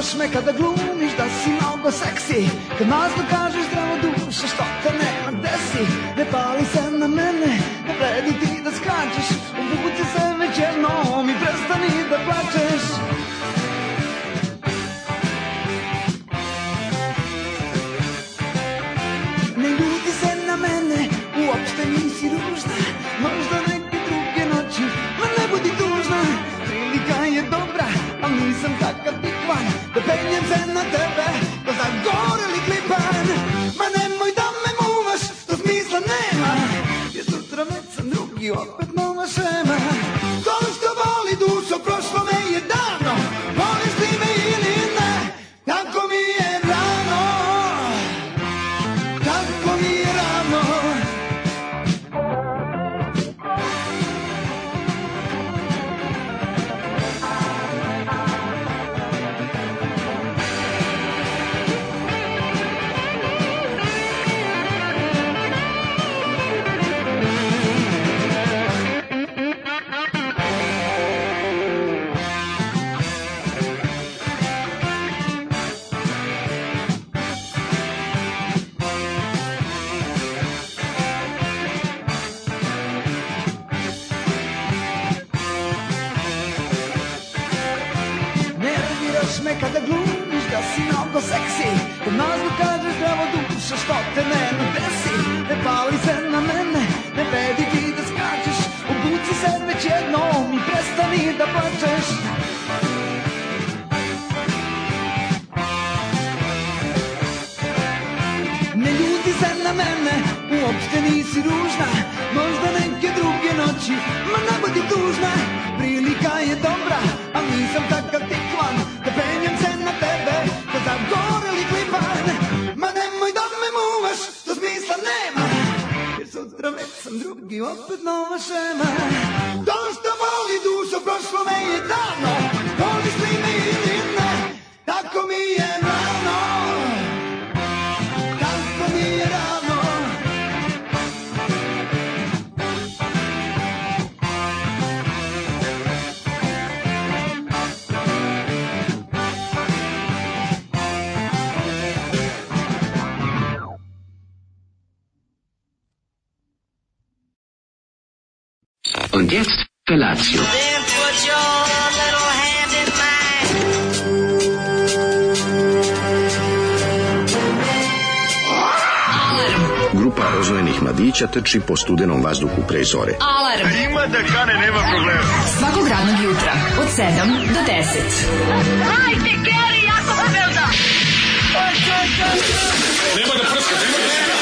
Nerviraš me kada glumiš da si mnogo seksi, kad masno kažeš zdravo dušo što te nema gde si. Ne pali se na mene, ne vredi ti da skačeš, obuci se već jednom i prestani da plačeš. Ne ljuti se na mene, uopšte nisi ružna, možda neke druge noći, ma ne budi tužna. Prilika je dobra, al nisam takav tikvan, da penjem se na tebe, ko zagoreli klipan. Ma nemoj da me muvaš, to smisla nema, jer sutra već sam drugi, opet nova šema. To što boli dušo, prošlo me je davno, voliš li me ili ne, tako mi je rano, tako mi je rano. Kada glumiš da si mnogo seksi, kad nazvu kažeš zdravo dušo što te nema gde si. Ne pali se na mene, ne vredi ti da skačeš, obuci se već jednom i prestani da plačeš. Ne ljuti se na mene, uopšte nisi ružna, možda neke druge noći, ma ne budi tužna. Prilika je dobra, a nisam takav tikvan, da penjem se na tebe, ko zagoreli klipan. Ma nemoj da me muvaš, to smisla nema, jer sutra već sam drugi, opet nova šema. To što voli dušo, prošlo me je davno, voliš li me ili ne, tako mi je rano, tako mi je rano. Und jetzt Felatio. Then put your little hand in mine. Grupa rozvojenih mladića trči po studenom vazduhu pre zore. Alarm. Ima da kane, nema problema. Svakog radnog jutra od 7 do 10. Hajde, Geri, jako se velda. Nema da prska, nema da prska.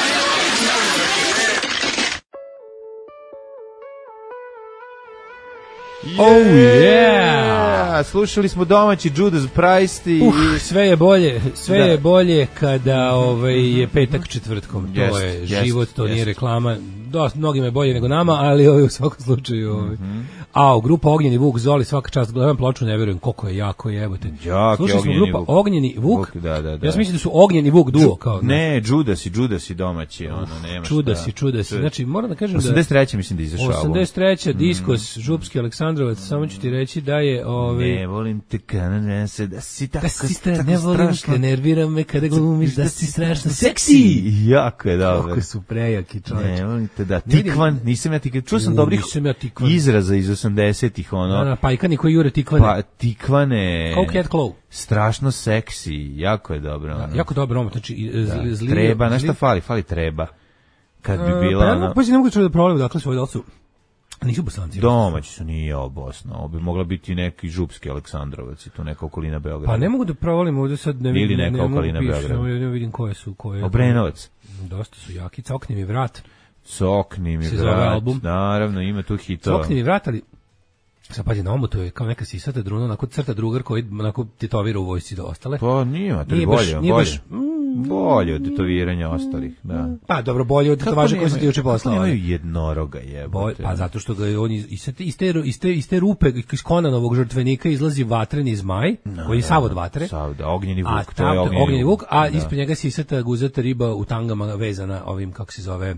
Oh yeah! Slušali smo domaći Judas Priest i sve je bolje kada je petak četvrtkom. To je život, to nije reklama. Mnogima je bolje nego nama, ali u svakom slučaju grupa Ognjeni Vuk, Zoli, svaka čast, gledam ploču, ne verujem koliko je jako jebote. Slušali smo grupa Ognjeni Vuk. Da. Ja sam mislim da su Ognjeni Vuk duo kao. Ne, Judas i domaći, nema šta. Čudasi. Znači, moram da kažem 83. mislim da izašao. 83. Diskos, Župski Aleksandrovac, samo ću ti reći da je ne volim te kada se da si tako ne volim te, nervira me kada glumiš da si strašno seksi. Jako je dobro. Kako su prejaki, čoveče. Ne volim te da tikvan, nisam ja tikvan, čuo sam dobrih izraza iz 80-ih, pajkani koji jure tikvane. Pa tikvane. Kao Cat Claw. Strašno seksi, jako je dobro. Jako dobro, znači treba, nešto fali treba. Kad bi bila pa ne mogu da problem, dakle svoj dalcu. Nisu Bosanci. Domaći su, nije ovo Bosna. Ovo bi mogla biti neki Župski Aleksandrovac i tu neka okolina Beograda. Pa ne mogu da provalim ovdje sad. Ili neka okolina Beograda. Ne vidim koje su. Obrenovac. Dosta su jaki. Cokni mi vrat. Cokni mi vrat. Naravno, ima tu hitova. Cokni mi vrat, ali sad pađe na omotu je kao neka sisata druna, onako crta drugar koji onako tetovira u vojsci do ostale. Pa nije bolje od tetoviranja ostalih, da. Pa dobro, bolje od tetovaža koji su ti juče poslao. Nemaju jednoroga jebote. Pa zato što ga on iz te rupe, iz Konanovog žrtvenika izlazi vatreni zmaj, koji je sav od vatre. Ognjeni Vuk, to je Ognjeni Vuk. A ispred njega sisata guzata riba u tangama vezana ovim, kako se zove,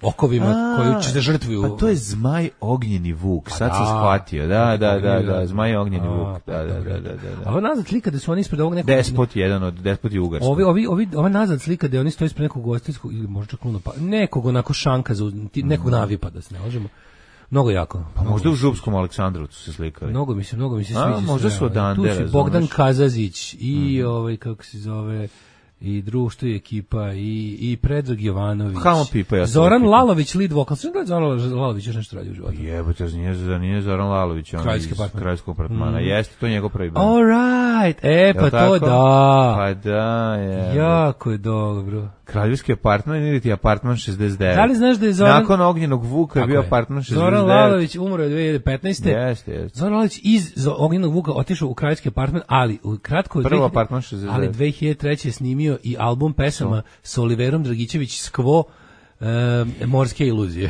okovima koji će se žrtvuju. Pa to je zmaj ognjeni vuk, sad sam shvatio. Da, zmaj ognjeni vuk. Da. A ova nazad slika da su oni ispred ovog nekog... Despot je ugarski. Ova nazad slika da oni stoji ispred nekog gostinskog, ili možda čak nekog onako šanka, nekog navipa, da se ne lažemo. Mnogo jako. Pa možda u Župskom Aleksandrovcu se slikali. Mnogo mi se sviđa. Možda su odande, tu su Bogdan Kazazić i kako se zove, i društvo i ekipa i Predrag Jovanović. Zoran Lalović, lead vokal. Sve da je Zoran Lalović još nešto radi u životu. Jebote, nije Zoran Lalović, on iz Kraljevskog apartmana. Jeste, to je njegov prvi band. All right. Pa to da. Pa da, je. Jako je dobro. Kraljevski apartman ili ti apartman 69. Da li znaš da je Zoran... Nakon Ognjenog Vuka je bio apartman 69. Zoran Lalović umro je 2015. Jeste. Zoran Lalović iz Ognjenog Vuka otišao u Kraljevski apartman, ali u kratko... Prvo apartman 69. Ali 2003. je snimio i album pesama sa Oliverom Dragićević Skvo, Morske iluzije.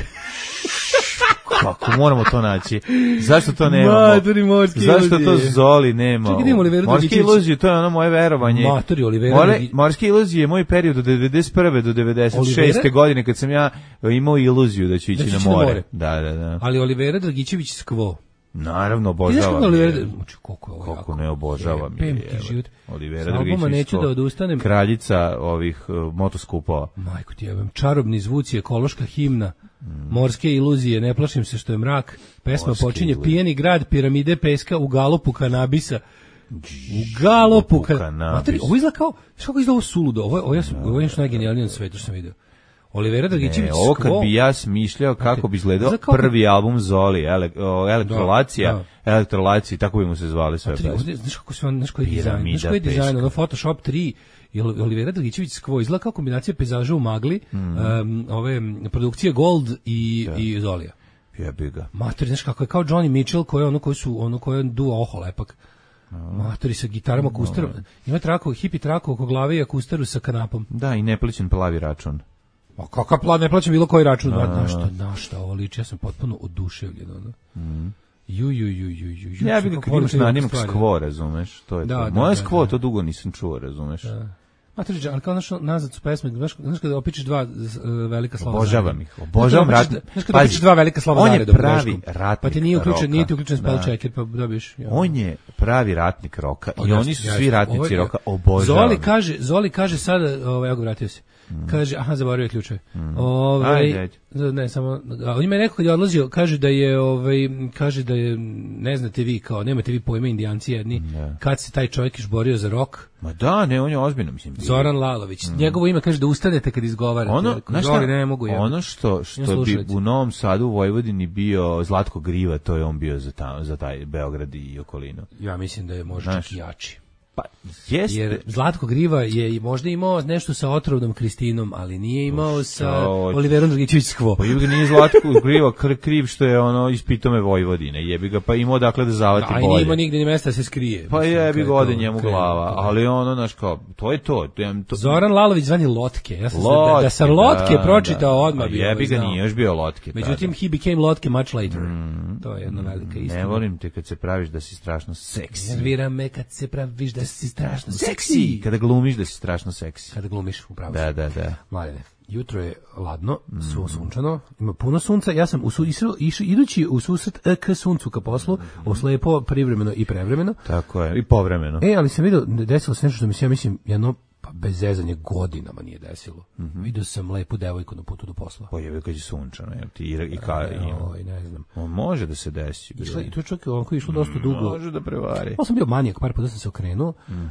Kako moramo to naći? Zašto to nemamo? Maturi, morske Zašto iluzije. To Zoli nema? Čekaj, idemo Oliveru Morske iluzije, to je ono moje verovanje. Maturi, Olivera. Morske iluzije je moj period od 91. do 96. godine kad sam ja imao iluziju da ću ići na more. Da. Ali Olivera Dragićević Skvo. Naravno, obožavam. Koliko ne obožavam je. Olivera Dragićević Skvo. Neću da odustanem. Kraljica ovih motoskupova. Majko ti jebem. Čarobni zvuci, ekološka himna. Morske iluzije, ne plašim se što je mrak. Pesma počinje pijeni grad, piramide peska u galopu kanabisa. U galopu kanabisa. Ovo izgleda kao, što kako izgleda ovo suludo? Ovo je nešto najgenijalnije na svetu što sam vidio. Olivera Dragićević Skvo. Ovo kad bi ja smišljao kako bi izgledao prvi album Zoli, Elektrolacija, tako bi mu se zvali sve pesme. Znaš koji je dizajn, ono Photoshop 3, Olivera Dragićević Skvo izgleda kao kombinacija pejzaža u magli, ove produkcije Gold i Zolija. Jebi ga. Mater, znaš kako je kao Johnny Mitchell koji je duo oho lepak. Matori sa gitarama, akustarom. Ima hippie traku oko glave i akustaru sa kanapom. Da, i neplaćen plavi račun. A kakav plan, ne plaćam bilo koji račun. Na šta ovo liči, ja sam potpuno oduševljen. Ja bih ga imaš na animak Skvo, razumeš? To je to. Moje Skvo, to dugo nisam čuo, razumeš? Matriđa, ali kao nazad su pesme, znaš kada opičeš dva velika slova. Obožavam ih, obožavam rad. Znaš kada opičeš dva velika slova on zaredom. On je pravi ratnik pa ti nije uključen spell checker, pa dobiješ. On je pravi ratnik roka i oni su svi ratnici roka, obožavam. Zoli kaže sada, ja ga vratio se. Kaže, zaboravio ključeve. Ne, samo on ima neko kad je odlazio, kaže da je ne znate vi, kao nemate vi pojma, Indijanci jedni, kad se taj čovjek izborio za rok. Ma da, ne, on je ozbiljno, mislim. Zoran Lalović. Njegovo ime kaže da ustanete kad izgovarate. Ono što bi u Novom Sadu u Vojvodini bio Zlatko Griva, to je on bio za taj Beograd i okolinu. Ja mislim da je možda čak i jači. Pa, jeste. Jer Zlatko Griva je možda imao nešto sa otrovnom Kristinom, ali nije imao sa Oliverom Dragićević Skvo. Pa jebi ga, nije Zlatko Griva kriv što je ono iz pitome Vojvodine. Jebi ga, pa imao dakle da zavati bolje. A nije nigde ni mesta da se skrije. Pa jebi ga, ode njemu glava. Ali ono, znaš kao, to je to. Zoran Lalović zvani Lotke. Ja sam da sam Lotke pročitao odmah bio. Jebi ga, nije još bio Lotke. Međutim, he became Lotke much later. To je jedna velika istina. Ne volim te kad se praviš da si strašno seksi. Nervira me kad se praviš da si strašno seksi. Kada glumiš da si strašno seksi. Kada glumiš, upravo. Da. Mladene, jutro je ladno, sunčano, ima puno sunca. Ja sam idući u susret k suncu ka poslu, oslepo privremeno i prevremeno. Tako je, i povremeno. Ali sam vidio, desilo se nešto što mi se, ja mislim, jedno bez zezanja godinama nije desilo. Vidio sam lepu devojku na putu do posla. Pa je kad je sunčano, ne znam. Može da se desi. I to je čak onako išlo dosta dugo. Može da prevari. Ja sam bio manijak, par puta sam se okrenuo.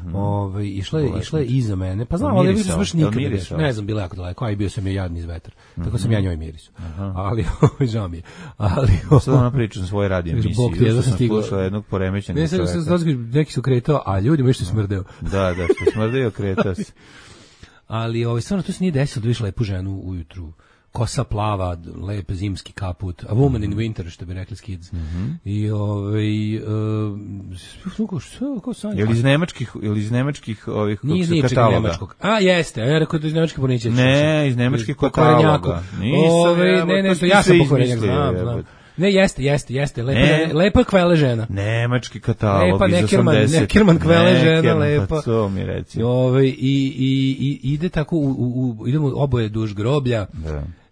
Išla je iza mene. Pa znam, ali vidio sam baš nikada. Ne znam, bila jako daleko, a i bio sam je jadni iz vetra. Tako sam ja njoj mirisu. Ali, žao mi je. Sad ona priča na svojoj radio emisiji. Ja sam slušao jednog poremećenog čoveka. Neki su kretao, a ljudi mu što smrdeo. Da, što smrdeo, kretao se. Ali stvarno to se nije desilo da viš lepu ženu ujutru. Kosa plava, lep zimski kaput, a woman in winter, što bi rekli Skids. I ko sanja? Je li iz nemačkih ovih kataloga? Nemačkog. A, jeste, ja rekao da iz nemačkih poniće. Ne, iz nemačkih kataloga. Ne, to ja sam pokorenjak, znam. Ne, jeste, lepa kvele žena. Nemački katalog iz 80. Nekerman kvele žena, lepa. To mi reci. I ide tako, idemo oboje duž groblja.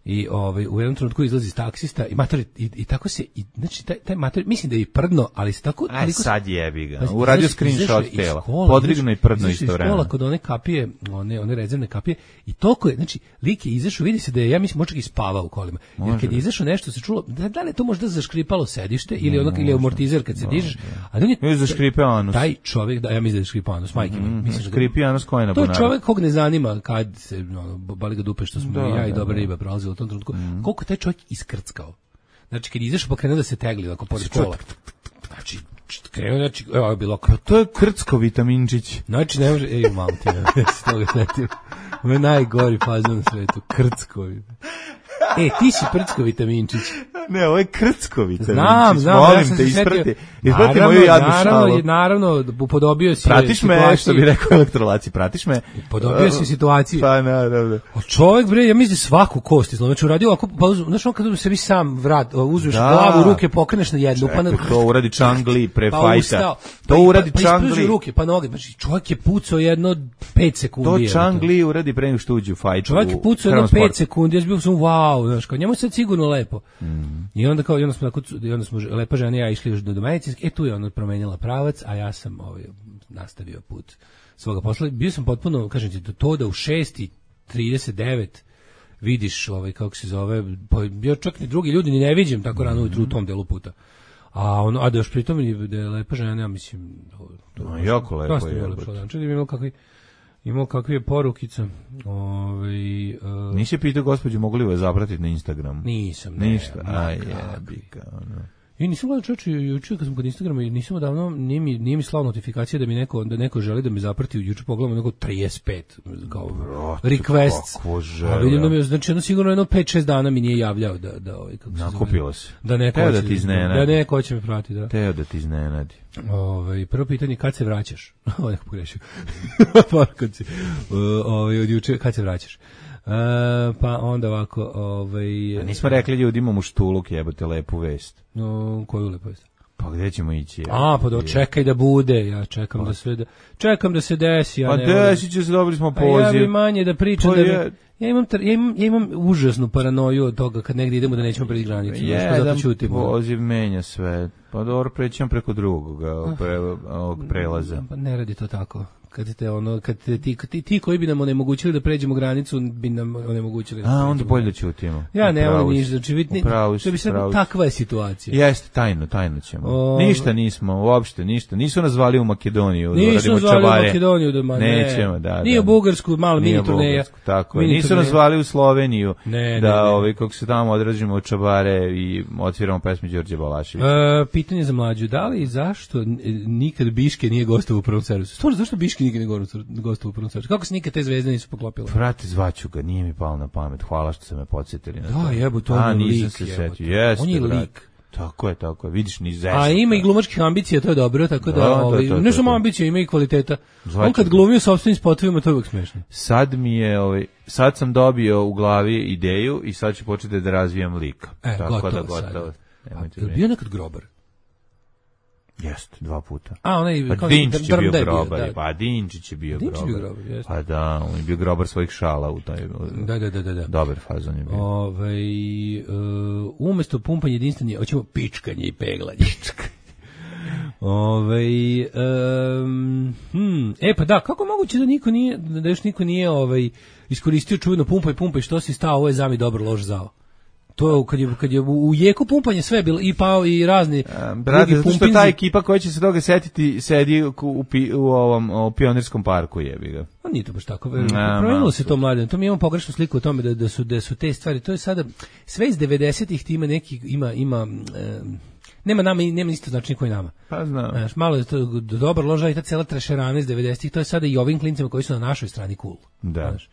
I u jednom trenutku izlazi taksista i mater i tako se znači taj mater mislim da je i prdno, ali se tako sad jebi ga. Uradio screenshot tela. Podrigno i prdno istovremeno. Škola kod one kapije, one rezervne kapije i toliko je, znači lik je izašao, vidi se da je, ja mislim možda i spavao u kolima. Jer kad je izašao nešto se čulo, da li je to možda zaškripalo sedište ili ili amortizer kad se dižeš, ali on je zaškripao anus. Taj čovjek, da ja mislim da je zaškripao anus, majke mi. Mislim škripi anus koji na bunaru. To je čovjek kog ne zanima kad se bali ga dupe što smo ja i dobra riba prolazili u tom trenutku. Koliko taj čovjek iskrckao. Znači kad izašao pa krenuo da se tegli ako pored kola. Znači krenuo, znači evo je bilo. To je krcko vitaminčić. Znači ne može, malo ti ja se toga setio. Ovo je najgori fazon na svetu, krcko. Ti si prcko vitaminčić. Ne, ovo je krcko vitaminčić. Znam, molim te, isprati moju jadnu šalu. Naravno, upodobio si pratiš situaciju. Me, što bi rekao elektrolaci, pratiš me. Upodobio si situaciju. Pa, naravno. Čovjek, bre, ja mislim svaku kost izlomio. Znači, uradio ovako, znaš on kad sebi sam vrat, uzmeš glavu u ruke, pokreneš na jednu. To uradi Čangli pre fajta. To uradi Čangli. Pa ruke, pa noge. Znači, čovjek je pucao jedno 5 sekundi. To Čangli uradi pre nego što uđe u fajtu. Čovjek je pucao jedno 5 sekundi. Ja sam bio wow, znaš, kao njemu sad sigurno lepo. I onda kao, onda smo lepa žena i ja išli još do medicinske. Tu je ona promenila pravac, a ja sam nastavio put svoga posla. Bio sam potpuno, kažem ti, to da u 6:39 vidiš kako se zove, pa bio čak ni drugi ljudi ni ne vidim tako rano ujutru u tom delu puta. A da još pritom da je lepa žena, ja mislim, jako lepo je. Imao kakve porukice. Nisi pitao gospođu mogu li vas zapratiti na Instagramu? Nisam. Ništa. Aj jebika. I nisam gledao čoveče juče kad sam kod Instagrama i nisam odavno, nije mi slao notifikacije da neko želi da me zaprati, juče pogledam nego 35 kao requests. A vidim da mi znači sigurno 5-6 dana mi nije javljao da kako se nakupilo se. Da neko će me pratiti, da. Teo da ti iznenadi. Prvo pitanje, kad se vraćaš? Ovo neko pogrešio. Od juče, kad se vraćaš? Pa onda ovako, nismo rekli ljudima u Štuluk, jebote lepu vest. Koju lepu vest? Pa gde ćemo ići? Pa čekaj da bude, ja čekam da se desi. Pa desi će se, dobili smo poziv. Ja bi manje da pričam, ja imam užasnu paranoju od toga kad negdje idemo da nećemo preći granicu. Jedan poziv menja sve. Pa dobro, prećemo preko drugog ovog prelaza. Pa ne radi to tako. Kad ti koji bi nam onemogućili da pređemo granicu, bi nam onemogućili. Onda bolje da ćutimo. Ja ne volim ništa, znači to bi sad takva je situacija. Jeste, tajno ćemo. Ništa nismo, uopšte ništa. Nisu nas zvali u Makedoniju. Nisu nas zvali u Makedoniju, nećemo, da. Nije u Bugarsku, malo mini turneja. Tako je. Nisu nas zvali u Sloveniju, da kako se tamo odražimo od čabare i odsviramo pesmu Đorđe Balaševića. Pitanje za mlađu, da li i zašto nikad Biške nije gostao u prvom servisu? Stvarno, zašto Biške nikad nije gostao u prvom servisu? Kako se nikad te zvezde nisu poklopile? Frate, zvaću ga, nije mi palo na pamet. Hvala što ste me podsjetili na to. Da, jebote, on je lik. On je lik. Tako je, vidiš, ni zezno. A ima i glumačkih ambicija, to je dobro, tako da ne samo ambicija, ima i kvaliteta. On kad glumio sopstvenim spotovima, to je uvijek smešno. Sad sam dobio u glavi ideju i sad ću početi da razvijam lika. Gotovo. Bio nekad Grobar? Jeste, 2 puta. Pa Dinčić je bio Grobar. Pa Dinčić je bio Grobar. Pa da, on je bio Grobar svojih šala u taj. Da. Dobar fazon je bio. Umesto pumpanja jedinstveni, hoćemo pičkanje i peglanje. Pa da, kako moguće da još niko nije iskoristio čuveno pumpaj, što si stao, ovo je zami dobro, loš zao. To kad je u jeku pumpanje sve bilo i pao i razni drugi zato što ta ekipa koja će se toga setiti sedi u ovom Pionirskom parku, jebi ga. Nije to baš tako. Promenilo se to mlade. To mi imamo pogrešnu sliku o tome da su te stvari. To je sada sve iz 90-ih ima neki ima nema isto značenje koji nama. Pa znam. Znaš, malo je to dobar loža i ta cela trešerana iz 90-ih, to je sada i ovim klincima koji su na našoj strani cool. Da. Znaš.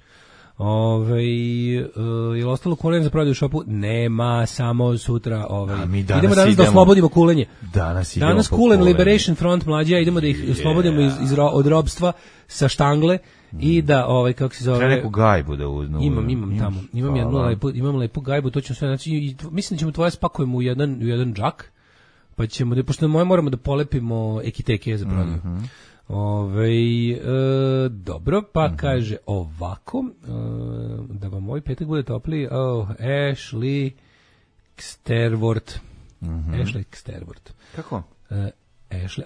Je li ostalo kulenje za prodaju u šopu? Nema, samo sutra. Idemo danas da oslobodimo kulenje. Danas Kulen Liberation Front mlađa, idemo da ih oslobodimo od robstva sa štangle i da, kako se zove... Treba neku gajbu da uznu. Imam tamo. Imam lepu gajbu, to ćemo sve, znači, mislim da ćemo tvoje spakujemo u jedan džak, pa ćemo, pošto moje moramo da polepimo ekiteke za prodaju. Dobro, pa kaže ovako, da vam moj petak bude topliji, Ashley Stervort. Ashley Stervort. Kako? Ashley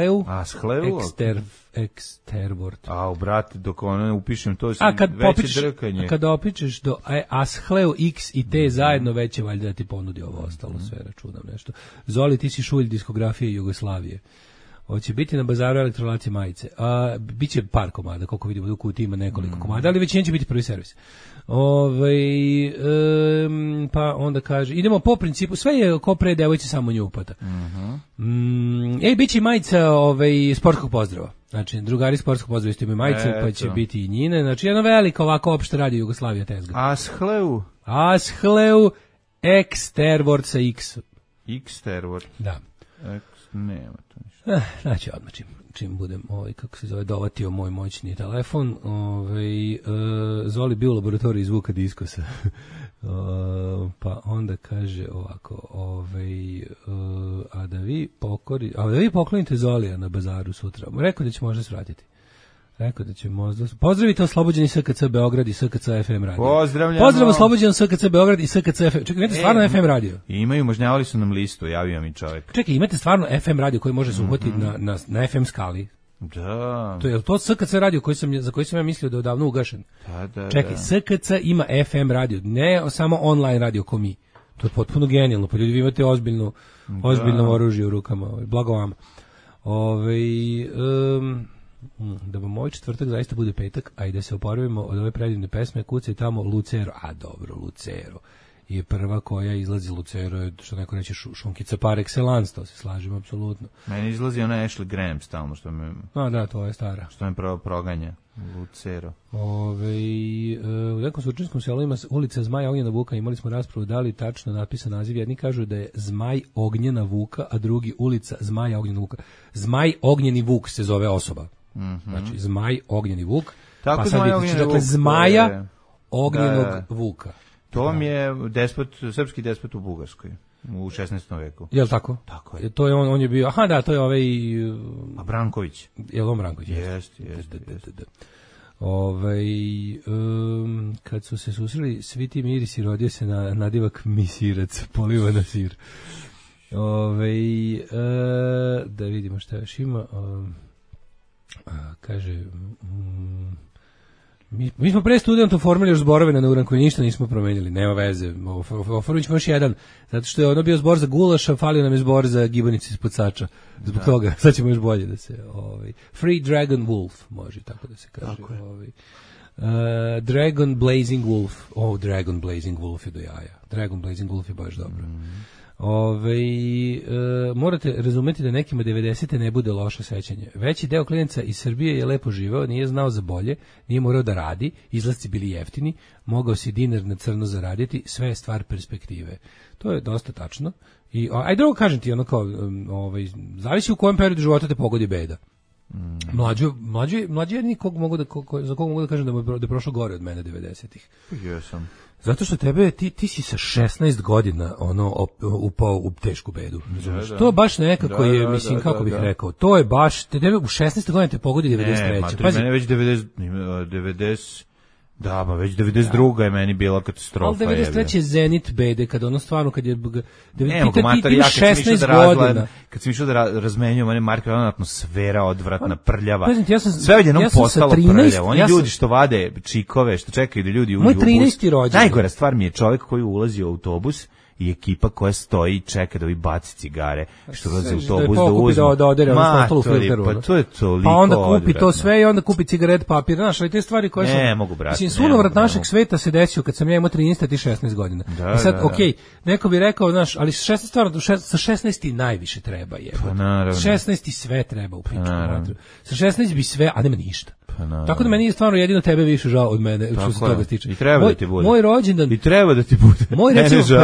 Extervort. Brate, dok ono upišem to si veće drkanje. Kada opičeš do Ashleu X i T zajedno, već je valjda da ti ponudi ovo ostalo, sve računam nešto. Zoli, ti si šulj diskografije Jugoslavije. Hoće biti na bazaru elektrolacije majice. Biće par komada, koliko vidimo da u kutiji ima nekoliko komada, ali većina će biti prvi servis. Pa onda kaže, idemo po principu, sve je ko pre devojče samo nju upata. Biće majica sportskog pozdrava. Znači, drugari sportskog pozdrava isto imaju majice, pa će biti i njine. Znači, jedna velika ovako opšta radio Jugoslavija tezga. Ashleu Extervort sa X. Xtervort. Da. Nema to ništa. Znači, odmah čim budem, kako se zove, dovatio moj moćni telefon, Zoli bio u laboratoriji zvuka diskosa. Pa onda kaže ovako, a da vi poklonite Zolija na bazaru sutra. Rekao da će možda svratiti. Rekao da će možda... Pozdravite oslobođeni SKC Beograd i SKC FM radio. Pozdravljamo. Pozdrav oslobođen SKC Beograd i SKC FM. Čekaj, imate stvarno FM radio? Imaju, možnjavali su nam listu, javio mi čovjek. Čekaj, imate stvarno FM radio koji može se uhvatiti na FM skali? Da. Je to SKC radio za koji sam ja mislio da je odavno ugašen? Da. Čekaj, SKC ima FM radio, ne samo online radio ko mi. To je potpuno genijalno, pa ljudi vi imate ozbiljno oružje u rukama, blago vama. Da vam ovaj četvrtak zaista bude petak, a i da se oporavimo od ove predivne pesme, kuca i tamo Lucero. Dobro, Lucero je prva koja izlazi. Lucero je, što neko reće, šunkica par excellence, to se slažem apsolutno. Meni izlazi ona Ashley Graham stalno, što me... Da, to je stara. Što me prvo proganja. Lucero. U nekom surčinskom selu ima ulica Zmaja Ognjena Vuka, imali smo raspravu da li tačno napisan naziv, jedni kažu da je Zmaj Ognjena Vuka, a drugi ulica Zmaja Ognjena Vuka. Zmaj Ognjeni Vuk se zove osoba. Znači Zmaj Ognjeni Vuk. Tako pa sad vidite, dakle Zmaja Ognjenog Vuka. To vam je srpski despot u Bugarskoj u 16. veku. Jel tako? Tako je. To je on je bio, to je Branković. Jel on Branković? Jeste. Kad su se susreli svi ti mirisi, rodio se nadivak misirac, poliva na sir. Da vidimo šta još ima. Kaže... Mi smo pre studenta oformili još zborove na Uran koji ništa nismo promenili, nema veze. Oformit ćemo još jedan, zato što je ono bio zbor za gulaša, falio nam je zbor za gibanicu ispod sača. Zbog toga, sad ćemo još bolje da se... Free Dragon Wolf, može tako da se kaže. Dragon Blazing Wolf. Dragon Blazing Wolf je do jaja. Dragon Blazing Wolf je baš dobro. Morate razumeti da nekima 90. ne bude loše sećanje. Veći deo klijenca iz Srbije je lepo živeo, nije znao za bolje, nije morao da radi, izlasci bili jeftini, mogao si dinar na crno zaraditi, sve je stvar perspektive. To je dosta tačno. Aj drugo kažem ti, zavisi u kojem periodu života te pogodi beda. Mlađi je nikog za kog mogu da kažem da je prošlo gore od mene 90-ih. Jesam. Zato što tebe, ti si sa 16 godina upao u tešku bedu. To baš nekako je, mislim, kako bih rekao, to je baš, tebe u 16 godina te pogodi 93. Pazi, mene već 90, da, ba, već 92. je meni bila katastrofa. Ali 93. je zenit bede, kad ono stvarno, kad je... Ne, mogu mater, ja kad sam išao da razmenjujem, one marke, ona atmosfera odvratna, prljava. Sve odjednom postalo prljavo. Oni ljudi što vade čikove, što čekaju da ljudi uđu u bus. Moj 13. rođendan. Najgora stvar mi je čovjek koji ulazi u autobus i ekipa koja stoji i čeka da ovi baci cigare, što ulaze u autobus da uzmu. Pa to je toliko. Pa onda kupi to sve i onda kupi cigaret, papir, znaš, ali te stvari koje su... Ne mogu, brate. Mislim, sunovrat našeg sveta se desio kad sam ja imao 13 ti 16 godina. I sad, okej, neko bi rekao, znaš, ali sa 16 ti najviše treba je. Pa naravno. 16 ti sve treba u pičku. Sa 16 bi sve, a nema ništa. Tako da meni je stvarno jedino tebe više žao od mene, što se toga tiče. I treba da ti bude. Moj rođendan... I treba da ti bude. Moj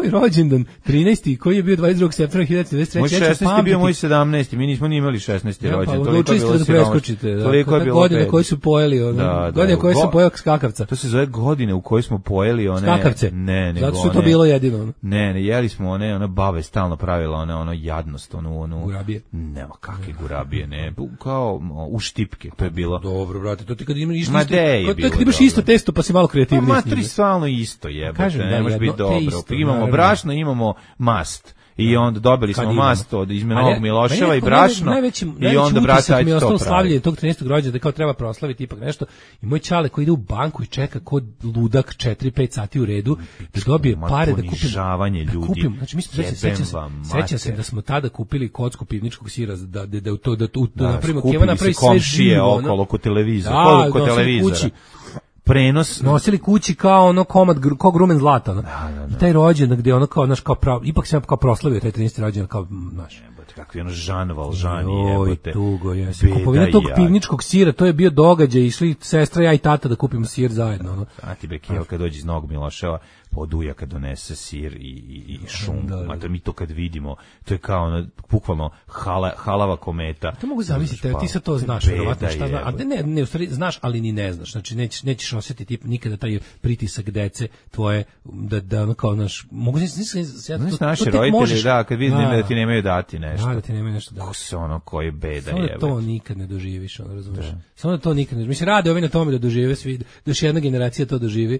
moj rođendan 13. koji je bio 22. septembra 1993. Moj 16. bio moj 17. Mi nismo ni imali 16. rođendan. Toliko je bilo preskočite. Toliko je bilo godine koje su pojeli, godine koje sam pojeo skakavca. To se zove godine u kojoj smo pojeli one skakavce. Ne, zato što to bilo jedino. Ne, jeli smo one babe stalno pravila ono jadnost, onu gurabije. Nema kakve gurabije, ne, kao u štipke, to je bilo. Dobro, brate, to ti kad imaš isto, kad imaš isto testo pa si malo kreativniji. Ma tri stalno isto jebote, ne može biti dobro. Imamo brašno, imamo mast. I onda dobili smo mast od izmenog Miloševa i brašno i onda brate ajde to pravi. Slavljenje tog 13. rođendana da kao treba proslaviti ipak nešto i moj čale koji ide u banku i čeka kod ludak 4-5 sati u redu da dobije pare da kupim žavanje ljudi. Znači mi smo sećam se da smo tada kupili kocku pivničkog sira da napravimo keva napravi sve živo okolo kod televizora, kod televizora. Prenos nosili kući kao ono komad kao grumen zlata, no. I taj rođendan gdje ono kao naš kao ipak sam kao proslavio taj 13. rođendan kao naš. Kakvi ono Žan Valžan jebote. Tugo je. Kupovina tog pivničkog sira, to je bio događaj, išli sestra ja i tata da kupimo sir zajedno, no. A ti Bekijel kad dođe iz Novog Miloševa, od ujaka donese sir i šunku, a mi to kad vidimo, to je kao ono, bukvalno halava kometa. To mogu zamisliti, ti sad to znaš, verovatno šta znaš, a ne, u stvari znaš, ali ni ne znaš, znači nećeš osjetiti nikada taj pritisak dece tvoje, da ono kao, znaš, mogu naši roditelji, da, kad vidim da ti nemaju dati nešto. Da ti nemaju nešto dati. Ko se ono, koji beda je. Samo da to nikad ne doživiš, ono, razumiješ? Samo da to nikad ne doživiš. Mislim, rade ovi na tome da dožive svi, da još jedna generacija to doživi,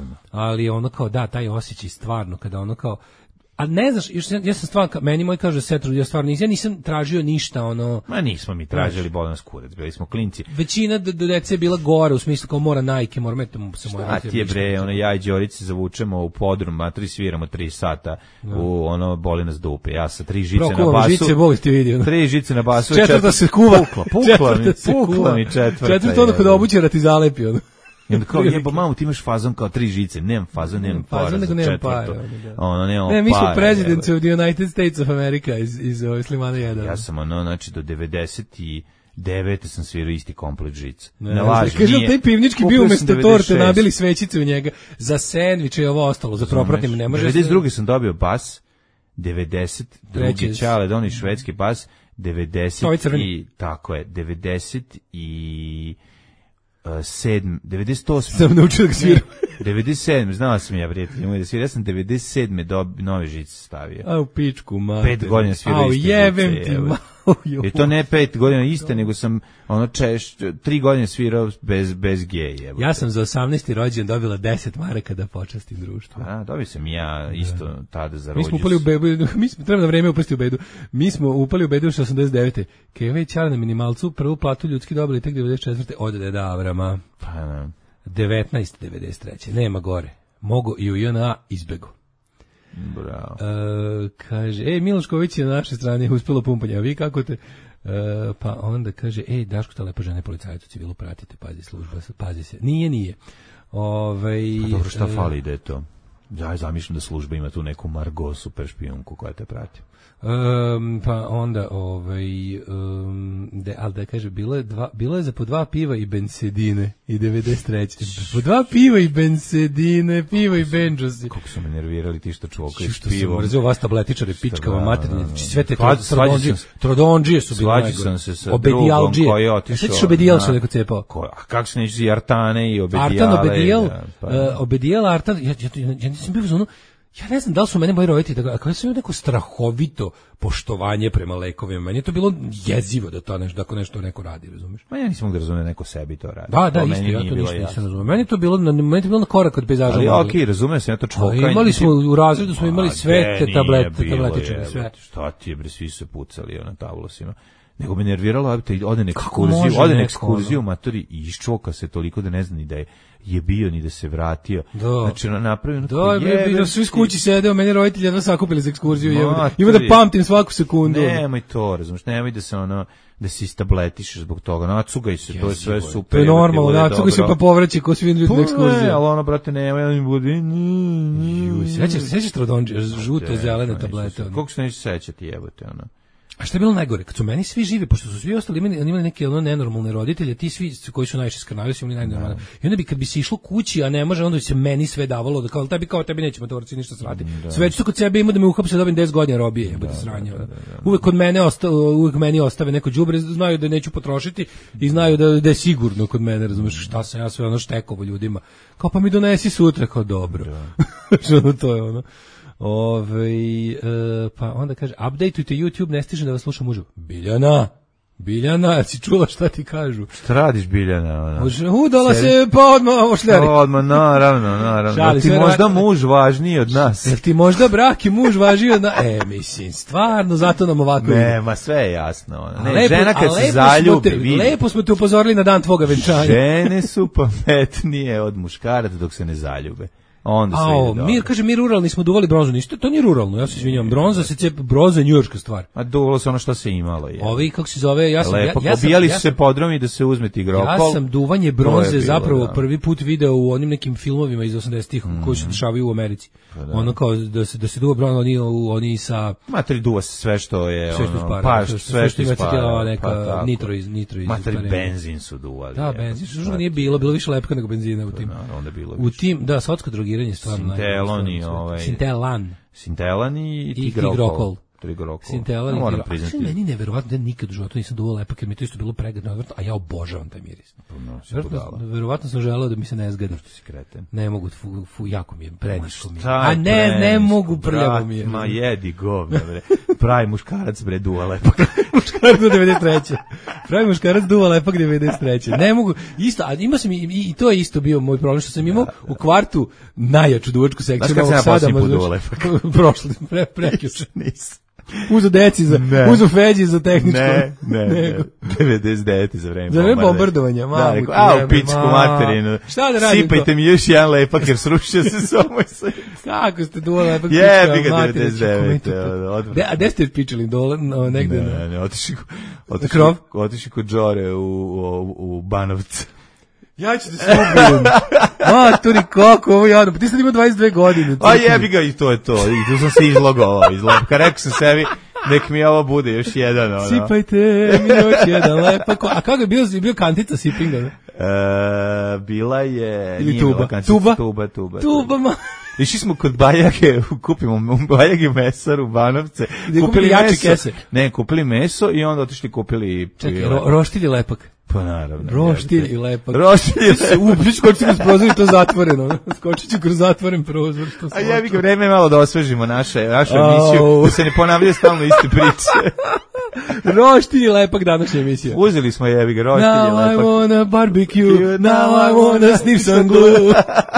ali ono kao, da, taj osjećaj stvarno kada ono kao a ne znaš, ja sam stvarno, meni moj kaže setru, ja stvarno nisam tražio ništa, ono. Ma nismo mi tražili Bodan Skurac, bili smo klinci. Većina dece je bila gore, u smislu kao mora Nike, mora metamo se moja. A ti je bre, ono ja i Đorici zavučemo u podrum, matri sviramo 3 sata, u ono boli nas dupe. Ja sa 3 žice na basu. Žice, Bog ti vidio. 3 žice na basu, četvrta se kuva. Pukla mi četvrta. Četvrta ono kod obućara ti zalepi, ono. I onda kao, jeba mamu, ti imaš fazon kao 3 žice, nemam fazon, nemam para za četvrto. Ono, nemam para. Ne, mi smo presidents of the United States of America iz Slimana 1. Ja sam ono, znači, do 99. sam svirao isti komplet žica. Ne lažem, nije. Kaže, taj pivnički bio umesto torte, nabili svećice u njega, za sendviče i ovo ostalo, za propratnim, ne može. 92. sam dobio bas, 92. Čale, doni švedski bas, 90 i, tako je, 90 i... 98. Sam naučio da sviram. 97. Znao sam ja, prijatelj, da sviram. Ja sam 97. nove žice stavio. A u pičku, mater. 5 godina svirao iste žice. Jebem ti, I to ne 5 godina iste, nego sam 3 godine svirao bez geje. Ja sam za 18. rođendan dobila 10 maraka da počastim društvo. A, dobio sam ja isto tada za rođus. Mi smo upali u bedu, treba da vreme upasti u bedu. Mi smo upali u bedu u 89. Keva i Čara na minimalcu, prvu platu ljudski dobili tek 94. od Deda Avrama. Pa ne. 1993. Nema gore. Mogo i u JNA izbego. Bravo. Kaže, Milošković je na našoj strani uspelo pumpanje, a vi kako te... pa onda kaže, Daško, ta lepa žena je policajac u civilu, pratite, pazi služba, pazi se. Nije. Pa dobro, šta fali da je to? Ja zamišljam da služba ima tu neku Margo super špijunku koja te prati. Pa onda ali da kaže bilo je za po 2 piva i bensedine i 93. Po 2 piva i bensedine, piva i benđosi. Kako su me nervirali ti što čvokaju s pivom. Što sam mrzio vas tabletičare, pičkava maternje, sve te trodondžije su bile najgore. Svađi sam se sa drugom koji je otišao. Sveći Obedijal što neko cepao. A kako se neći i Artane i Obedijale. Obedijal, Artan, ja nisam bio za ono. Ja ne znam da li su mene moji roditelji, kako sam imao neko strahovito poštovanje prema lekovima, meni je to bilo jezivo da to nešto, da nešto neko radi, razumiješ? Ma ja nisam mogu da razumem da neko sebi to radi. Da, isto, ja to ništa nisam razumem. Meni je to bilo na korak od pejzaža. Ali okej, razumem se, ja to čvokanje. Imali smo u razredu, smo imali sve te tabletične, sve. Šta ti je, bre, svi su pucali na tablosima. Nego me nerviralo, ode na ekskurziju, matori, i iščoka se toliko da ne zna ni da je bio ni da se vratio. Znači, napravio... Da, svi s kući sedeo, meni roditelji jedno sakupili za ekskurziju. Ima da pamtim svaku sekundu. Nemoj to, razumiješ, nemoj da se da se istabletiš zbog toga. Nacugaj se, to je sve super. To je normalno, nacugaj se pa povraći ko svi ljudi na ekskurziju. Ali brate, nemoj, ja mi budi... Sećaš trodondžije, žuto-zelene tablete. Koliko se neće sećati, jebote, A šta je bilo najgore? Kad su meni svi živi, pošto su svi ostali imali neke nenormalne roditelje, ti svi koji su najviše skrnavili su imali najnormalne. I onda bi kad bi se išlo kući, a ne može, onda bi se meni sve davalo da kao tebi nećemo torci ništa srati. Sve ću kod sebe ima da me uhapse, dobijem 10 godina robije, jebote sranje. Uvek kod mene meni ostave neko đubre, znaju da neću potrošiti i znaju da je sigurno kod mene, razumeš šta sam ja sve ono štekovo ljudima. Kao pa mi donesi sutra, kao dobro. Što to je ono. Pa onda kaže, updateujte YouTube, ne stiže da vas sluša mužu. Biljana, si čula šta ti kažu? Šta radiš, Biljana? Udala se, pa odmah ošljari. Odmah, naravno. Jel ti možda muž važniji od nas? Jel ti možda brak i muž važniji od nas? Mislim, stvarno, zato nam ovako... Ma sve je jasno. Ne, žena kad se zaljubi... Lepo smo te upozorili na dan tvoga venčanja. Žene su pametnije od muškaraca dok se ne zaljube. Onda se mi ruralni smo duvali bronzu, ništa, to nije ruralno, ja se izvinjavam, bronza je njujorška stvar. A duvalo se ono što se imalo je. Ovi, kako se zove, obijali su se podromi da se uzme tigrokol. Ja sam duvanje bronze zapravo prvi put video u onim nekim filmovima iz 80-ih koji se dešavaju u Americi. Ono kao da se duva bronza, oni sa... Materi duva se sve što je... Sve što ima citila neka nitro iz... Materi benzin su duvali. Da, benzin, što nije bilo više lepka nego benzina u tim. U tim, da, sotsko drogiranje stvarno. Sintelan i tigrokol. Sintelan i tigrokol. Meni neverovatno da nikad u životu nisam duvao lepak, jer mi to isto bilo pregadno odvrtno, a ja obožavam taj miris. Verovatno sam želeo da mi se ne zgada. Ne mogu, jako mi je, prenišlo mi je. A ne mogu, prljavo mi je. Ma jedi govno, bre. Pravi muškarac, bre, duva lepak. Muškarac do 93. Pravi muškarac duva lepak 93. Ne mogu, isto, a imao sam i to je isto bio moj problem, što sam imao u kvartu najjaču duvačku sekciju Novog Sada. Prošli, prekjuče. Nisam. Uzu uzu feđi za tehničko. Ne. 99 za vreme bombardovanja. U pičku materinu. Šta da radim? Sipajte mi još jedan lepak jer srušio se samo se. Kako ste duva lepak? Jebi ga 99. A gde ste pičili dole? Negde? Ne, otiši kod Džore u Banovcu. Ja ću da se ubijem. Maturi, kako ovo jadno. Pa ti sad ima 22 godine. A jebi ga i to je to. I tu sam se izlogovao. Kad rekao sam sebi, nek mi ovo bude još jedan. Sipajte mi još jedan lepak. A kako je bio kantica sipinga? Bila je... Ili tuba. Tuba, ma. Išli smo kod Bajage, kupimo Bajage mesar u Banovce. Kupili jače kese. Ne, kupili meso i onda otišli kupili... Čekaj, roštilj je lepak. Pa naravno. Roštilj i lepak. Roštilj je lepak. Skoči kroz prozor i to zatvoreno. Skočit ću kroz zatvoren prozor. A jebi ga, vreme je malo da osvežimo našu emisiju, da se ne ponavljaju stalno iste priče. Roštilj i lepak današnja emisija. Uzeli smo jebi ga, roštilj i lepak. Now I wanna barbecue, now I wanna sniff some glue.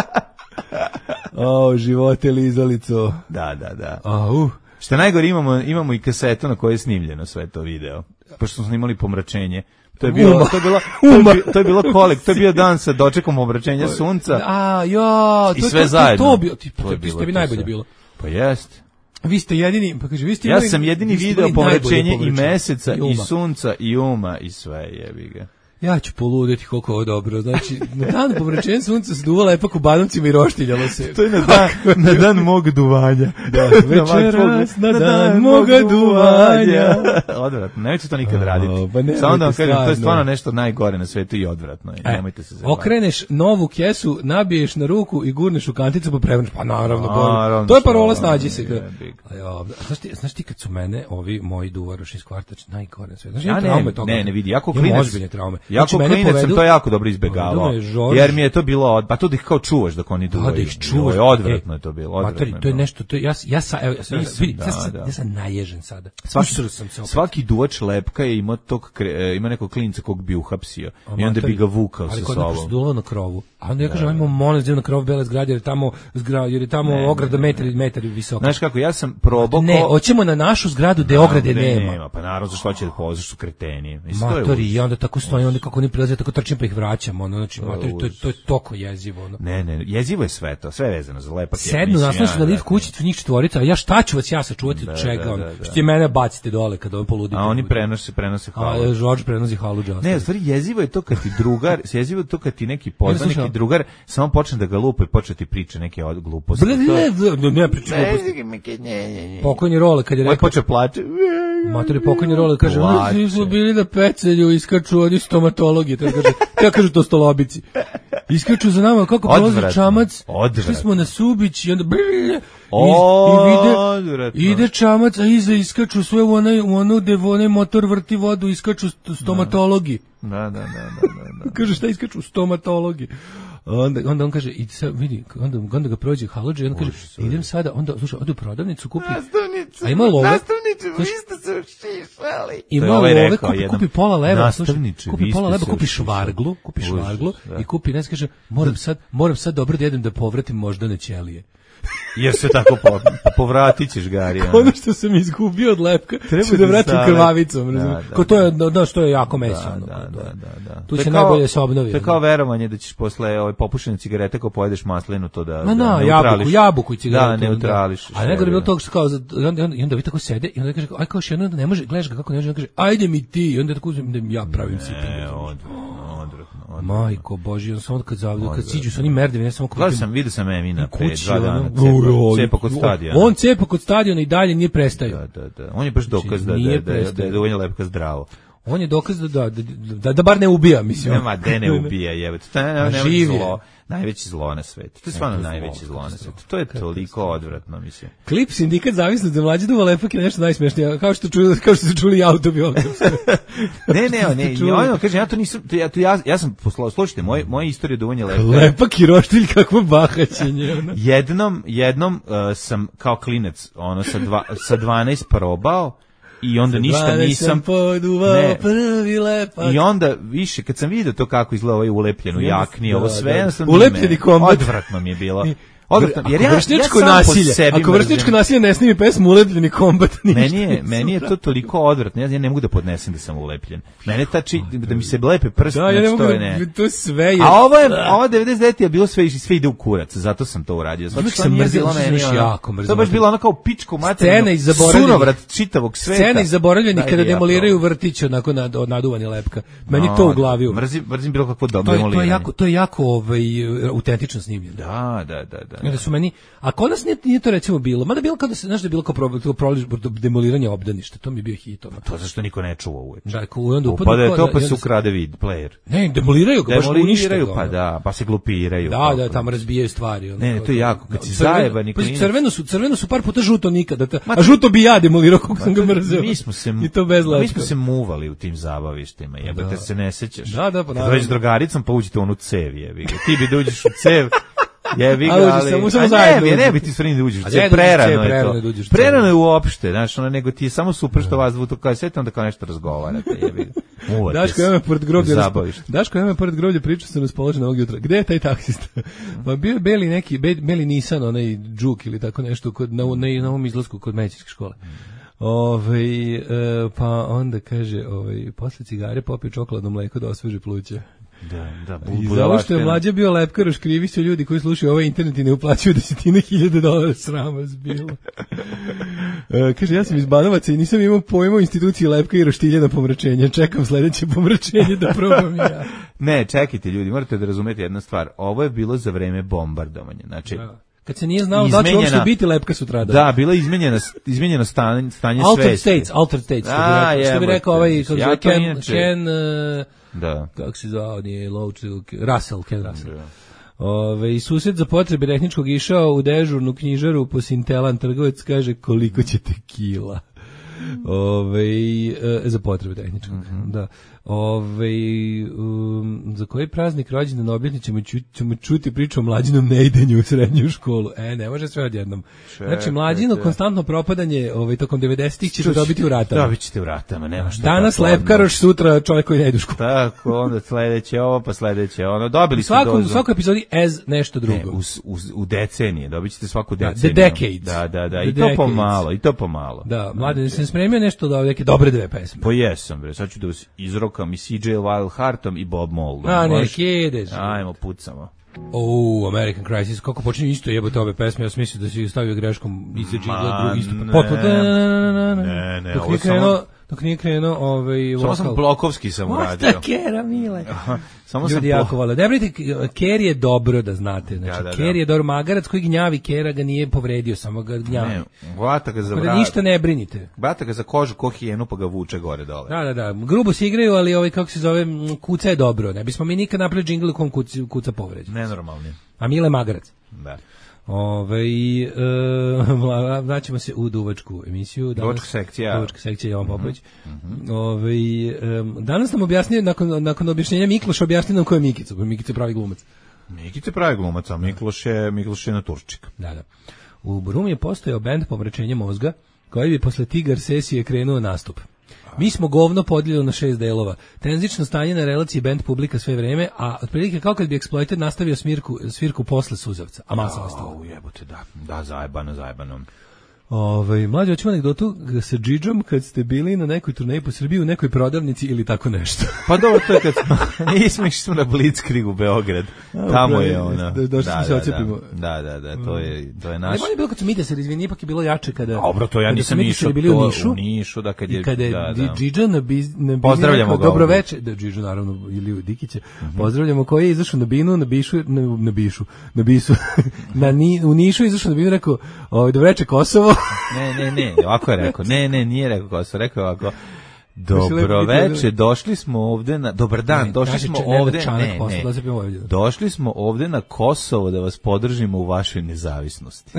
Živote lizalico. Da. Što najgore, imamo i kasetu na kojoj je snimljeno sve to video. Pošto smo snimali pomračenje. To je bilo kolek, to je bio dan sa dočekom pomračenja sunca. I sve zajedno. To bi najbolje bilo. Pa jest. Vi ste jedini, pa kaže, ja sam jedini video pomračenje i meseca i sunca i uma i sve, jebi ga. Ja ću poludeti koliko ovo dobro. Znači, na dan pomračenja sunca se duvala lepak u Banovcima i roštiljalo se. To je na dan mog duvanja. Da, večeras na dan moga duvanja. Odvratno, nemojte to nikad raditi. Samo da vam kažem, to je stvarno nešto najgore na svetu i odvratno. Nemojte se zabaviti. Okreneš novu kesu, nabiješ na ruku i gurneš u kanticu pa prevrneš. Pa naravno. To je parola, snađi se. Znaš ti kad su mene ovi moji duvaroši iz kvarta najgore na svetu. Ne, vidi, jako klinac. Jako klinac sam to jako dobro izbegavao, jer mi je to bilo, pa to da ih kao čuvaš dok oni duvaju. Da ih čuvaš. Odvratno je to bilo. Materi, to je nešto, ja sam naježen sada. Svaki duvač lepka je ima nekog klinca kog bi uhapsio i onda bi ga vukao sa sobom. Ali kod neko duvalo na krovu, a onda ja kažem, ajmo molim na krov bele zgrade, jer je tamo ograda metar visoka. Znaš kako, ja sam probao... Ne, hoćemo na našu zgradu gde ograde nema. Pa naravno, zašto će da pozaš su kreteni. Matori, i onda tako stoji, onda kako oni prilaze, tako trčim pa ih vraćam, znači, to je toko jezivo. Ne, jezivo je sve to, sve vezano za lepak. Sednu, nastavno da liv kući, njih četvorica, a ja šta ću vas ja sačuvati od čega, što ti mene bacite dole kada on poludi. A oni prenose halu. A George prenosi halu džasta. Ne, u stvari jezivo je to kad ti drugar, jezivo je to kad ti neki poznanik i drugar samo počne da ga lupa i počne ti priče neke gluposti. Ne, priča gluposti. Pokojni Role, kad je rekao... počne plače. Matori pokojni Role kaže, svi smo bili na pecelju, iskaču oni stomatologi, ja kažu to stolobici. Iskaču za nama kako prolazi čamac, šli smo na Subić i onda ide čamac, a iza iskaču sve u ono gde onaj motor vrti vodu, iskaču stomatologi. Da. Kaže, šta iskaču stomatologi? Onda on kaže, idi sad, vidi, onda ga prođe halodže i on kaže, idem sada, onda, slušaj, ode u prodavnicu, kupi... A ima love... Nastavniče, vi ste se šišali. Ima love, kupi pola leba, kupi pola leba, kupi švarglu, i kupi, ne kaže, moram sad dobro da jedem da povratim moždane ćelije. Jer se tako povratit ćeš, Gari. Ono što sam izgubio od lepka, ću da vratim krvavicom. Ko to je, što je jako meso. Da. Tu će najbolje se obnovi. To je kao verovanje da ćeš posle popušene cigarete kao pojedeš maslinu, to da neutrališ. Jabuku i cigaretu. Da, neutrališ. A nego je bilo to što kao, i onda vi tako sede, i onda kaže, aj kao še jedno, ne može, gledaš ga kako ne može, kaže, ajde mi ti, i onda tako uzem, ja pravim sipanje. Majko Božji, on samo kad siđu sa onim merdevim, ja samo vidio sam Emina pre 2 dana, cepa kod stadiona. On cepa kod stadiona i dalje nije prestao. Da. On je baš dokaz da je dovoljno lepka zdravo. On je dokaz da bar ne ubija, mislim. Nema, da ne ubija, jebate. To je zlo, najveće zlo na svetu. To je stvarno najveće zlo na svetu. To je toliko odvratno, mislim. Klip Sindikat zavisno za mlađe Duva Lepak je nešto najsmešnije, kao što ste čuli autobiografski. Ne, kažem, ja to nisam, ja sam poslao, slušajte, moja istorija duvanja Lepka. Lepak i roštilj, kakvo bahaćenje. Jednom sam kao klinec, sa 12 probao, i onda ništa nisam poduvao prvi lepak. I onda više kad sam vidio to kako izgleda ovaj ulepljen u jakni, ovo sve ulepljeni kombat, odvratno mi je bilo. Jer ako vršničko nasilje ne snimi pesmu Ulepljeni kombat, meni je to toliko odvratno, ja ne mogu da podnesem da sam ulepljen. Mene tači da mi se lepe prsti, to sve je. A ovo 99 je bilo sve ide u kurac, zato sam to uradio. Zato sam mrzio, to baš bilo ono kao pičko materinu, sunovrat čitavog sveta. Scene iz zaboravljenih kada demoliraju vrtić onako naduvani Lepka. Meni to u glavi. Mrzim bilo kakvo demoliranje. To je jako autentično snimljeno. Da. Da su meni, a kod nas nije to recimo bilo, mada bilo kada se, znaš da je bilo kao demoliranje obdaništa, to mi je bio hit. To zašto niko ne čuva uvek. Da, onda upada to pa se ukrade player. Ne, demoliraju ga, baš unište ga. Pa da, pa se glupiraju. Da, tamo razbijaju stvari. Ne, to je jako, kad si zajeban. Crveno su par puta žuto nikada, a žuto bi ja demolirao kako sam ga mrzeo. Mi smo se muvali u tim zabavištima, jebate se ne sećaš. Da, pa naravno. Kad dođeš s drugaricom pa uđete u onu cev, jebi ga. Ti bi dođeš u cev. Jebi ga, ali ne bi ti stvarno da uđeš, prerano je to. Prerano je uopšte, znaš, nego ti je samo super što vas dvuto kao sete, onda kao nešto razgovarate, jebi ga. Daško, ja me pored groblja pričao sam raspoložen ovog jutra. Gde je taj taksista? Pa bio je beli Nissan, onaj džuk ili tako nešto, na ovom izlasku kod medicinske škole. Pa onda kaže, posle cigare popio čokoladno mleko da osveži pluća. Da, i zato što je mlađe bio lepkaroš, krivi su ljudi koji slušaju ovaj internet i ne uplaćuju $10,000 srama zbilo. Kaže, ja sam iz Banovaca i nisam imao pojma u instituciji lepka i roštilja na pomračenje. Čekam sledeće pomračenje da probam ja. Ne, čekajte ljudi, morate da razumete jednu stvar. Ovo je bilo za vreme bombardovanja. Znači, kad se nije znao da će uopšte biti lepka sutradan. Da, bila izmenjeno stanje svesti. Altered States, što bi rekao ovaj, Ken, kako se zvao, nije Russell, Ken Russell. I susjed za potrebe tehničkog išao u dežurnu knjižaru po Sintelan, trgovac kaže koliko ćete kila. Za potrebe tehničkog, da. Za koji praznik rođendan obljetnic ćemo čuti priču o mlađinom neidenju u srednju školu. Ne može sve odjednom. Znači, mlađino konstantno propadanje tokom 90-ih ćete dobiti u ratama. Dobit ćete u ratama, nema šta. Danas lepkaroš, sutra čovjek koji ne ide u školu. Tako, onda sledeće ovo, pa sledeće ono. Dobili ste dozu. U svakoj epizodi as nešto drugo. U decenije, dobit ćete svaku deceniju. The decades. Da, i to pomalo. Da, mladen, sam spremio nešto da neke dobre dve pesme. Pa jesam, bre, sad ću da vas izrokam i CJ Wildheartom i Bob Moldom. Neki ideš. Ajmo, pucamo. American Crisis, kako počinju isto jebote ove pesme, ja sam mislio da si stavio greškom isto. dok nije krenuo vokal. Samo sam blokovski sam uradio. Osta Kera, mile. Samo ljudi jako vole. Debrite, Ker je dobro da znate. Znači, Ker je dobro. Magarac koji gnjavi Kera ga nije povredio, samo ga gnjavi. Ne, hvata ga za vrat. Ništa ne brinite. Hvata ga za kožu ko hijenu pa ga vuče gore dole. Da. Grubo se igraju, ali kako se zove, kuca je dobro. Ne bismo mi nikad napravili džingl u kom kuca povređen. Nenormalni. A Mile Magarac. Da. Vraćamo se u duvačku emisiju. Duvačka sekcija Jovan Popović. Danas nam objasnio, nakon objašnjenja Mikloš, objasnio nam ko je Mikica. Mikica je pravi glumac. Mikica je pravi glumac, a Mikloš je naturčik. Da. U Rumi je postojao bend Pomračenje mozga, koji bi posle Tigar sesije krenuo nastup. Mi smo govno podijeljeno na 6 delova. Tenzično stanje na relaciji band publika sve vreme, a otprilike kao kad bi Exploited nastavio svirku posle Suzavca, a masa ostala. Jebote, da, zajebano. Mlađe, hoćemo anegdotu sa Džidžom kad ste bili na nekoj turneji po Srbiji u nekoj prodavnici ili tako nešto. Pa dobro, to je kad nismo išli na Blitzkrieg u Beograd. Tamo je ona. Došli smo se ocepimo. Da, to je naš. Ne, bolje bilo kad su Mide se razvijeni, ipak je bilo jače kada... Dobro, to ja nisam išao u Nišu, da kad je... Kada je Džidža na pozdravljamo ga. Dobroveče, da Džidžu naravno, ili Dikića, pozdravljamo koji je izašao na Binu, na Bisu, u Nišu izašao na Binu, rekao, dobroveče Kosovo. Ne, ovako je rekao. Ne, nije rekao Kosovo, rekao ovako. Dobroveče, došli smo ovde na... Dobar dan, došli smo ovde... Došli smo ovde na Kosovo da vas podržimo u vašoj nezavisnosti.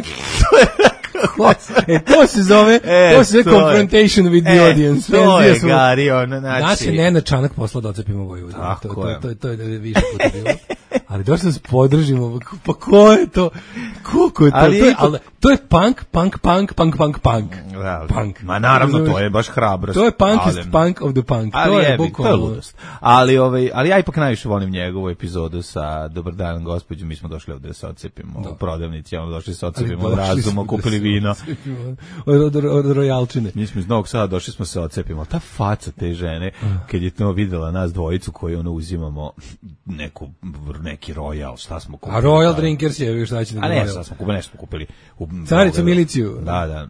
To se zove confrontation with the audience. To je Gari, ono, znači... Nas je Nenad Čanak poslao da ocepimo Vojvodinu. To je više puta bilo. Ali došli da se podržimo, pa ko je to? Koliko je to? To je punk. Ma naravno, to je baš hrabrost. To je punk of the punk. To je ludost. Ali ja ipak najviše volim njegovu epizodu sa Dobar dan, gospođo, mi smo došli ovde da se ocepimo u prodavnici, došli se ocepimo od razuma, kupili vino. Od rojalčine. Mi smo iz Novog Sada, došli smo se ocepimo. Ta faca te žene, kad je to videla nas dvojicu koji uzimamo neki Royal, šta smo kupili? A Royal Drinkers je, šta će da Royal? A ne, šta smo kupili, nešto smo kupili. Caricu miliciju. Da.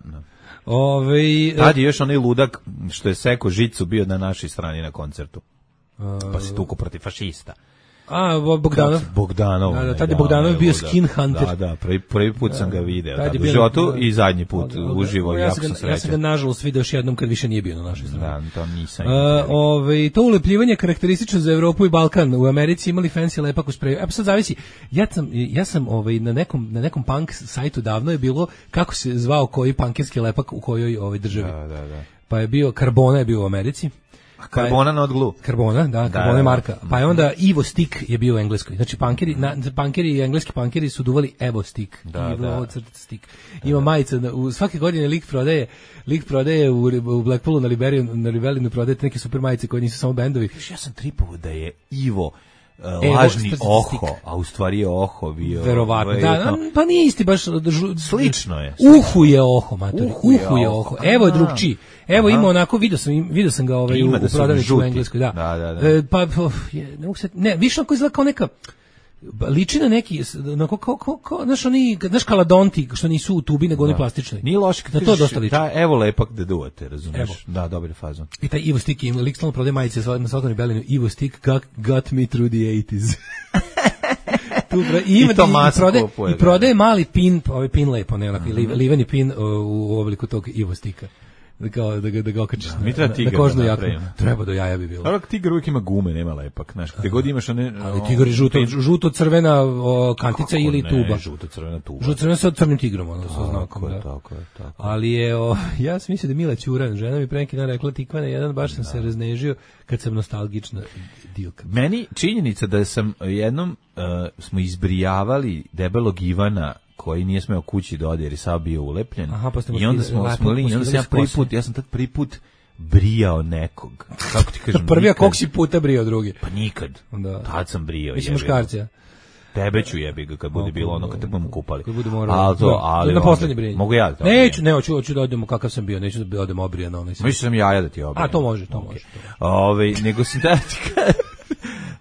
Tad je još onaj ludak što je seko žicu bio na našoj strani na koncertu. Pa si tuko protiv fašista. Bogdanov. Tad je Bogdanov bio skin hunter. Da, prvi put sam ga video u životu i zadnji put uživo, jako sam srećan. Ja sam ga nažalost video još jednom kad više nije bio na našoj strani. Da, to nisam. To ulepljivanje karakteristično za Evropu i Balkan. U Americi imali fancy lepak u spreju. Sad zavisi. Ja sam na nekom punk sajtu davno je bilo kako se zvao koji punkerski lepak u kojoj državi. Da. Pa je bio Carbona je bio u Americi. Karbona not glue. Karbona je marka. Pa je onda Evo Stick je bio u Engleskoj. Znači punkeri i engleski punkeri su duvali Evo Stick. Stick. Ima majica, svake godine lik prodaje u Blackpoolu na Libelinu prodaje neke super majice koje nisu samo bendovi. Ja sam tripovao da je Ivo lažni Oho, a u stvari je Oho bio. Verovatno, pa nije isti baš. Slično je. Uhu je Oho, matori. Uhu je Oho. Evo je drugčiji. Evo ima onako, video sam ga u prodavnici u Engleskoj, da. Pa, ne, više onako izgleda kao neka, liči na neki, znaš kaladonti, što nisu u tubi, nego oni plastični. Nije loše kad kažeš, evo lepak da duvate, razumiješ? Da, dobar je fazon. I taj Evo Stick, lik stalno prodaje majice na Slatoni Belinu, Evo Stick got me through the 80s. I prodaje mali pin, ovaj pin lepo, liveni pin u obliku tog Evo Sticka. Da ga okačiš na kožnu jaku. Treba do jaja bi bilo. Ali tigar uvijek ima gume, nema lepak. Znaš, gdje god imaš one... Ali tigar je žuto-crvena kantica ili tuba. Žuto-crvena tuba. Žuto-crvena sa crnim tigrom, sa znakom. Tako je. Ali ja sam mislio da Mila Ćuran, žena mi pre neki dan rekla tikva na jedan, baš sam se raznežio kad sam nostalgična dilka. Meni činjenica da sam jednom smo izbrijavali debelog Ivana koji nije smeo kući dođe jer je sad bio ulepljen. I onda ja sam tad prvi put brijao nekog. Kako ti kažem? Prvi, a koliko si puta brijao drugi? Pa nikad. Tad sam brijao. Mislim muškarcija. Tebe ću jebi ga kad bude bilo ono kad te budemo kupali. Kad bude moralo. Ali na poslednje brijanje. Mogu ja da. Hoću da odemo kakav sam bio, neću da odemo obrijan onaj. Mislim sam jaja da ti obrijem. A to može. Nego sam da ti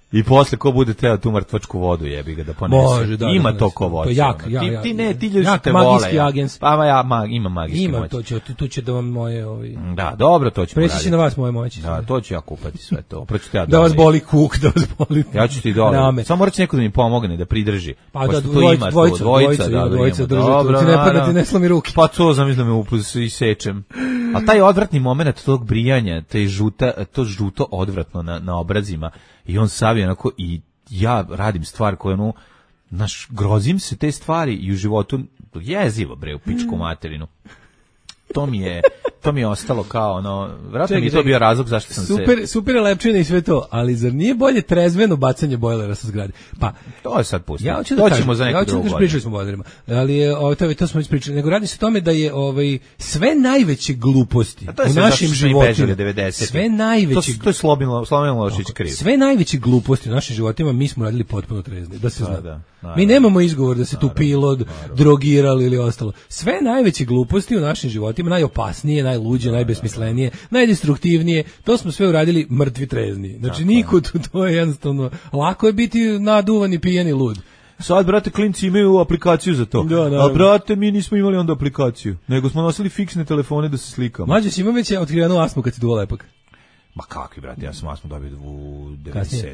I posle ko bude teo tu mrtvačku vodu, jebi ga da ponese. Može, da, ima da, to ko voće. Ti ljudi što te vole. Agens. Pa ima magijski moć. Tu će da vam moje Da, dobro, to ćemo raditi. Preći na vas moje moći. Da, to ću ja kupati sve to. Ja da vas boli kuk, da vas boli. Ja ću ti dole. Samo moraš neko da mi pomogne da pridrži. Pa da, dvojica. Dobro, ti ne slomi ruke. Pa to zamislim i sečem. A taj odvratni moment tog brijanja, to žuto odvratno na obrazima i on savi onako i ja radim stvar koju grozim se te stvari i u životu jezivo bre u pičku materinu. To mi je ostalo kao vjerojatno mi je to bio razlog zašto sam super je lepčina i sve to, ali zar nije bolje trezveno bacanje bojlera sa zgrade? Pa to je sad pustimo. To ćemo za neku drugu. Pričali smo o bojlerima, ali to smo ispričali. Nego radi se o tome da je sve najveće gluposti u našim životima. Sve najveće to je Slobodan Milošević kriv. Sve najveće gluposti u našim životima mi smo radili potpuno trezni, da se zna. Mi nemamo izgovor da se tu pilo, drogirali ili ostalo. Sve najveće gluposti u našim životima, najopasnije, najluđe, najbesmislenije, najdestruktivnije, to smo sve uradili mrtvi trezni. Znači niko to je jednostavno, lako je biti naduvan i pijan i lud. Sad, brate, klinci imaju aplikaciju za to. A, brate, mi nismo imali onda aplikaciju, nego smo nosili fiksne telefone da se slikamo. Mlađe, si imao već otkrivenu astmu kad si duo lepak? Ma kakvi, brate, ja sam astmu dobio u 97.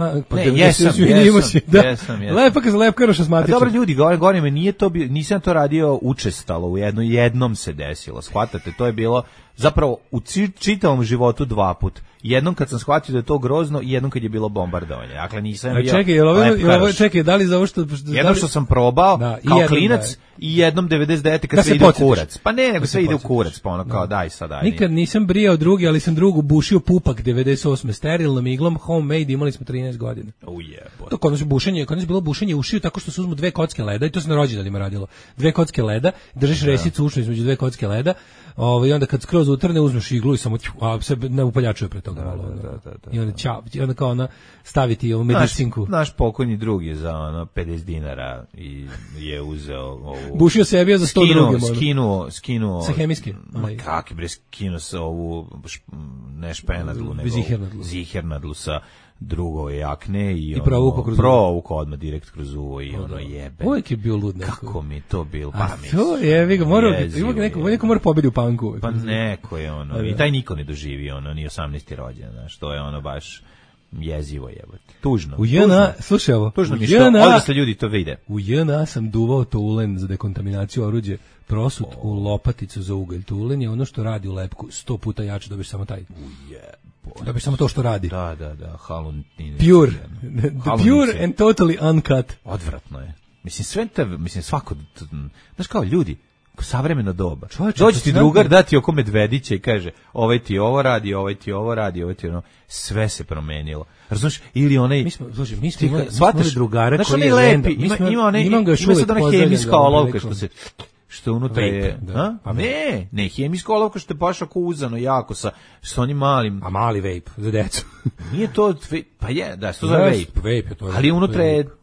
Jesam. Lepak za lepkaroš asmatičan. Dobro, ljudi, gore me nije to bio, nisam to radio učestalo, u jednom se desilo, shvatate, to je bilo zapravo u čitavom životu 2 puta. Jednom kad sam shvatio da je to grozno i jednom kad je bilo bombardovanje. Dakle, nisam bio Čekaj, da li za ovo što... Jednom što sam probao kao klinac i jednom 99. kad sve ide u kurac. Pa ne, nego sve ide u kurac, pa ono kao daj sad, daj. Nikad nisam brijao drugi, ali sam drugu bušio pupak 98. sterilnom iglom, homemade, imali smo 13 godina. To kod nas je bilo bušenje ušiju tako što se uzmu 2 kocke leda i to se na rođendanima radilo. 2 kocke leda, držiš resicu ušnu između 2 kocke leda, i onda kad skroz utrne uzmeš iglu i samo se ne upaljačuje pre toga malo. I onda kao ona staviti ovu medicinku. Naš pokojni drug je za 50 dinara i je uzeo ovu... Bušio sebi za 100 druge. Skinuo... Sa hemijski. Kaki bre, skinuo sa ovu ne špenadlu, nego zihernadlu sa drugove jakne i provukao odmah direkt kroz uvo i ono jebe. Uvijek je bio lud. Kako mi to bilo? Pa to je, neko mora pobedi u panku. Pa neko je i taj niko ne doživi ni 18. rođendan, znaš, to je baš jezivo jebote. Tužno. U JNA, slušaj ovo. Tužno mi što odrasli ljudi to vide. U JNA sam duvao toulen za dekontaminaciju oruđe, prosut u lopaticu za ugalj. Toulen je ono što radi u lepku 100 puta jače, dobiš samo taj. Dobiš samo to što radi. Da. Pure and totally uncut. Odvratno je. Mislim svako, znaš kao ljudi, savremeno doba. Dođe ti drugar, da ti oko medvedića i kaže, ovaj ti ovo radi, ovaj ti ovo radi, ovaj ti ono, sve se promenilo. Razumiješ? Ili onaj... Mi smo imali drugara koji je lepi. Ima sad ona hemijska olovka što unutra je... Ne, hemijska olovka što je baš ako uzano jako sa onim malim... A mali vape za decu. Nije to... Pa je, da, što za vape. Ali unutra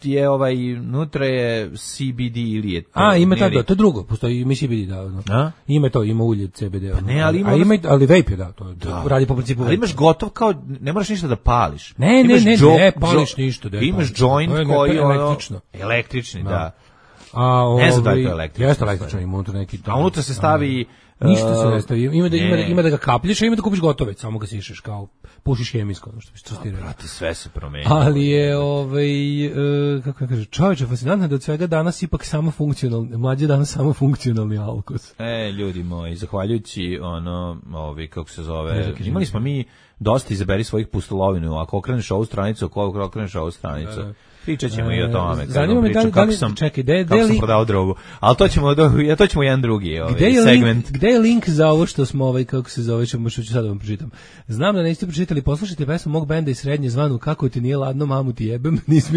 je CBD ili je... Ima tako, to je drugo. Postoji ima CBD, da. Ima ulje CBD. Pa ne, ali ima... Ali vape je, da. To radi po principu... Ali imaš gotov kao... Ne moraš ništa da pališ. Ne pališ ništa. Imaš joint koji... Električni, da. Ne znam da je to električno. Jeste električno, ima unutra neki... A unutra se stavi... Ništa se ne stavi. Ima da ga kapljiš, a ima da kupiš gotove, samo ga sišeš, kao pušiš hemijsko, što ti reći. Brate, sve se promeni. Ali je, kako kaže, čovječe, fascinantno da od svega danas ipak samo funkcionalni, mlađe danas samo funkcionalni alkos. Ljudi moji, zahvaljujući kako se zove, imali smo mi dosta izaberi svojih pustolovinu, ako okreneš ovu stranicu, pričat ćemo i o tome. Zanima me kako sam prodao drogu. Ali to ćemo jedan drugi segment. Gde je link za ovo što smo, kako se zove, što ću sad vam pročitam. Znam da niste pročitali, poslušajte pesmu mog benda iz srednje zvanu Kako ti nije ladno, mamu ti jebem. Nismo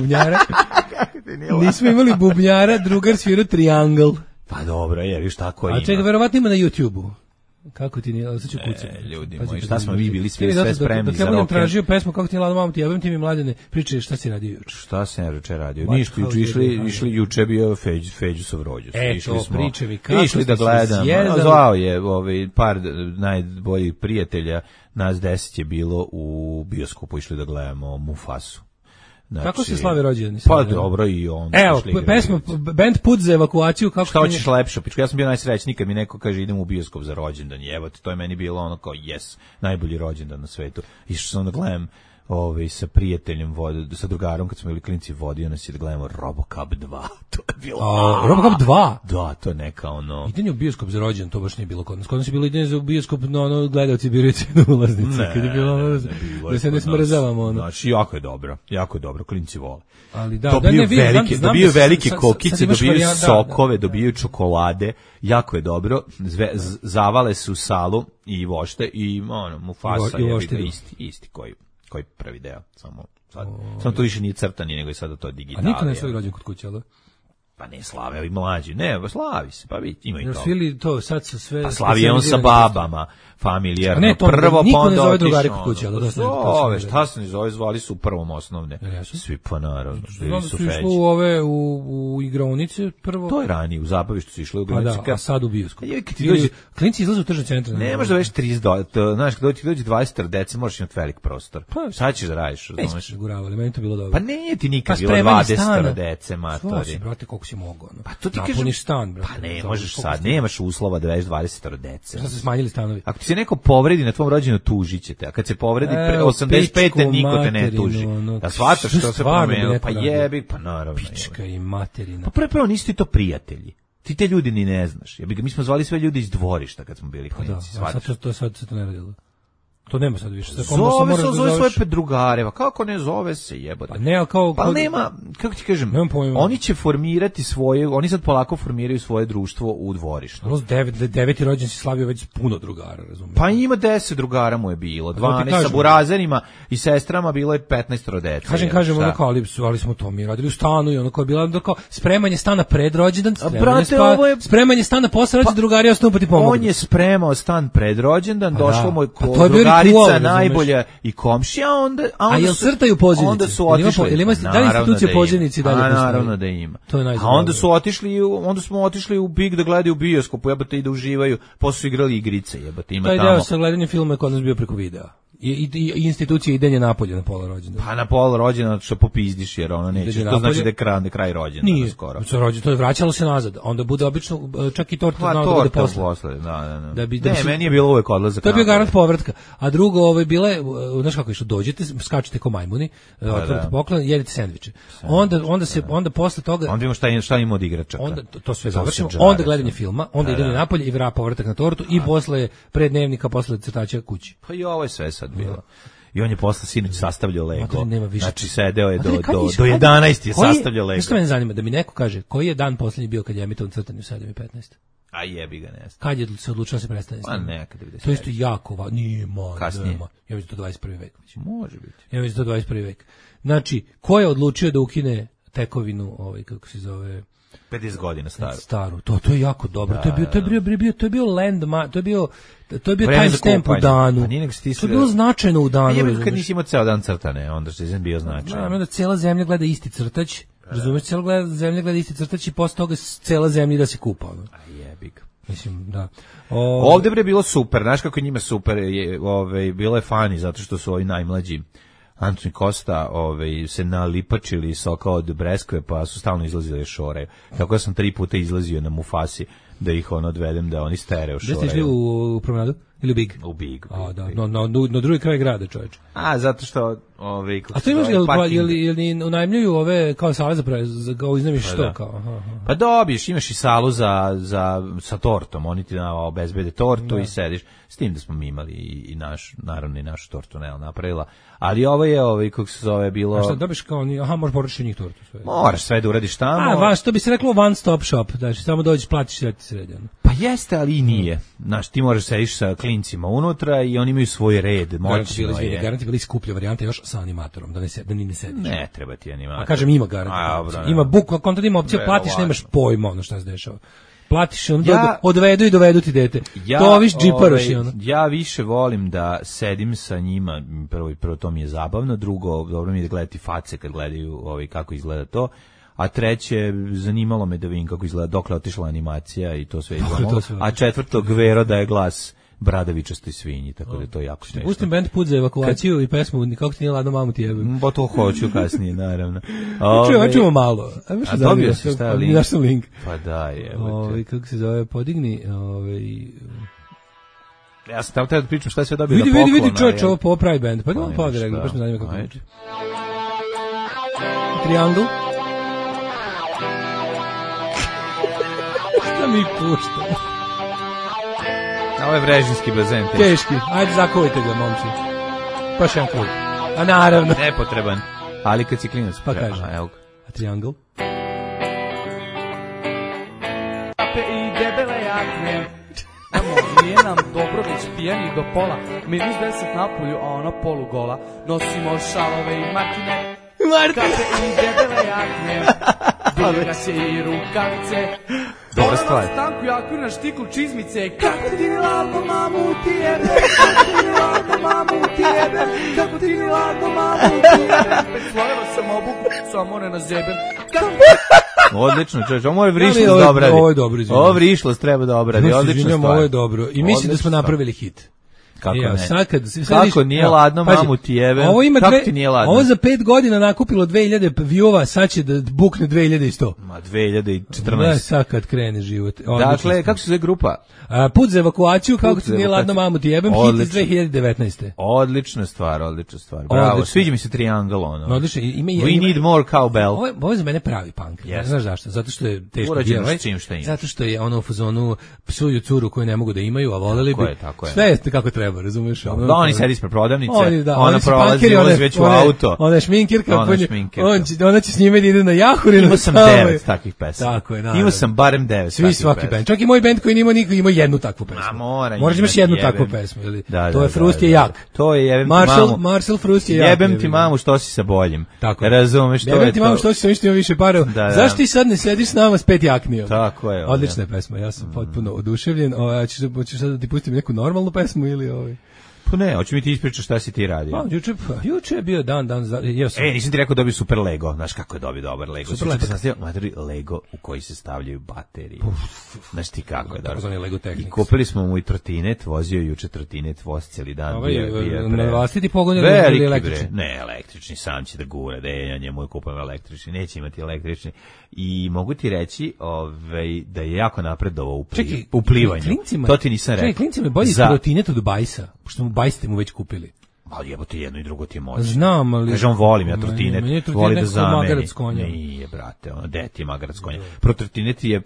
imali bubnjara, drugar svirao Triangle. Pa dobro, viš tako ima. A čega, verovatno ima na YouTube-u. Kako ti nije, sad ću kucati. Ljudi moji, šta smo vi bili sve spremni za roken? Dok ja budem tražio pesmu kako ti lado, mamo ti jebem ti mi Mladene, pričaj šta si radio juče. Šta se juče radio? Ništa, išli juče bio Feđusov rođus. Išli smo, pričevi kako išli da gledam. Zvao je par najboljih prijatelja, nas 10 je bilo u bioskopu, išli da gledamo Mufasu. Znači, kako se slavi rođendan? Pa dobro i on. Evo, pesma band Put za evakuaciju. Kako šta hoćeš lepše? Ja sam bio najsrećniji kad mi neko kaže idem u bioskop za rođendan. Evo, to je meni bilo ono kao yes, najbolji rođendan na svetu. Išao sam da gledam sa prijateljem, sa drugarom, kad smo bili klinci, vodio nas je da gledamo RoboCop 2. To je bilo... RoboCop 2? Da, to je neka ono... Idenje u bioskop za rođendan, to baš nije bilo kod nas. Kod nas je bilo idenje za bioskop, no, gledalci biraju cijenu ulaznice. Kad je bilo da se ne smrzavamo. Znači, jako je dobro, klinci vole. Ali da, dobiju velike kokice, dobiju sokove, dobiju čokolade, jako je dobro, zavale su salu i vošte i Mufasa je isti koji prvi deo, samo to više nije crtani, nego je sada to digitalno. A niko ne slavi rođendan kod kuće, ali? Pa ne slave, ovi mlađi, ne, slavi se, pa ima i to. Svili to, sad su sve... Pa slavi je on sa babama, familijarno, ne, to, prvo, niko ne zove drugari kod kuće, ali zove, šta se ne zove, zvali su u prvom osnovne. Svi pa naravno, bili su feđi. Išli u igraonice prvo. To je ranije, u zabavištu su išli u igraonice. A saad u bioskop. Klinci izlazu u tržni centar. Ne možda već 30, znaš, kada ti dođe 20 dece, možeš imati velik prostor. Šta ćeš da radiš, razumeš? Meni to bilo dobro. Pa nije ti nikad bilo 20 dece, matori. Brate, koliko si mogao. Pa to ti kažem, stan, brate. Pa ne možeš sad, nemaš uslova da veš 20 dece. Šta se smanjili stanovi? Ako ti se neko povredi na tvom rođenju, tužiće te. A kad se povredi 85. niko te ne tuži. Da shvataš što se promenilo, pa jebi, pa naravno. Pička i materina. Pa prvo nisi ti to prijatelji. Ti te ljudi ni ne znaš. Mi smo zvali sve ljudi iz dvorišta kad smo bili klinici. Sad se to ne radilo. To nema sad više. Zove svoje drugare, kako ne zove se, jebote. Pa ne, kao... Pa nema, kako ti kažem, oni će formirati svoje, oni sad polako formiraju svoje društvo u dvorištu. Deveti rođendan si slavio već puno drugara, razumiješ? Pa ima 10 drugara mu je bilo, 12 sa burazerima i sestrama, bilo je 15 rodece. Kažem, ono kao, ali smo to mi radili u stanu i ono kao je bilo kao spremanje stana pred rođendan, spremanje stana posle rođendan, drugari ostupati pomogu. On je spremao stan pred rođendan, došlo mu Marica najbolja i komšija, a jel crtaju pozivnice? Onda su otišli. Da li institucije pozivnici dalje postoje? Naravno da ima. A onda smo otišli u Big da gledaju bioskop, jebote, i da uživaju, posle su igrali igrice, jebote, ima tamo. Taj deo sa gledanjem filma je kod nas bio preko videa. I institucije idenje napolje na pola rođendana. Pa na pola rođendana što popizdiš jer ono neće. To znači da je kraj rođendana. Nije skoro. To je vraćalo se nazad. Onda bude obično čak i torta znao da bude posle. Da. Ne, meni je bilo uvek odlazak. To je bio garant povratka. A drugo bile, znaš kako išlo, dođete, skačete ko majmuni, otvorite poklon, jedete sendviče. Onda posle toga onda imamo šta ima od igračaka. Onda to sve završimo. Onda gledanje filma, onda idemo napolje i povratak na tortu i posle prednevnika, posle crtača kući. Pa i ovo je sve sad bilo. I on je posle sinoć sastavljao Lego. Znači sedeo je do 11 je sastavljao Lego. Što mene zanima da mi neko kaže koji je dan poslednji bio kad je emitovan crtanje u 7:15. A jebi ga ne. Kad je se odlučilo se prestane? Pa nekad 90. To je isto jako važno. Nije kasnije. Ja mislim to 21. vek. Može biti. Ja mislim to 21. vek. Znači, ko je odlučio da ukine tekovinu, kako se zove, 50 godina staru. To je jako dobro. To je bio landmark, to je bio timestamp u danu. To je bilo značajno u danu. Ja kad nisi imao ceo dan crtane, onda što je bio značajno. Da cela zemlja gleda isti crtač. Razumeš, cela zemlja gleda isti crtač i posle toga cela zemlja da se kupa. A jebik. Mislim, da. Ovde bre bilo super, znaš kako njima super, bilo je fani zato što su ovi najmlađi. Antoni Kosta se nalipačili soka od breskve, pa su stalno izlazili šore. Kako ja sam 3 puta izlazio na Mufasi da ih odvedem da oni stereo šore. Da ste išli u promenadu? Ili u Big? U Big. Na drugi kraj grada, čoveče. A, zato što... A to imaš, jel unajmljuju ove kao sale za iznemiš što? Pa dobiješ, imaš i salu sa tortom, oni ti obezbede tortu i sediš. S tim da smo mi imali i naravno i našu tortu napravila. Ali ovo je, kako se zove, bilo... A šta, dobiš kao oni, moraš poručiti njih tortu sve. Moraš sve da uradiš tamo. To bi se reklo one stop shop, znači samo dođeš, platiš, sve ti sredi. Pa jeste, ali i nije. Znaš, ti možeš sediš sa klincima unutra i oni imaju svoj red, moćno je. Garanti bili skuplja varijanta još sa animatorom, da ni ne sediš. Ne treba ti animator. A kažem, ima garanti. Ima buk, kontra ima opcija, platiš, nemaš pojma ono šta se dešava. platiš, odvedu i dovedu ti dete. To viš džiparoš i ono. Ja više volim da sedim sa njima, prvo to mi je zabavno, drugo, dobro mi je da gledati face kad gledaju kako izgleda to, a treće, zanimalo me da vidim kako izgleda, dokle otišla animacija i to sve izgledalo, a četvrto, Gvero daje glas bradavičastoj svinji, tako da je to jako smešno. Pustim band Put za evakuaciju i pesmu Kako ti nije ladno, mamu ti jebem. Bo to hoću kasnije, naravno. Čujemo malo. A dobio si šta link? Daš sam link. Pa da, je. Kako se zove, podigni. Ja sam tamo da pričam šta se dobio na poklon. Vidi čovječ, ovo popravi band. Pa idemo pa direktno, baš me zanima kako je. Triangle. Šta mi puštamo? Ovo je vrežinski bazen. Teški. Ajde, zakuvajte ga, momci. Pa še jedan krug. A naravno. Nepotreban. Ali kad si klinac. Pa kaže. A triangle? I debele jakne. Nije nam dobro već pijani do pola. Minus 10 na polju, a ona polugola. Nosimo šalove i martine. Kape i debele jakne. Dugaće i rukavice. Dobra stvar. Stanku jaku na štiku čizmice. Kako ti ni ladno, mamu ti jebe. Kako ti ni ladno, mamu ti jebe. Kako ti ni ladno, mamu ti jebe. Pet slojeva sam obuku, samo ne na zeben. Odlično, čovječ, ovo je vrišlost da obradi. Ovo je dobro, izvinjamo. Ovo vrišlost treba da obradi, odlična stvar. Ovo je dobro. I mislim da smo napravili hit. Kako ne? Kako nije ladno, mamu ti jebe. Kako ti nije ladno? Ovo za 5 godina nakupilo 2000 view-ova, sad će da bukne 2100. Ma 2014. Da, sad kad krene život. Dakle, kako se zove grupa? Put za evakuaciju, kako ti nije ladno, mamu ti jebem, hit iz 2019. Odlična stvar. Bravo, sviđa mi se Triangle, ono. Odlično. We need more cowbell. Ovo je za mene pravi punk. Znaš zašto? Zato što je teško djevaj. Zato što je ono u fazonu psuju curu koju ne mogu da imaju, a voleli bi. Sve je kako treba, razumeš? Da, oni sedi ispred prodavnice, ona prolazi, ulazi već u auto. Ona je šminkirka, ona će s njime da ide na jahur. Imao sam 9 takvih pesma. Tako je, naravno. Imao sam barem 9 takvih pesma. Svi svaki band. Čak i moj band koji nima niko ima jednu takvu pesmu. Moraš imaš jednu takvu pesmu. To je Frust je jak. To je jebem ti mamu. Marcel Frust je jak. Jebem ti mamu što si sa boljim. Razumeš, to je to. Jebem ti mamu što si sa što ima više para. Zašto ti sad ne sediš s nama s 5 jaknijom? Tako je. Odlična je pesma, ja sam potpuno oduševljen. Hoćeš sad da ti pustim neku normalnu pesmu ili ovaj? Pa ne, hoće mi ti ispričati šta si ti radio. Pa, juče je bio dan. Nisam ti rekao dobio super Lego. Znaš kako je dobio dobar Lego? Super Lego u koji se stavljaju baterije. Znaš ti kako je dobro. Lego Technics. I kupili smo mu i trotinet, vozio juče trotinet, voz cijeli dan. Na vlastiti pogon ili električni? Ne, električni, sam će da gura, ja njemu kupujem električni, neće imati električni. I mogu ti reći da je jako napredovao u plivanju. To ti nisam rekao. Klincima je bolji trotinet od bajsa, pošto mu bajs ste mu već kupili. Ali jebote, jedno i drugo ti je moćno. Znam, ali... Kažem, volim ja trotinet, voli da zameni. Magarac konja. Nije, brate, deti je magarac konja. Pro trotinet je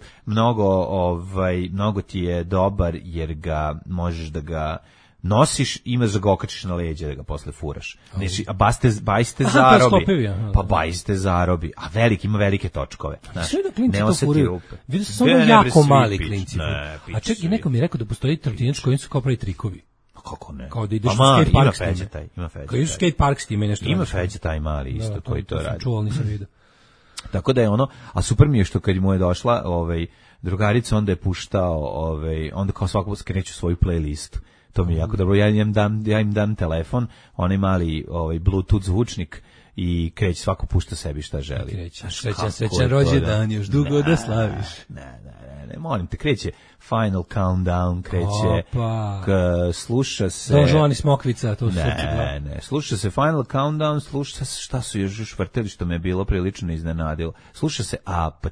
mnogo ti je dobar, jer ga možeš da ga nosiš, imaš da ga okačiš na leđe, da ga posle furaš. A bajste zarobi. Pa bajste zarobi. A ima velike točkove. Ne osjeti rupe. Vidio sam samo jako mali klinci. A ček, i neko mi je rekao da postoji trotinet s kojim su kao pravi trikovi. Kako ne? Kao da ideš u skate park s time. Ima Feđa. Kao ideš u skate park s time nešto. Ima Feđa taj mali isto koji to radi. Čuo, nisam vidio. Tako da je ono, a super mi je što kad mu je došla drugarica, onda je puštao, onda kao svako skreću svoju playlistu. To mi je jako dobro. Ja im dam telefon, onaj mali Bluetooth zvučnik i kreće, svako pušta sebi šta želi. Srećan rođendan, još dugo da slaviš. Ne, molim te, kreće Final Countdown, kreće, sluša se... Don Juan i Smokvica, to su... Ne, sluša se Final Countdown, sluša se, šta su još vrteli što me je bilo prilično iznenadilo. Sluša se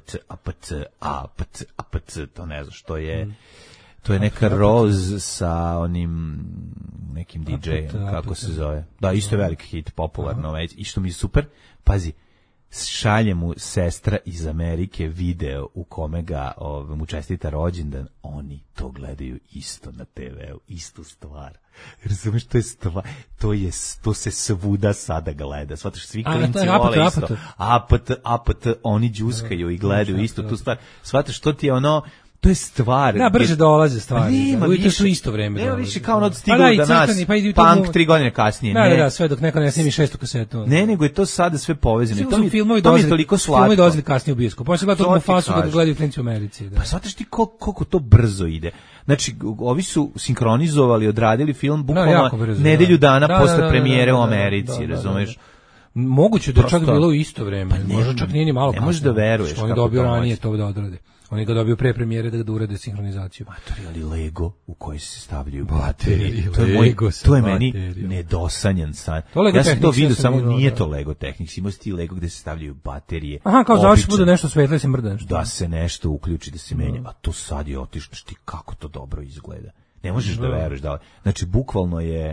APT, to ne znam što je... To je neka Rose sa onim nekim DJ-em, kako se zove. Da, isto je veliki hit, popularno već. I što mi je super, pazi, šalje mu sestra iz Amerike video u kome ga mu čestita rođendan, oni to gledaju isto na TV-u, istu stvar. Razumeš, to je stvar, to se svuda sada gleda. Svataš, svi klinci vole isto. APT, oni džuskaju i gledaju isto tu stvar. Svataš, to ti je ono, to je stvar. Da, brže dolaze stvari. Nema više, to isto vreme. Nema više kao ono stiglo da nas punk 3 godine kasnije. Da, sve dok neko ne snimi 6. kasetu. Ne, nego je to sada sve povezano. To mi je toliko slatko. Filmovi dolazili kasnije u bioskop. Pa se gleda tog fasu da ga gledaju klinci u Americi. Pa shvataš ti koliko to brzo ide. Znači, ovi su sinkronizovali, odradili film bukvalno nedelju dana posle premijere u Americi, razumeš? Moguće da čak bilo u isto vreme, možda čak nije ni malo kasnije. Ne možeš da veruješ kako oni dobiju ranije to da odrade. Oni ga dobiju pre premijere da urade sinhronizaciju. Materijali Lego u koji se stavljaju baterije. To je meni nedosanjan san. Ja sam to vidio, samo nije to Lego Technics. Imao si ti Lego gde se stavljaju baterije. Aha, kao završi bude nešto svetlo i se mrda nešto. Da se nešto uključi, da se menja. A to sad je otišlo, ti kako to dobro izgleda. Ne možeš da veruješ da. Znači, bukvalno je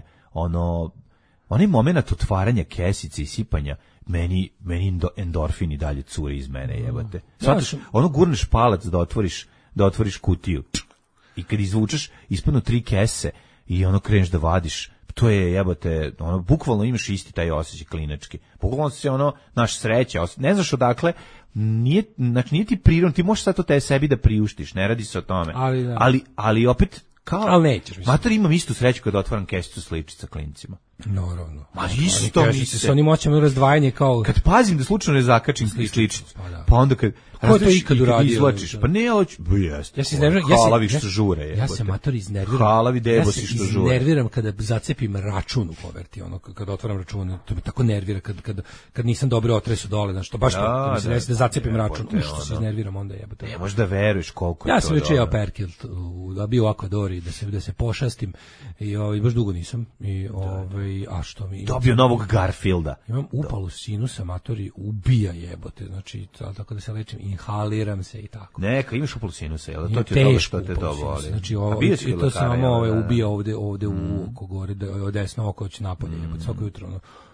onaj moment otvaranja kesice i sipanja, meni endorfini dalje curi iz mene, jebote. Svataš, ono gurneš palac da otvoriš kutiju i kad izvučeš ispadnu 3 kese i ono kreneš da vadiš, to je jebote, ono bukvalno imaš isti taj osjećaj klinački. Bukvalno se ono naš sreća, ne znaš odakle, nije ti prirodno, ti možeš sad to te sebi da priuštiš, ne radi se o tome. Ali opet ali nećeš, mislim. Mater, imam istu sreću kada otvaram kesicu sličica klincima. Naravno. Ma isto mi se. S onim moćama razdvajanje kao... Kad pazim da slučajno ne zakačim sličicu, pa onda kad... Ko je to ikad uradio? Izlačiš, pa ne, jeste. Ja se iznerviram. Halavi što žure. Ja se mator iznerviram. Halavi debosi što žure. Ja se iznerviram kada zacepim račun u koverti, ono, kada otvaram račun, to me tako nervira kad nisam dobro otresu dole, znači to baš to mi se desi da zacepim račun, što se iznerviram onda jebote. Ne možeš da veruješ koliko je to. Ja sam juče jeo perkilt, bio u Akvadori da se pošastim i baš dugo nisam i a što mi dobio novog Garfielda. Imam upalu sinusa, matori, ubija jebote, znači tako da se lečim, inhaliram se i tako. Neka, imaš upalu sinusa, jel? To ti je dobro što te to boli. Znači, to samo ubija ovde u oko gore, desno oko će napolje, jebote, svako jutro,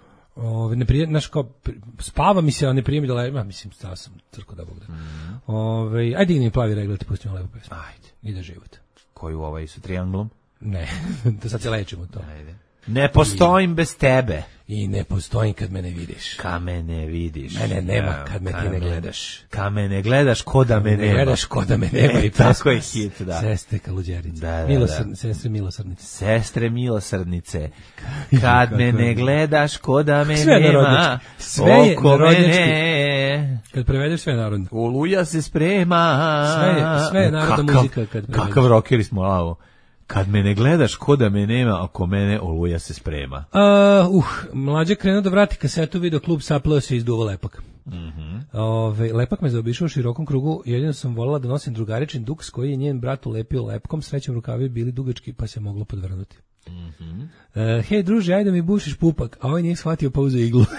ne prije, znaš, kao, spava mi se, a ne prije mi da levim, mislim, stava sam crko da Bog da. Ajde digni plavi regler, ti pustim lepo pesmu. Ajde. Ide život. Koju sa trianglom? Ne, da sad se lečimo to. Ajde. Ne postojim bez tebe. I ne postojim kad me ne vidiš. Kad me ne vidiš. Mene nema kad me ti ne gledaš. Kad me ne gledaš ko da me nema. Ne gledaš ko da me nema. I tako je hit, da. Sestre Kaluđerice. Sestre milosrdnice. Sestre milosrdnice. Kad me ne gledaš ko da me nema. Sve je narodnjački. Kad prevedeš sve narodno. Oluja se sprema. Sve je narodna muzika. Kakav rockeri smo, lavo. Kad me ne gledaš, ko da me nema, oko mene Oluja se sprema. Mlađe krenuo da vrati kasetu, video klub saplao se i izduvo Lepak. Lepak me zaobišao u širokom krugu, jedino sam volila da nosim drugaričin duks koji je njen brat ulepio lepkom, srećem rukavi bili dugački pa se moglo podvrnuti. Hej druže, ajde mi bušiš pupak, a ovaj nije shvatio pa uzeo iglu.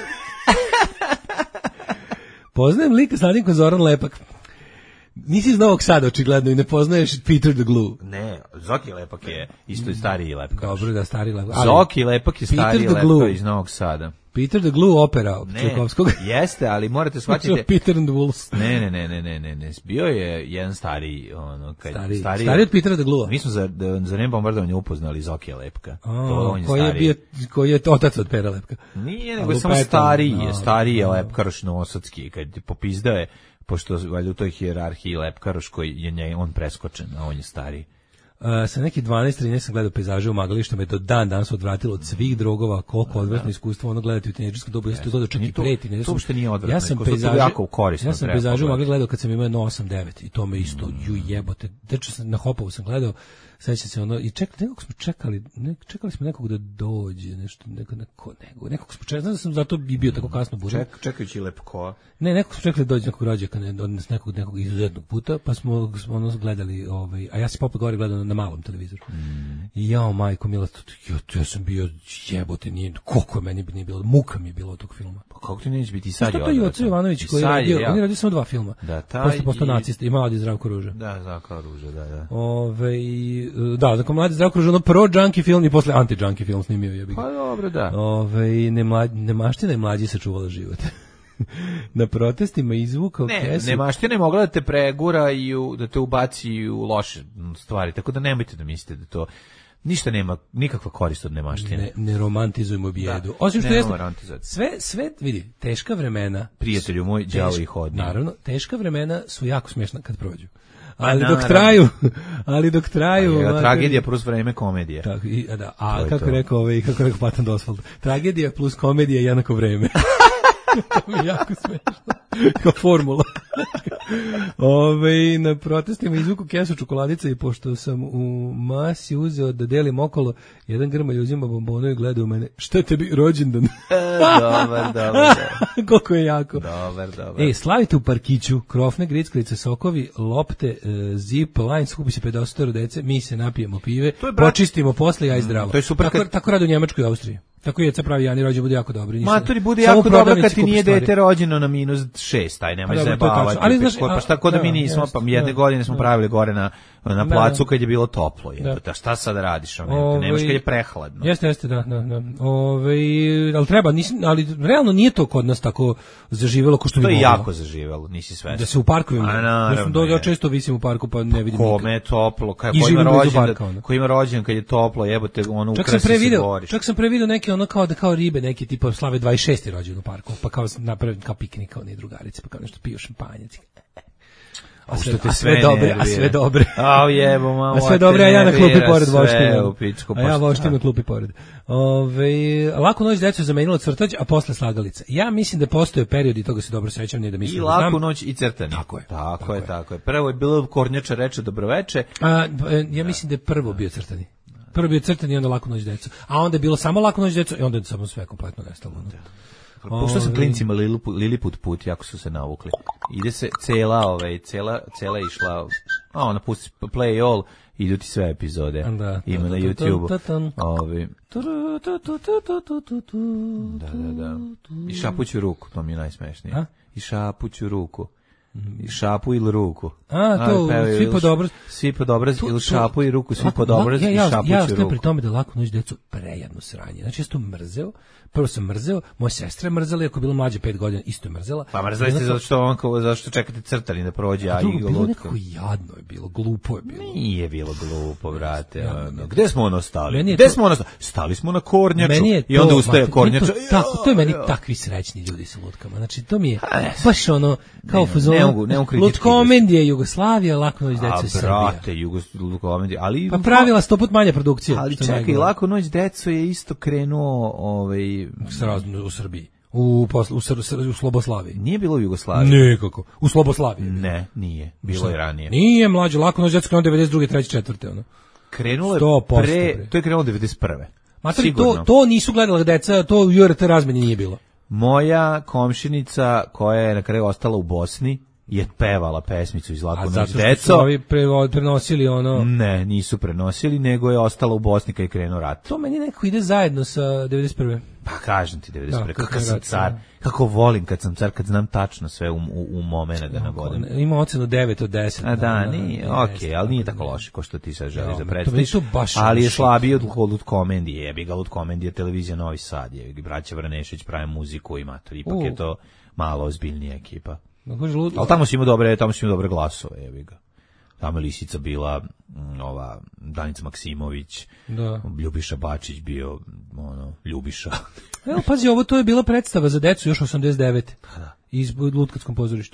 Poznajem lika s nadimkom Zoran Lepak. Nisi iz Novog Sada očigledno i ne poznaješ Peter the Glue. Ne, Zoki Lepak je isto i stariji Lepak. Dobro da stariji Lepak. Zoki Lepak je stariji Lepak iz Novog Sada. Peter the Glue opera Čajkovskog. Jeste, ali morate shvatiti. Peter and the Wolves. Ne. Bio je jedan stariji, stariji od Petera the Glue. Mi smo za ne bombardovanje upoznali Zoki Lepka. Koji je otac od Pera Lepka. Nije, nego je samo stariji je Lepkaroš Novosadski, kad popizdao je, pošto valjda u toj hijerarhiji Lepkaroš koji je on preskočen, a on je stariji. Sa neki 12-13 sam gledao pejzaže u Magalištu, me do dan danas odvratilo od svih drogova, koliko odvratno iskustvo ono gledati u tinejdžerskom dobu, ja sam to gledao čak i preti. To uopšte nije odvratno, ja sam pejzaže u Magalištu gledao kad sam imao 8-9 i to me isto, jebote, na Hopovu sam gledao, sećam se ono, i čekali smo nekog da dođe, nekog smo čekali, znam da sam zato i bio tako kasno budan. Čekajući Lepkova. Ne, nekog smo čekali da dođe nekog rođaka, od nekog izuzetnog puta, pa smo ono gledali, a ja sam popet gore gledao na malom televizoru. I jao, majko mila, ja sam bio jebote, koliko je meni nije bilo, muka mi je bilo od tog filma. Pa kako ti neće biti i sad je odvratno? To je Joco Jovanović koji je radio samo 2 filma. Da, posle postao nacista i Mladi Zdravko Ruža. Da, Zdravko Ruža, da. Da, dakle, Mladi Zdravko Ruža, ono prvo junkie film i posle anti-junkie film snimio je. Pa dobro, da. Nemaština je mlađi sačuvala život. Na protestima izvukao kesu. Nemaština je mogla da te pregura i da te ubaci u loše stvari, tako da nemojte da mislite da to ništa nema, nikakva korist od nemaštine. Ne romantizujemo bijedu. Osim što sve, vidi, teška vremena. Prijatelju moj, đavo ih odnio. Naravno, teška vremena su jako smiješna kad prođu. ali dok traju tragedija plus vreme komedije. Tako, kako je rekao Patton Oswalt, tragedija plus komedija jednako vreme. To mi je jako smešno. Kao formula. Na protestima izvuku kesu čokoladica i pošto sam u masi uzeo da delim okolo, jedan grmalj uzima bombonu i gleda u mene. Šta tebi rođendan? Dobar. Koliko je jako. Dobar. Slavite u parkiću, krofne, grickalice, sokovi, lopte, zip, line, skupi se 50 dece, mi se napijemo pive, počistimo posle, ja i zdravo. To je super. Tako radi u Njemačkoj i Austriji. Tako je, pravi Jani rođe bude jako dobri. Maturi bude jako dobro kad ti nije dete rođeno na -6, aj nemoj zajebavati. Ali znaš, pa šta kod da mi nismo, pa jedne godine smo pravili gore na placu kad je bilo toplo. Da šta sad radiš? Nemaš kad je prehladno. Jeste, da. Ali treba, ali realno nije to kod nas tako zaživelo kao što bi moglo. To je jako zaživelo, nisi svestan. Da se u parkovima. Ja često visim u parku pa ne vidim nikad. Kome je toplo, ko ima rođendan kad je toplo, jebote, ono ukrasi se goriš. Čak sam previdio neke ono kao ribe, neki tipa slave 26. rođendan u parku, pa kao napravim kao piknik, kao ni drugarice, pa kao nešto piju šampanjac. A sve dobre. A jebo, mamo. A sve dobre, a ja na klupi pored voštinu. A ja voštinu na klupi pored. Laku noć decu je zamenilo crtač, a posle slagalica. Ja mislim da postoje period i toga se dobro sećam, ne da mislim. I laku noć i crtanje. Tako je. Prvo je bilo kornjača reče dobroveče. Ja mislim da je prvo bio crtani. Prvo bio crtani i onda laku noć decu. A onda je bilo samo laku noć decu i onda je samo sve kompletno nestalo. Pošto sam klincima Liliput, jako su se navukli. Ide se cela išla, ona pusti play all, idu ti sve epizode. Ima na YouTube-u. Da. I šapuću ruku, to mi je najsmešnije. I šapuću ruku. Šapu ili ruku. Svi po dobro ili šapu i ruku, svi po dobro i šapuću ruku. Ja ostajem pri tome da laku noć decu prejedno sranje. Znači ja sam to mrzeo. Prvo sam mrzeo, moja sestra je mrzela, iako je bila mlađa 5 godina, isto je mrzela. Pa mrzeli ste zato što čekate crtani da prođe, a i lutka. Bilo nekako jadno je bilo, glupo je bilo. Nije bilo glupo, brate. Gde smo ono stali? Stali smo na kornjaču i onda ustaje kornjača. To je meni takvi srećni ljudi sa lutkama. Znači, to mi je baš ono, kao fazonu, lutkomendije Jugoslavija, Laku noć decu Srbija. Brate, lutkomendije, ali... Pa pravila 100 put manja produkcija. Ali čekaj, Laku noć decu je isto krenuo u Srbiji. U Sloboslaviji. Nije bilo u Jugoslaviji. Nikako. U Sloboslaviji. Ne, nije. Bilo je ranije. Nije mlađe, Laku noć decu krenuo 92. 3. 4. ono. Krenulo je to je krenulo 91. Matori, to nisu gledala deca, to u JRT razmeni nije bilo. Moja komšinica koja je na kraju ostala u Bosni je pevala pesmicu iz Laku noć deco. A zato su ovi prenosili ono... Ne, nisu prenosili, nego je ostala u Bosni kad je krenuo rat. To meni nekako ide zajedno sa 91. Pa kažem ti 91. Kako sam car, kako volim kad sam car, kad znam tačno sve u momene da navodem. Ima ocenu 9 od 10. A da, nije, okej, ali nije tako loše ko što ti sad želiš da predstaviš. Ali je slabiji od Lutkomendije, jebi ga Lutkomendije, televizija Novi Sad, jebi ga braća Vranešić prave muziku i mater, ipak je to malo ozbiljnija ekipa. Ali tamo su ima dobre glasove, jebi ga. Tamo je Lisica bila, Danica Maksimović, Ljubiša Bačić bio, Ljubiša. Evo, pazi, to je bila predstava za decu još 89. Iz Lutkarskom pozorištu.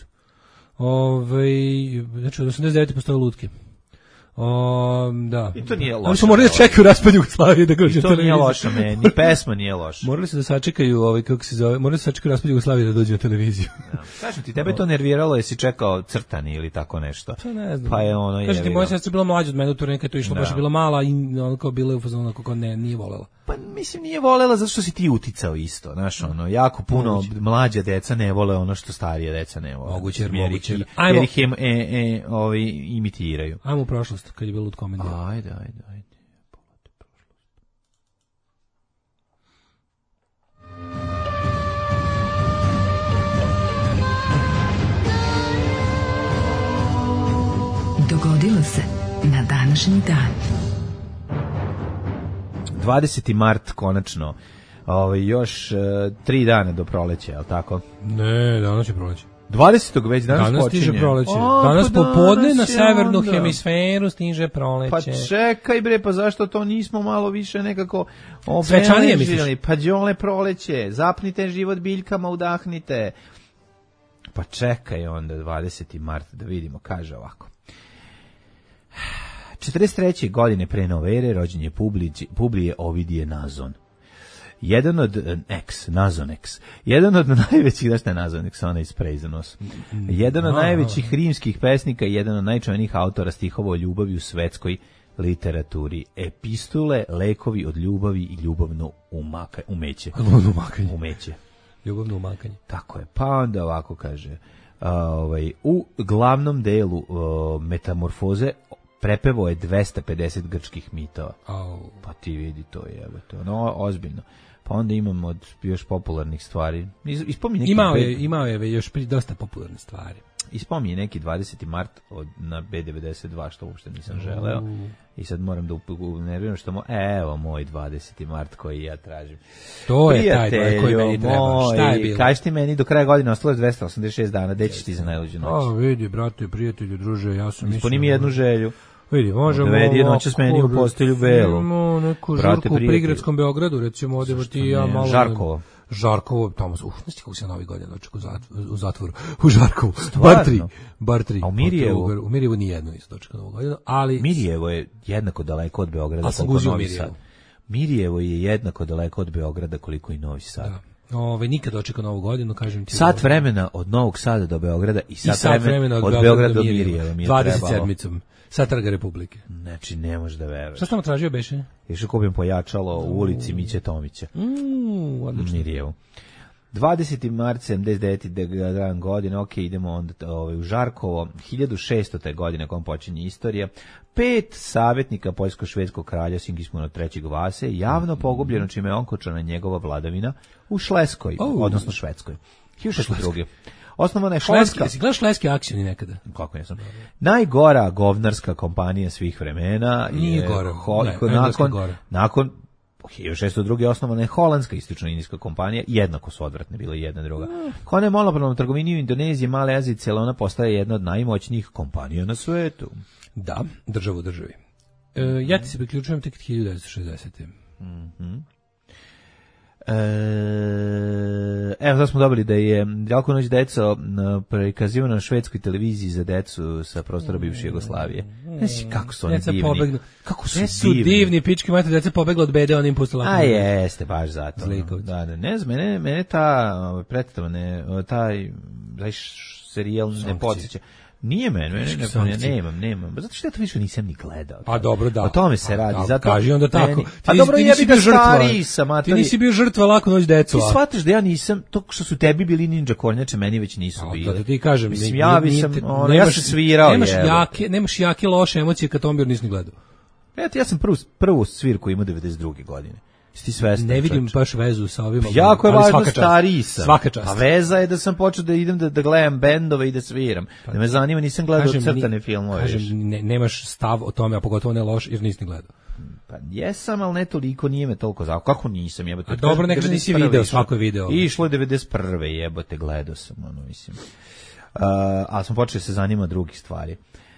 Znači, od 89. postoje lutke. Da. I to nije loše. Oni su morali da čekaju raspad Jugoslavije da dođe na televiziju. I to nije loše meni, ni pesma nije loša. Morali su da sačekaju, kako se zove, morali su sačekaju raspad Jugoslavije da dođe na televiziju. Kažem ti, tebe to nerviralo, jesi čekao crtani ili tako nešto. Pa ne znam. Pa je ono Kažem ti, moja sestra bila mlađa od mene, to nekad to išlo, baš je bila mala i ono kao bila u fazonu kako nije volela. Pa mislim nije volela zato što si ti uticao isto, znaš, jako puno mlađa deca ne vole ono što starije deca ne vole. Moguće. Jer ih imitiraju. Ajmo u prošlost, kad je bilo Lutkomendija. Ajde. Dogodilo se na današnji dan. 20. mart konačno. Još 3 dana do proleća, je li tako? Ne, danas je proleće. 20. već danas počinje. Stiže proleće. Danas popodne na severnu hemisferu stiže proleće. Pa čekaj bre, pa zašto to nismo malo više nekako svečanije misliš? Pa đole proleće, zapnite život biljkama, udahnite. Pa čekaj onda 20. mart da vidimo, kaže ovako. 43. godine pre nove ere rođen je Publije Ovidije Nazon. Jedan od Nazon X. Jedan od najvećih, da šta je Nazon X, ona iz Preizanos. Jedan od najvećih rimskih pesnika i jedan od najčuvenijih autora stihova o ljubavi u svetskoj literaturi. Epistule, lekovi od ljubavi i ljubavno umeće. Umeće. Ljubavno umakanje. Tako je. Pa onda ovako kaže, u glavnom delu Metamorfoze prepevao je 250 grčkih mitova. Pa ti vidi to je, ono ozbiljno. Pa onda imam od još popularnih stvari. Imao je još dosta popularne stvari. Ispominje neki 20. mart na B92, što uopšte nisam želeo. I sad moram da nerviram što evo moj 20. mart koji ja tražim. To je taj koji meni treba. Šta je bilo? Kaži ti meni, do kraja godine ostalo je 286 dana. Gde ćeš ti za najluđu noć? Vidi, brate, prijatelju, druže, ja sam mislio... Ispuni mi jednu želju. Vidi, možemo... Dovedi noća s meni u postelju belu. Imamo neku žurku u prigradskom Beogradu, recimo, ovdje ti ja malo... Žarkovo, tamo, znaš ti kako se novi godin dočekao u zatvoru, u Žarkovu, bar 3. A u Mirjevu? U Mirjevu nijedno nisam dočekao novu godinu, ali... Mirjevo je jednako daleko od Beograda koliko Novi Sad. Mirjevo je jednako daleko od Beograda koliko i Novi Sad. Da. Nikad dočekao novu godinu, kažem ti. Sat vremena od Novog Sada do Beograda i sat vremena od Beograda do Mirjeva. 27. Sa Trga Republike. Znači, ne možeš da veruješ. Šta sam tražio, beše? Još kupim pojačalo u ulici Miće Tomića. Odlično. Mirjevu. 20. mart 79. godine, idemo onda u Žarkovo, 1600. godine kom počinje istorija, 5 savjetnika poljsko-švedskog kralja Sigismunda III. Vase javno pogubljeno, čime je onkočana njegova vladavina u Šleskoj, odnosno Švedskoj. 1602. Osnovana je holandska... Jesi gledao Šleske akcioni nekada? Kako nisam. Najgora govnarska kompanija svih vremena. Nije gora. Nakon 1602. osnovana je holandska istočno-indijska kompanija, jednako su odvratne bile jedna druga. Kone je monopolnom trgovini u Indoneziji, Male Azije i Celona postaje jedna od najmoćnijih kompanija na svetu. Da, državu državi. Ja ti se priključujem tek 1960. Evo, sad smo dobili da je Dalko noć deco prikazivano na švedskoj televiziji za decu sa prostora bivše Jugoslavije. Kako su oni divni. Kako su divni, pički mate, deca pobegla od bede, oni im pustila. A jeste, baš zato. Da, ne znam, mene ta predstava, taj serijal ne podsjeća. Nije nemam. Zato što ja to više nisam ni gledao. Pa dobro, da. O tome se radi. Zato kaži onda tako. Pa dobro, ja bih stariji sam. Ti nisi bio žrtva Laku noć decu. Ti shvataš da ja nisam, to što su tebi bili ninja kornjače, meni već nisu bili. Da ti kažem. Mislim, ja sam svirao. Nemaš jake loše emocije kad Tombir nisi ni gledao. Ja sam prvu svirku imao 92. godine. Ti svestan, ne vidim baš vezu sa ovim. Jako je važno, stariji sam. Svaka čast. A veza je da sam počeo da idem da gledam bendove i da sviram. Da me zanima, nisam gledao crtane filmove. Kažem, nemaš stav o tome, a pogotovo ne loš, jer nisi gledao. Pa jesam, ali ne toliko, nije me toliko zako. Kako nisam, jebote? A dobro, nekada nisi video, svako je video. Išlo je 91. jebote, gledao sam, mislim. Ali sam počeo se zanima drugih stvari.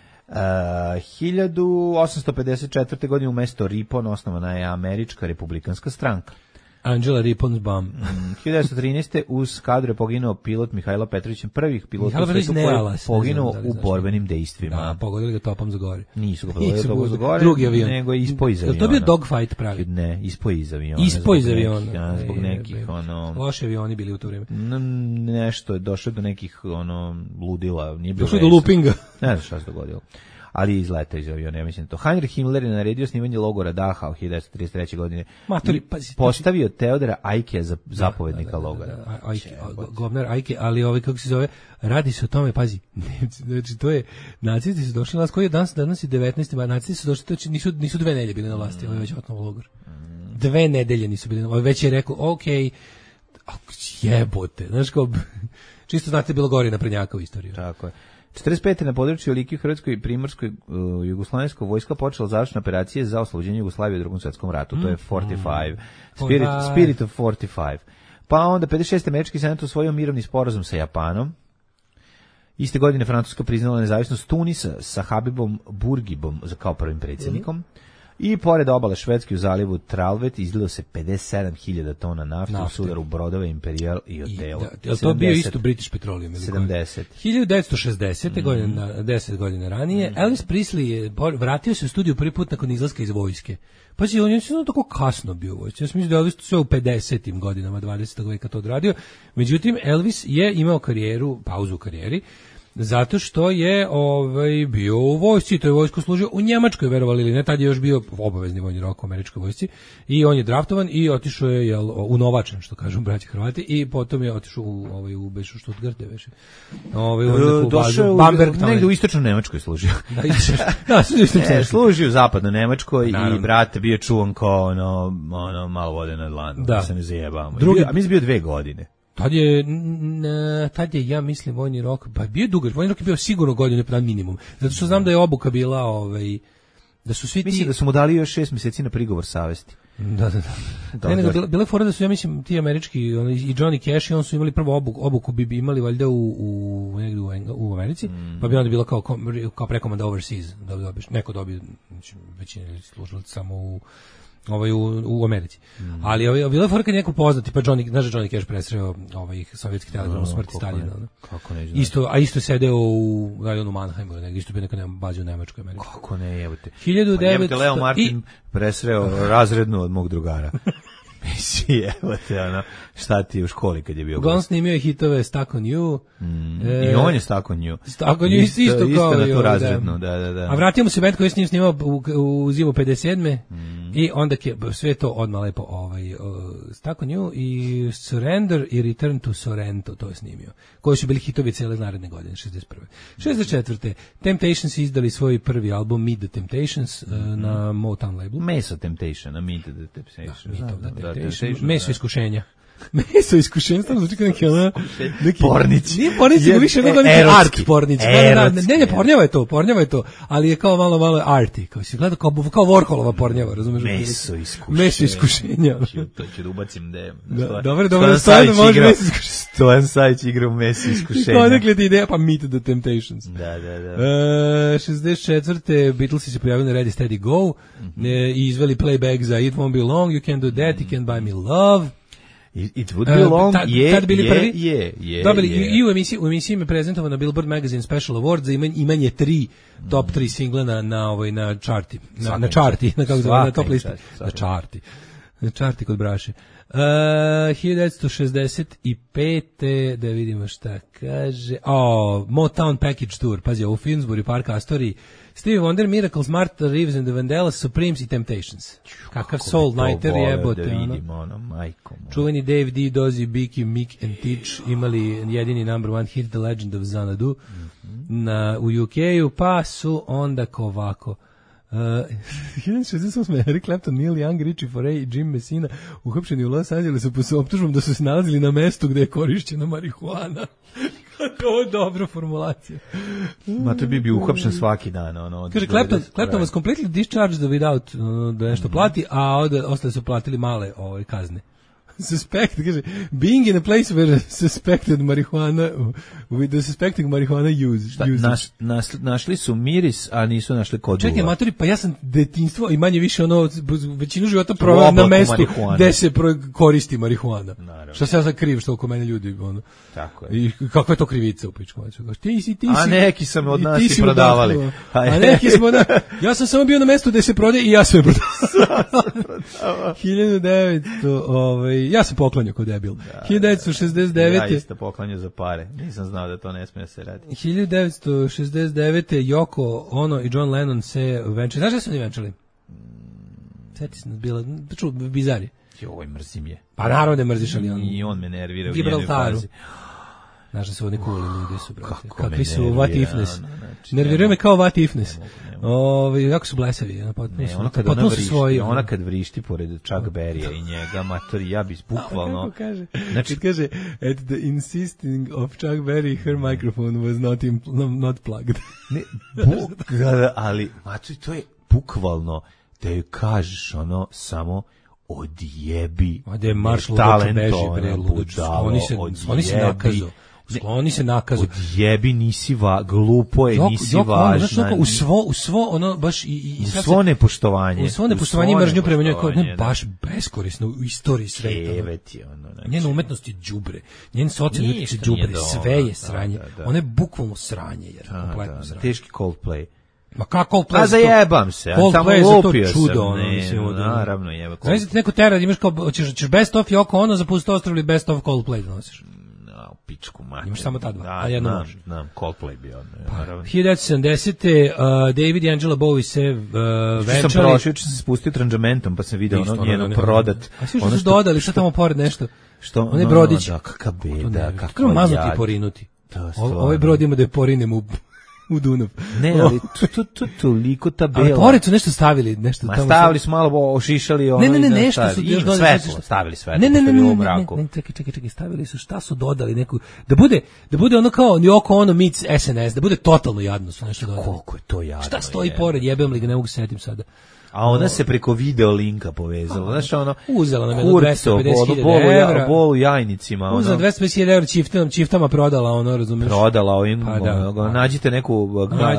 1854. godine u mesto Ripon osnovana je Američka republikanska stranka. Angela Ripon's Bum. 1913. uz kadru je poginuo pilot Mihajlo Petrović, prvih pilota u svetu koji je poginuo u borbenim dejstvima. Da, pogodili ga topom za gore. Nisu ga pogodili topom za gore, drugi avion. nego ispoj iz aviona. To bio dogfight pravi? Ne, ispoj iz aviona. Ispoj iz aviona. Zbog nekih, loši avioni bili u to vrijeme. Nešto je došlo do nekih, ludila. Došlo do loopinga. Ne znam šta se dogodilo. Ali je izletao iz aviona, ja mislim to. Heinrich Himmler je naredio snimanje logora Dachau 1933. godine. Postavio Teodora Eicke za zapovednika logora. Govnar Eicke, ali kako se zove, radi se o tome, pazi, znači to je, nacisti su došli na vlast, koji je danas je 19. nacisti su došli, to nisu 2 nedelje bili na vlasti, ovo je već otnovo logor. 2 nedelje nisu bili na vlasti, već je rekao, jebote, znaš kao, čisto znate bilo gori naprednjaka u istoriju. Tako je. 45. na području Like, Hrvatskoj i Primorskoj jugoslovenska vojska počela završne operacije za oslobođenje Jugoslavije u Drugom svjetskom ratu. To je 45. Spirit of 45. Pa onda 56. američki senat usvojio mirovni sporazum sa Japanom. Iste godine Francuska priznala nezavisnost Tunisa sa Habibom Bourguibom kao prvim predsjednikom. I pored obale Švedske u zalivu Tralvet izlilo se 57.000 tona nafte u sudaru brodova Imperial i Odeo. Je to bio isto British Petroleum? 70. 1960. godine, 10 godina ranije, Elvis Presley je vratio se u studiju prvi put nakon izlaska iz vojske. Pa on je tako kasno bio u vojsci. Ja sam mislim da je Elvis sve u 50. godinama 20. veka to odradio. Međutim, Elvis je imao pauzu u karijeri, zato što je bio u vojsci, to je vojsku služio u Njemačkoj, verovali ili ne, tad je još bio obavezni vojni rok u američkoj vojsci i on je draftovan i otišao je unovačen, što kažu braći Hrvati, i potom je otišao u Bešu Stuttgart, došao negdje u istočnoj Nemačkoj služio. Služio u zapadnoj Nemačkoj i brate bio čuvan kao ono malo vode na dlanu, da se ne zajebamo. A mi je bio 2 godine. Tad je, ja mislim, vojni rok, pa bio dugač, vojni rok je bio sigurno godinu i minimum, zato što znam da je obuka bila, da su svi ti... Mislim da su mu dali još 6 mjeseci na prigovor savesti. Da. Bile fora da su, ja mislim, ti američki, i Johnny Cash, i on su imali prvo obuku, bi imali valjda negdje u Americi, pa bi onda bila kao prekomanda overseas, da dobiš, neko dobije, većina služili samo u Americi. Ali bilo je fora kad neko poznati, pa Johnny Cash presreo sovjetski telegram u smrti Staljina. Kako ne? Isto sedeo u rajonu Mannheimu, isto bio neka bazi u Nemačkoj, Američkoj. Kako ne, evo te. 1900... Leo Martin presreo razrednu od mog drugara. Evo te, šta ti je u školi kad je bio gost? On snimio je hitove Stuck on You. I on je Stuck on You. Stuck on You isto kao na tu razrednu, da. A vratimo se bend koji je s njim snimao u zimu 57. I onda sve to odmah lepo Stuck on You i Surrender i Return to Sorrento, to je snimio. Koji su bili hitovi cijele naredne godine, 61. 64. Temptations izdali svoj prvi album Meet the Temptations na Motown labelu. Meso Temptation, a Meet the Temptations. Meso iskušenja. Meso iskušenja, stvarno zvuči kao neki pornić. Nije pornić, nego više nego neki art pornić. Ne, pornjava je to, ali je kao malo arty, kao si gleda kao Warholova pornjava, razumeš? Meso iskušenja. To ću da ubacim da je. Dobro, stvarno može Meso iskušenja. Stojan Sajić igra u Meso iskušenja. Odakle ti ideja, pa Meet the Temptations. Da. 64. Beatlesi se pojavili na Ready Steady Go i izveli playback za It Won't Be Long, You Can Do That, You Can Buy Me Love. It would be long, I u emisiji me prezentovano Billboard Magazine Special Award za imanje 3 top 3 singla na charti, na top listi, na charti kod Braše. 1965. da vidimo šta kaže. Motown Package Tour, pazi, u Finsbury Park Astorii, Stevie Wonder, Miracles, Martha Reeves and the Vandellas, Supremes i Temptations. Kakav soul nighter jebote, čuveni Dave D, Dozy, Biki, Mick and Teach imali jedini number one hit, The Legend of Xanadu u UK-u, pa su onda ovako 1968. Eric Clapton, Neil Young, Richie Foray i Jim Messina uhapšeni u Los Angelesu po optužbom da su se nalazili na mestu gde je korišćena marihuana. To je dobra formulacija. Ma to bi bio uhapšen svaki dan. Kaže, Clapton was completely discharged without da nešto plati, a ostali su platili male kazne. Kaže, being in a place where suspected marijuana, with the suspecting marijuana use. Našli su miris, a nisu našli kod duva. Čekaj, matori, pa ja sam detinjstvo i manje više većinu života proveo na mestu gde se koristi marihuana. Šta se ja sad kriv, što oko mene ljudi, Tako je. I kakva je to krivica u pičku? Ti si. A neki sam od nas i prodavali. A neki smo, ja sam samo bio na mestu gde se prodaje i ja sam je prodavao. 1900, ja sam poklanjao kao debil. 1969. Ja isto poklanjao za pare. Nisam znao da to ne smije se raditi. 1969. Yoko Ono i John Lennon se venčali. Znaš da su oni venčali? Sjeti se nas bila, bizari. Joj, mrzim je. Pa naravno da mrziš, ali on... I on me nervira u njenoj fazi. Znaš da su oni cool ljudi su, brate. Kakvi su what ifness. Nerviraju me kao what ifness. Jako su blesavi. Ona kad vrišti pored Chuck Berrya i njega, matori, ja bi bukvalno... Kako kaže? Kaže, at the insisting of Chuck Berry, her microphone was not plugged. Ali, matori, to je bukvalno da joj kažeš samo odjebi talentovana budala, oni se nakazu. Skloni se nakazu. Odjebi, nisi glupo je, nisi važna. Znaš, u svo ono, baš i svo nepoštovanje. U svo nepoštovanje i mržnju prema njoj, kao ne, baš beskorisno u istoriji sveta. Njena umetnost je đubre, njen socijalni je đubre, sve je sranje. Ona je bukvalno sranje, jer kompletno sranje. Teški Coldplay. Ma kako Coldplay? A zajebam se, samo lupio sam. Čudo, naravno, jeba Coldplay. Znaš ti neko tera, imaš kao, ćeš best of Yoko Ono, za pusto ostavili best of Coldplay da nosiš. Pičku mater. Imaš samo ta dva, a jedno može. Znam, Coldplay bi ono. 1970. David i Angela Bowie se venčali. Sam prošao, sam se spustio tranđamentom, pa sam video ono njeno prodat. A svi što su dodali, šta tamo pored nešto? Što? One brodić. Da, kakav beda, kakva jad. Maznuti porinuti. Ovaj brod ima da je porinem u Dunav. Ne, ali toliko ta bela. Ali pored su nešto stavili, nešto tamo. Stavili su malo, ošišali ono. Ne, nešto su svetlo, stavili svetlo. Ne, čekaj, stavili su, šta su dodali neku, da bude ono kao Yoko Ono meets SNS, da bude totalno jadno su nešto dodali. Koliko je to jadno. Šta stoji pored, jebem li ga, ne mogu se setim sada. A ona se preko video linka povezala. Znaš, ono, uzela nam 250.000 evra. Bolu jajnicima. Uzela 250.000 evra čiftama prodala, ono, razumiješ? Prodala ovim, nađite neku...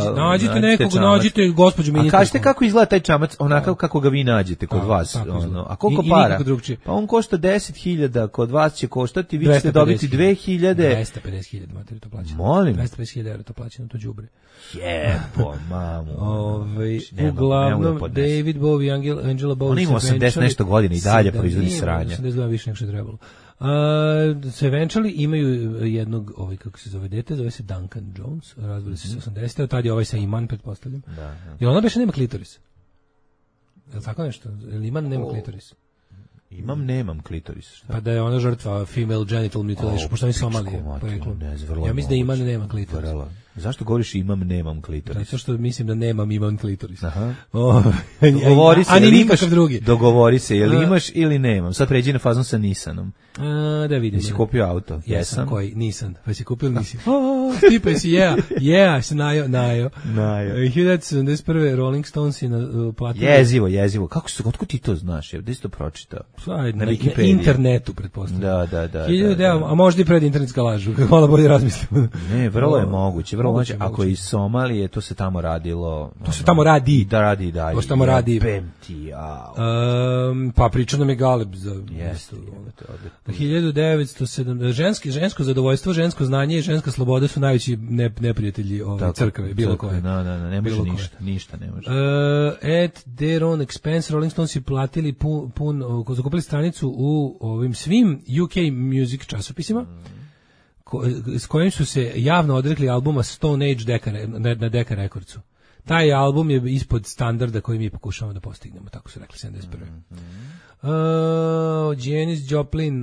Nađite gospođu ministarku. A kažete kako izgleda taj čamac, onakav kako ga vi nađete kod vas. A koliko para? Pa on košta 10.000, kod vas će koštati, vi ćete dobiti 2.000. 250.000, materi, to plaća. Molim? 250.000 evra to plaća na to đubre. Jebo, mamu. Uglavnom, David Bowie i Angela Bowie on ima 80 nešto godina i dalje proizvodi sranja. 82 više nego što je trebalo. Se venčali, imaju jednog, kako se zove dete, zove se Duncan Jones, razvili se 80. Tad je ovaj sa Iman, pretpostavljam. Jer ona beše nema klitoris. Je li tako nešto? Jer Iman nema klitoris? Nemam klitoris. Šta? Pa da je ona žrtva female genital mutilation, pošto oni Somalije. Ja mislim da Iman nema klitoris. Zašto govoriš nemam klitoris? Zato što mislim da imam klitoris. Dogovori se, a ni nikakav drugi. Dogovori se, je li imaš ili nemam. Sad pređi na fazon sa Nissanom. Da vidim. Jesi kupio auto? Jesam. Koji? Nissan. Pa si kupio nisi. Tipa si, si najo. 1971. Rolling Stones platili. Jezivo. Kako su, otkud ti to znaš? Gde si to pročitao? Na internetu, pretpostavljam. Da. A možda i pred internetska lažu, kako malo bolje razmislimo. Ne, vrlo je moguće. Ako je iz Somalije, to se tamo radilo. To se tamo radi. Da radi i dalje. To se tamo radi. Pa priča nam je Galeb za... 1970. Žensko zadovoljstvo, žensko znanje i ženska sloboda su najveći neprijatelji crkve, bilo koje. Ne može ništa ne može. At their own expense, Rolling Stones i platili zakupili stranicu u ovim svim UK music časopisima, s kojim su se javno odrekli albuma Stone Age na Decca Recordsu. Taj album je ispod standarda koji mi pokušavamo da postignemo, tako su rekli 71. Janis Joplin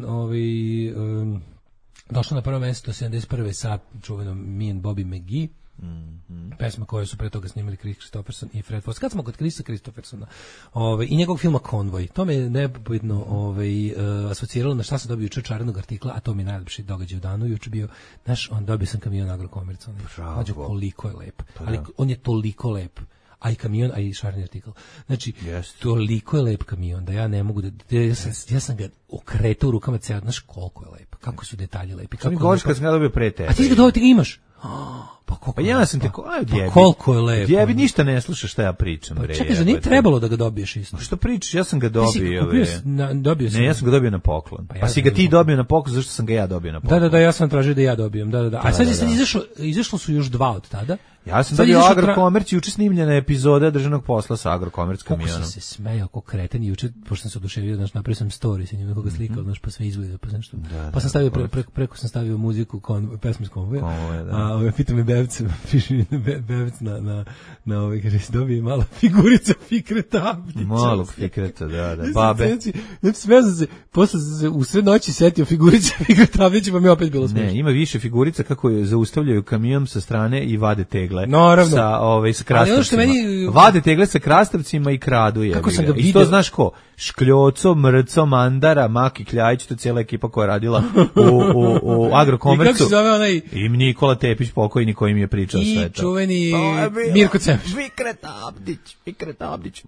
došla na prvo mesto 71. sa čuvenom Me and Bobby McGee. Pesma koje su pre toga snimili Chris Christopherson i Fred Foster. Kad smo kod Chrisa Christophersona i njegovog filma Konvoj, to me je nepobitno asociralo na šta sam dobio juče čarenog artikla, a to mi je najlepši događaj u danu. Juče bio, dobio sam kamion Agrokomerca. Koliko je lep. Ali on je toliko lep. A i kamion, a i šareni artikl. Znači, toliko je lep kamion da ja ne mogu ja sam ga okretao u rukama ceo, znaš koliko je lep, kako su detalji lepi. Kako mi govoriš kad sam ga dobio pre tebe. A ti ga imaš? Pa ja sam te koliko je lepo. Jebi, ništa ne slušaš šta ja pričam. Pa čekaj, nije trebalo da ga dobiješ isto. Što pričaš, ja sam ga dobio. Dobio sam. Ne, ja sam ga dobio na poklon. Pa si ga ti dobio na poklon, zašto sam ga ja dobio na poklon? Da, ja sam tražio da ja dobijem. Da. A sad izašlo su još 2 od tada. Ja sam dobio Agrokomerc, juče snimljena epizoda državnog posla sa Agrokomerc kamionom. Kako sam se smejao ko kreten juče, pošto sam se oduševio, napravio sam story sa njim, nekoga slikao, pa sve izgleda, pa nešto. Pa sam stavio preko sam stavio muziku pesmu iz Konvoja. A pita me Bevc, piše mi Bevc na ovaj kaže se dobije mala figurica Fikreta Abdića. Malog Fikreta, da, babe. Znači sve se posle u sred noći setio figurica Fikreta Abdića, pa mi opet bilo smešno. Ne, ima više figurica kako je zaustavljaju kamion sa strane i vade tegle. Naravno. Sa krastavcima. Vade tegle sa krastavcima i kradu je. Kako sam ga vidio? I to znaš ko? Škljoco, Mrco, Mandara, Maki Kljajić, to cijela ekipa koja je radila u Agrokomercu. I kako se zove onaj? I Nikola Tepić pokojni koji mi je pričao sve to. I čuveni Mirko Cemić. Fikret Abdić.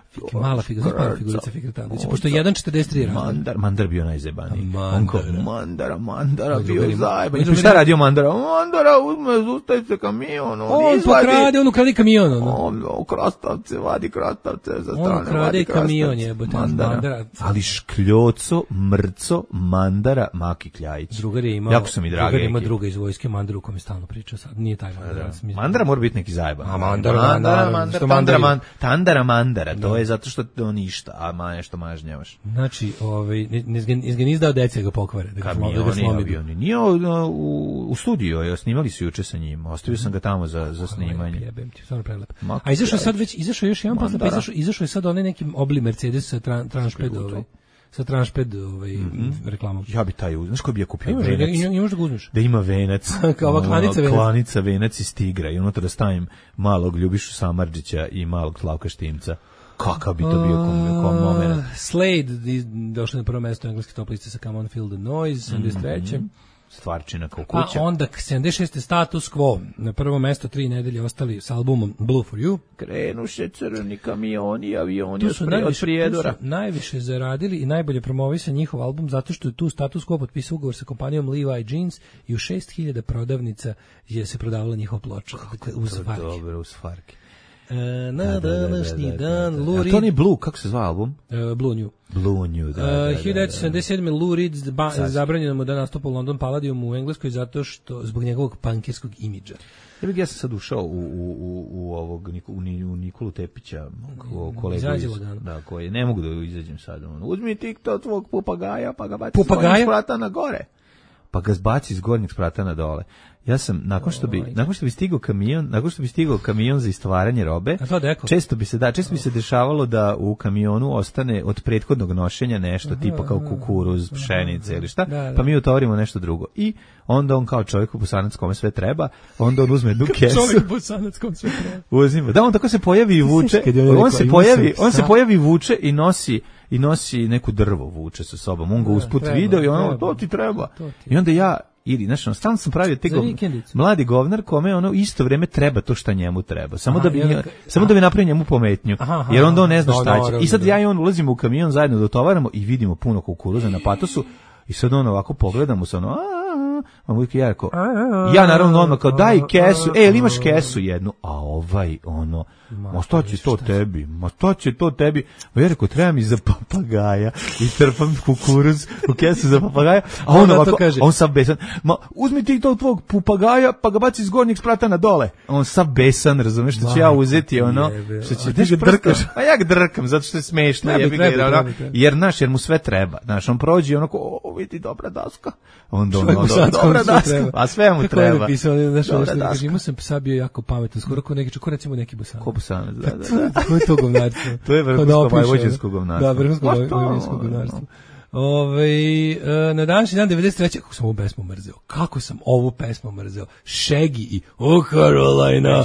Mala figurica Fikretanovića, pošto je 1.43 Mandar bio najzebaniji. Mandara bio zajeban. I šta radio Mandara? Mandara uzme, zustaje se kamion. On pokrade, on ukrade kamion. On krastavce, vadi krastavce za strane. On ukrade kamion, jebote. Mandara. Ali škljoco, mrco, Mandara, Maki Kljajić. Drugar je imao, jako sam i dragi. Drugar ima druga iz vojske, Mandara u kome stalno priča sad. Nije taj Mandara. Mandara mora biti neki zajeban. Mandara, to je zato što on ništa, a nešto mažnjavaš. Znači, izgenizdao dece ga pokvare, da ga slomi. Nije u studiju, snimali su juče sa njim, ostavio sam ga tamo za snimanje. Jebem ti, stvarno prelep. A izašao je još jedan posle, pa izašao je sad onaj neki obli Mercedes sa tranšped, sa tranšped reklamom. Ja bi taj znaš ko bi je kupio venac? I možda ga uzmeš. Da ima venac. Kao ova klanica venac iz tigra i unutra da stavim malog Ljubišu Samardžića i malog Slavka Štimca. Kakav bi to bio moment. Slade došli na prvo mesto engleske top liste sa Come On Feel the Noise, 73. Stvarčina kao kuća. A onda 76. Status Quo, na prvo mesto 3 nedelje ostali s albumom Blue for You. Krenuše crni kamioni, avioni od Prijedora. Tu su najviše zaradili i najbolje promovisan njihov album zato što je tu Status Quo potpisao ugovor sa kompanijom Levi Jeans i u 6000 prodavnica je se prodavala njihova ploča. Dakle, uz farke. Dobro, uz farke. Na današnji dan Lou Reed. A to nije Blue, kako se zva album? Blue New. Blue New, da. 1977. Lou Reed zabranjeno mu da nastupa u London Palladiumu u Engleskoj zato što zbog njegovog punkirskog imidža. Ja sam sad ušao u Nikolu Tepića, kolegu koji ne mogu da izađem sad. Uzmi TikTok tvog papagaja, pa ga baci iz gornjeg sprata na gore. Pa ga zbaci iz gornjeg sprata na dole. Ja sam nakon što bi stigao kamion za istvaranje robe, često bi se dešavalo da u kamionu ostane od prethodnog nošenja nešto tipa kao kukuruz, pšenice ili šta, pa mi utovarimo nešto drugo. I onda on kao čovjek u Bosanac kome sve treba, onda on uzme jednu kesu. Čovjek u Bosanac kome sve treba. Uzima. Da, on tako se pojavi i vuče. On se pojavi i vuče i nosi neku drvo vuče sa sobom. On ga usput video i ono, to ti treba. I onda ja znači, stalno sam pravio mladi govnar kome isto vrijeme treba to što njemu treba. Samo da bi napravio njemu pometnju. Jer onda on ne zna šta će. I sad ja i on ulazimo u kamion zajedno da otovaramo i vidimo puno kukuruza na patosu i sad on ovako pogledamo se ja naravno odmah kao daj kesu, ili imaš kesu jednu, a ovaj ma šta će to tebi, ja rekao treba mi za papagaja i trpam kukuruz u kesu za papagaja, a on ovako, on sav besan, ma uzmi ti to tvog papagaja pa ga baci iz gornjeg sprata na dole, on sav besan, razumeš, što ću ja uzeti što će drkaš, a ja ga drkam zato što je smešno, jer mu sve treba, on prođe onako, vidi dobra daska, onda dobra daska, a sve mu treba. Kako je pisao, imao sam psa bio jako pametan, skoro ko recimo neki Bosanac. Ko Bosanac, da. Ko je to govnarstvo? To je vrhunsko vojvođansko govnarstvo. Da, vrhunsko vojvođansko govnarstvo. Na današnji dan 93. Kako sam ovu pesmu mrzeo. Shaggy i Oh Carolina,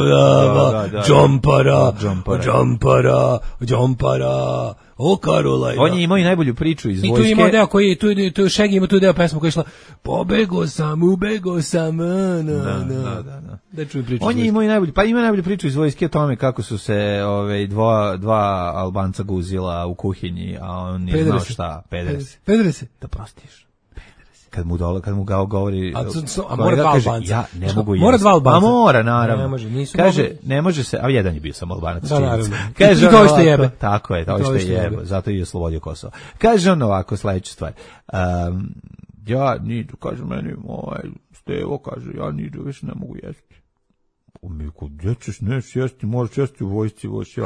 Jumpara, Oh Carolina. On je imao i najbolju priču iz vojske. I tu imao deo koji, Shaggy ima tu deo pesmu koja je išla ubego sam, Da čujem priču. On je imao i najbolju priču iz vojske o tome kako su se dva Albanca guzila u kuhinji, a on nije znao šta. Pederese. Da prostiš. Kad mu govori, a mora dva Albanca. Ja ne mogu jesti. Mora dva Albanca. A mora, naravno. Ne može, kaže, ne može se, a jedan je bio samo Albanac. Da, naravno. Kaže, i to što jebe. Tako je, to što jebe. Zato je oslobodio Kosovo. Kaže on ovako, sledeću stvar. Ja niđu, kaže meni, Stevo, kaže, ja niđu, više ne mogu jesti. Gdje ćeš jesti, možeš jesti u vojsci,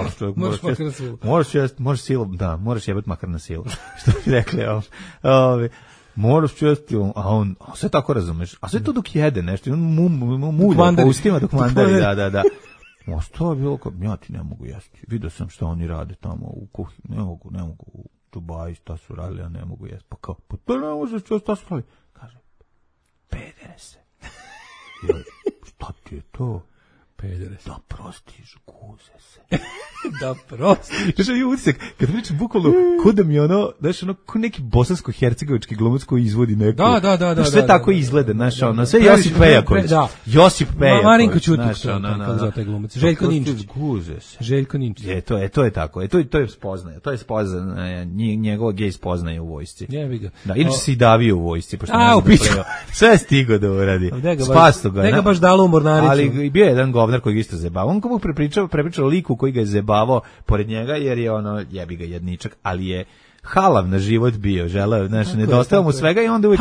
možeš silom, da, možeš jebati makar na silu, što bi rekli, moraš jesti, a on sve tako razumeš, a sve to dok jede nešto, on mulja po ustima dok mandari, da. Ma što je bilo, ja ti ne mogu jesti, vidio sam što oni rade tamo u kuhinji, ne mogu u Dubaji, šta su radili, ja ne mogu jesti, pa kao, pa to ne možeš jesti, šta su radili, kaže, pedere se, šta ti je to? Pedere. Da prostiš, guze se. Da prostiš. Znaš, je utisak, kad pričam bukvalno, ko da mi ono, znaš, ono, ko neki bosansko-hercegovički glumac koji izvodi neku. Da. Sve tako izgleda, znaš, ono, sve Josip Pejaković. Josip Pejaković. Marinko Ćutik, kako zove taj glumac. Željko Ninčić. Guze se. Željko Ninčić. To je tako. To je spoznaje. To je spoznaje, njegova gej spoznaje u vojsci. Jebi ga. Da, inače si davio u vojsci, pošto ne znam sve stigo da uradi. Spasto ga. Ne ga baš dalo u mornaricu. Ali bio je jedan govnar koji isto zebavao. On kako prepričao liku koji ga je zebavao pored njega, jer je ono, jebi ga jedničak, ali je halav na život bio, želeo, znači, nedostao mu svega i onda uvijek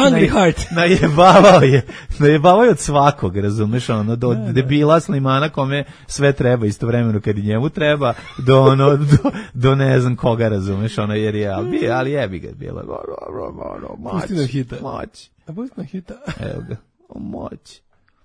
najebavao je od svakog, razumeš, ono, do debila Slimana kome sve treba istovremeno kad i njemu treba, do ne znam koga, razumeš, ono, jer je, ali jebi ga bilo, moć. Evo ga, moć.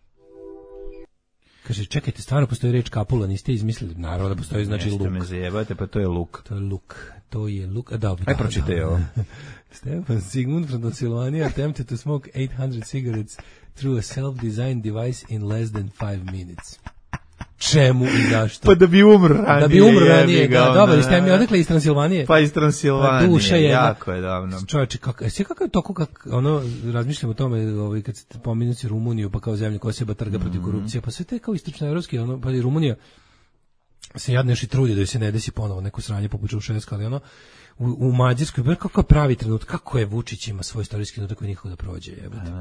Kaže, čekajte, stvarno postoji reč kapula, niste izmislili? Naravno da postoji, znači luk. Jeste me zajebate, pa to je luk. To je luk. Da, aj pročitaj ovo. Stefan Sigmund from Transylvania attempted to smoke 800 cigarettes through a self-designed device in less than 5 minutes. Čemu i zašto? Pa da bi umro ranije. Da, dobro, jeste mi odakle iz Transilvanije? Pa iz Transilvanije, duša je, jako je davno. Čovječe, kako je to, ono, razmišljam o tome, kad se pominjući Rumuniju, pa kao zemlju koja se trga protiv korupcije, pa sve te kao istočnoevropski, ono, pa i Rumunija se jadno još i trudi da se ne desi ponovo neko sranje poput Čaušesku, ali ono, u Mađarskoj, kako je pravi trenut, kako je Vučić ima svoj istorijski trenutak koji nikako da prođe, jebate.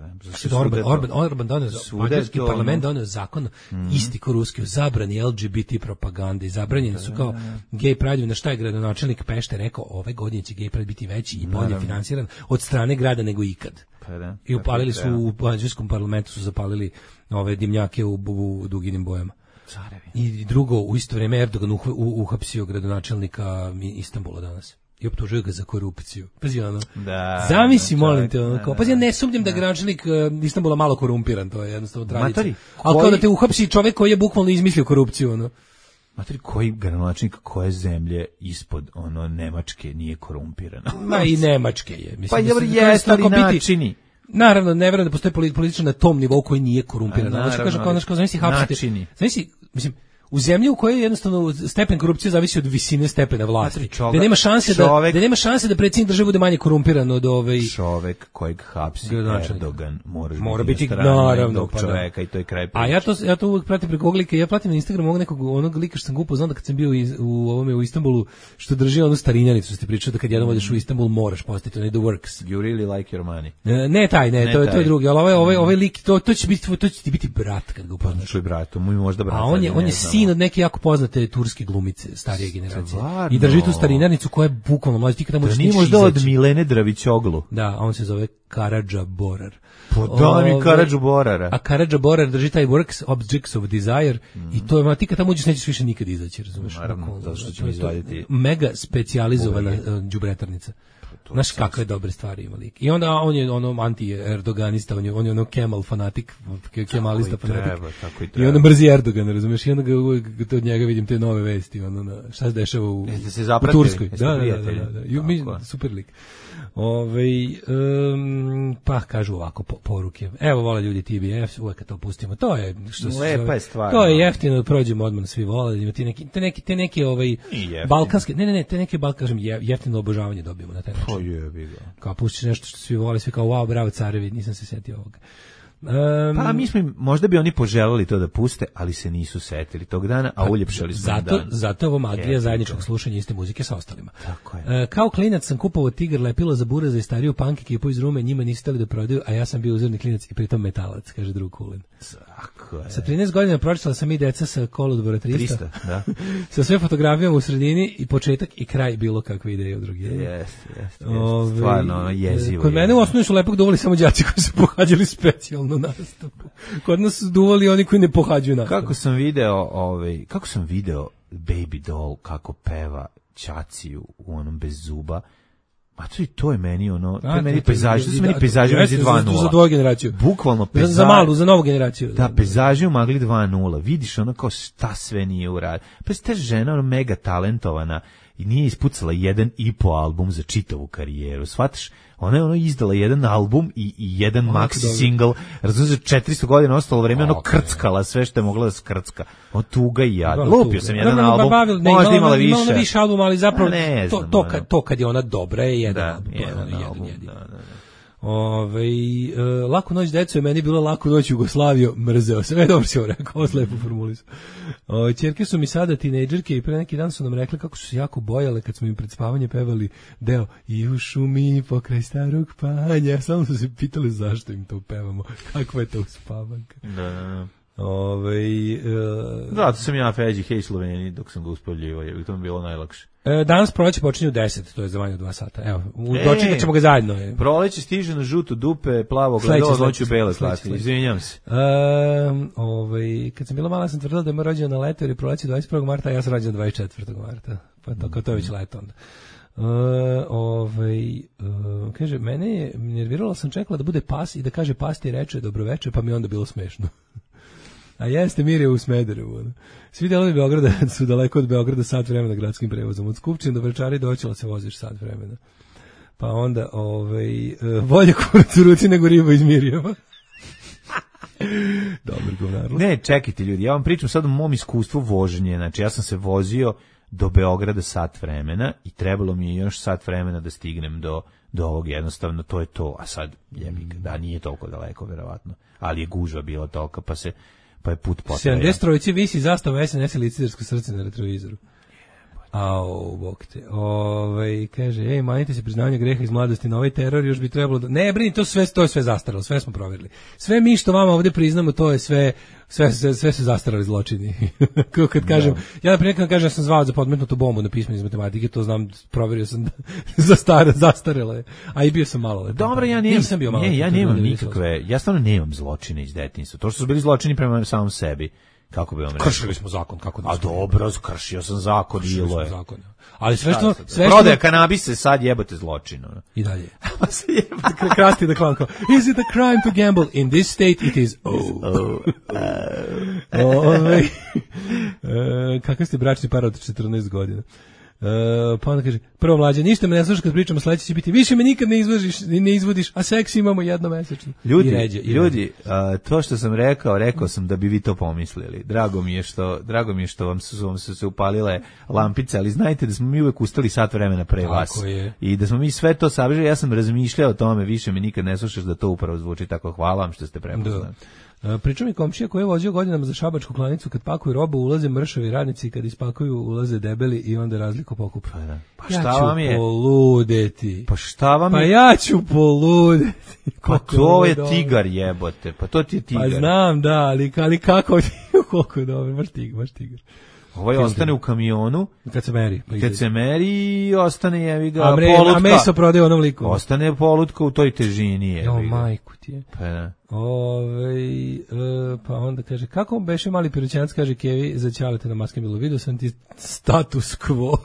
Orban donio, mađarski parlament donio zakon, isti ko ruski, o zabrani LGBT propagande i zabranjeni su kao gej pride, na šta je gradonačelnik Pešte rekao, ove godine će gej pride biti veći i bolje finansiran od strane grada nego ikad. I upalili su u mađarskom parlamentu, su zapalili ove dimnjake u duginim bojama. I drugo, u isto vrijeme Erdogan uhapsio gradonačelnika Istanbula danas i optužuju ga za korupciju. Pazi ono, zamisli, molim te, ono, kao, pazi, ja ne sumnjam da gradonačelnik Istanbula malo korumpiran, to je jednostavno tradicija. Ali kao da te uhapsi čovjek koji je bukvalno izmislio korupciju, ono. Materi, koji gradonačelnik koje zemlje ispod ono Nemačke nije korumpiran? Ma i Nemačke je. Mislim, pa jeste, ali načini. Naravno, ne verujem da postoji političar na tom nivou koji nije korumpiran. Znači, kaže, zamisli hapsite. Zamisli, mislim, u zemlji u kojoj jednostavno stepen korupcije zavisi od visine stepena vlasti. Da nema šanse da predsjednik države bude manje korumpiran od čovek kojeg hapsi Erdogan mora biti naravno čoveka i to je kraj priče. A ja to uvijek pratim preko lika, ja pratim na Instagramu onog lika što sam ga upoznao kad sam bio u Istanbulu, što drži onu starinjanicu, ste pričali da kad jednom odeš u Istanbul moraš postati onaj The Works. You really like your money. Ne, to je drugi, ali ovaj lik, to će ti biti brat kad ga upoznaš. Čuj bratu, mu možda brat. A on je sin od neke jako poznate turske glumice starije generacije. I drži tu starinarnicu koja je bukvalno mlađa. Ti kada možeš nije možda od Milene Dravićoglu. Da, on se zove Karadža Borar. Da mi Karadžu Borara. A Karadža Borar drži taj Works Objects of Desire i to je, ti kad tamo uđeš nećeš više nikad izaći, razumeš? Naravno, zato što ćemo izvaditi. Mega specijalizovana đubretarnica. Znaš kakve dobre stvari ima lik. I onda on je ono anti-erdoganista, on je ono Kemal fanatik, kemalista fanatik. I onda mrzi Erdogan, razumeš? I onda od njega vidim te nove vesti, ono, šta se dešava u Turskoj. Da. Super lik. Pa kažu ovako poruke. Evo, vole ljudi TBF, uvek kad to pustimo. To je što se lepa je stvar. To je jeftino, prođemo odmah svi vole, ima te neke balkanske, te neke kažem jeftino obožavanje dobijemo na taj način. Pa jebi ga. Kao pustiš nešto što svi vole, svi kao wow, bravo carevi, nisam se setio ovoga. Pa mislim, možda bi oni poželeli to da puste, ali se nisu setili tog dana, a uljepšali smo dan. Zato je ovo magija zajedničkog slušanja iste muzike sa ostalima. Tako je. Kao klinac sam kupovao Tigar lepilo za bureza i stariju punk ekipu iz Rume, njima nisu hteli da prodaju, a ja sam bio uzorni klinac i pritom metalac, kaže drug Kulen. Sa 13 godina pročitala sam i deca sa kolodvora 300 da. Sa sve fotografijama u sredini i početak i kraj bilo kakve ideje od drugih. Jeste. Stvarno jezivo. Kod mene u osnovi su lepo duvali samo đaci koji su pohađali specijalnu nastavu. Kod nas su duvali oni koji ne pohađaju nastavu. Kako sam video Baby Doll kako peva Ćaciju u onom bez zuba. A to je meni ono, to je meni pejzaž, to su meni pejzaži u Magli 2.0. Za dvoju generaciju. Bukvalno pejzaž. Za novu generaciju. Da, pejzaži u Magli 2.0. Vidiš ono kao šta sve nije uradio. Pa ta žena ono mega talentovana i nije ispucala 1,5 album za čitavu karijeru. Shvataš? Ona je izdala jedan album i jedan maxi single. Razumiješ, za 400 godina ostalo vreme, krckala sve što je mogla da skrcka. Tuga i jad. Lupio sam jedan album, možda imala više. Imala više album, ali zapravo to kad je ona dobra je jedan album. Laku noć deco je meni bilo laku noć Jugoslaviju, mrzeo sve, dobro si ovo rekao, ovo slepo formulisao. Ćerke su mi sada tinejdžerke i pre neki dan su nam rekli kako su se jako bojale kad smo im pred spavanje pevali deo i u šumi pokraj starog panja, samo su se pitali zašto im to pevamo, kakva je to uspavanka. Zato sam ja Feđi, hej Sloveniji, dok sam ga uspavljivao, je to mi bilo najlakše. Danas proleće počinje u 10, to je za manje od 2 sata. Evo, dočekat ćemo ga zajedno. Proleće stiže na žuto dupe, plavo gledalo, noću bele slatke. Izvinjam se. Kad sam bila mala sam tvrdila da je rođena na leto jer je proleće 21. marta, a ja sam rođena 24. marta. Pa to je već leto onda. Kaže, mene je nervirala, sam čekala da bude pas i da kaže pas ti reče dobroveče, pa mi onda bilo smešno. A jeste, mir je u Smederevu. Svi delovi Beograda su daleko od Beograda sat vremena gradskim prevozom. Od Skupčine do Vračara do Oćela se voziš sat vremena. Pa onda, bolje kurac u ruci nego riba iz Mirjeva. Dobar govnar. Ne, čekajte ljudi, ja vam pričam sad o mom iskustvu voženje. Znači, ja sam se vozio do Beograda sat vremena i trebalo mi je još sat vremena da stignem do ovog, jednostavno, to je to. A sad, da, nije toliko daleko, verovatno. Ali je gužva bila tolika, pa je put potrajan. 73 visi zastava SNS i Licidarsko srce na retrovizoru. Bog te. Kaže, manite se priznanje greha iz mladosti na ovaj teror, još bi trebalo da... Ne, brini, to je sve zastaralo, sve smo provjerili. Sve mi što vama ovdje priznamo, to je sve su zastarali zločini. Kad kažem, ja na primjer kažem, ja sam zvao za podmetnutu bombu na pismu iz matematike, to znam, provjerio sam da zastarelo je. A i bio sam malo. Dobro, ja nemam nikakve, ja stvarno nemam zločine iz detinjstva. To što su bili zločini prema samom sebi. Kako bi vam rekao? Kršili smo zakon, kako da. A dobro, kršio sam zakon, bilo je. Ali sve što prodaja kanabise sad jebote zločin. I dalje. Pa se jebote krasti da klanko. Is it a crime to gamble? In this state it is. Kakav ste bračni par od 14 godina? Pa onda kaže, prvo mlađe, ništa me ne slušaš kad pričamo, sledeće će biti, više me nikad ne izvodiš, a seks imamo jednomesečno. Ljudi, to što sam rekao sam da bi vi to pomislili. Drago mi je što vam su se upalile lampice, ali znajte da smo mi uvek ustali sat vremena pre vas. I da smo mi sve to sabrali, ja sam razmišljao o tome, više me nikad ne slušaš, da to upravo zvuči tako. Hvala vam što ste prepoznali. Priča mi komšija koji je vozio godinama za šabačku klanicu, kad pakuju robu ulaze mršavi radnici, kad ispakuju ulaze debeli i onda razliku pokupa. Pa šta vam je? Poludeti. Pa šta vam je? Pa ja ću poludeti. Pa to je tigar jebote, pa to ti je tigar. Pa znam, da, ali kako koliko je dobro, baš tigar. Ovaj ostane u kamionu. Kad se meri i ostane jevi ga polutka. A meso prodaje onom liku. Ostane polutka u toj težini. Jo, majku ti je. Pa da. Pa onda kaže, kako beše mali piroćanac, kaže Kevi, za ćalete na maske bilo, vidio sam ti status quo.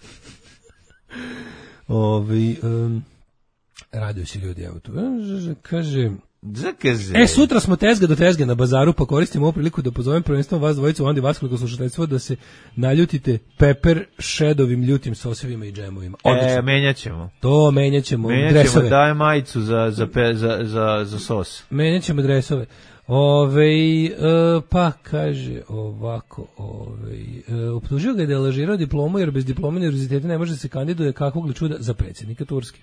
Radio se ljudi, evo tu. Kaže... sutra smo tezga do tezge na bazaru, pa koristimo ovu priliku da pozovem prvenstveno vas dvojicu, onda i vas koliko slušateljstvo, da se naljutite pepper šedovim ljutim sosevima i džemovima. Menjat ćemo. To menjat ćemo dresove. Daje majicu za sos. Menjat ćemo dresove. Pa kaže ovako, optužio ga je da je lažirao diplomu, jer bez diplome na univerzitetu ne može da se kandiduje kakvog li čuda za predsjednika Turske.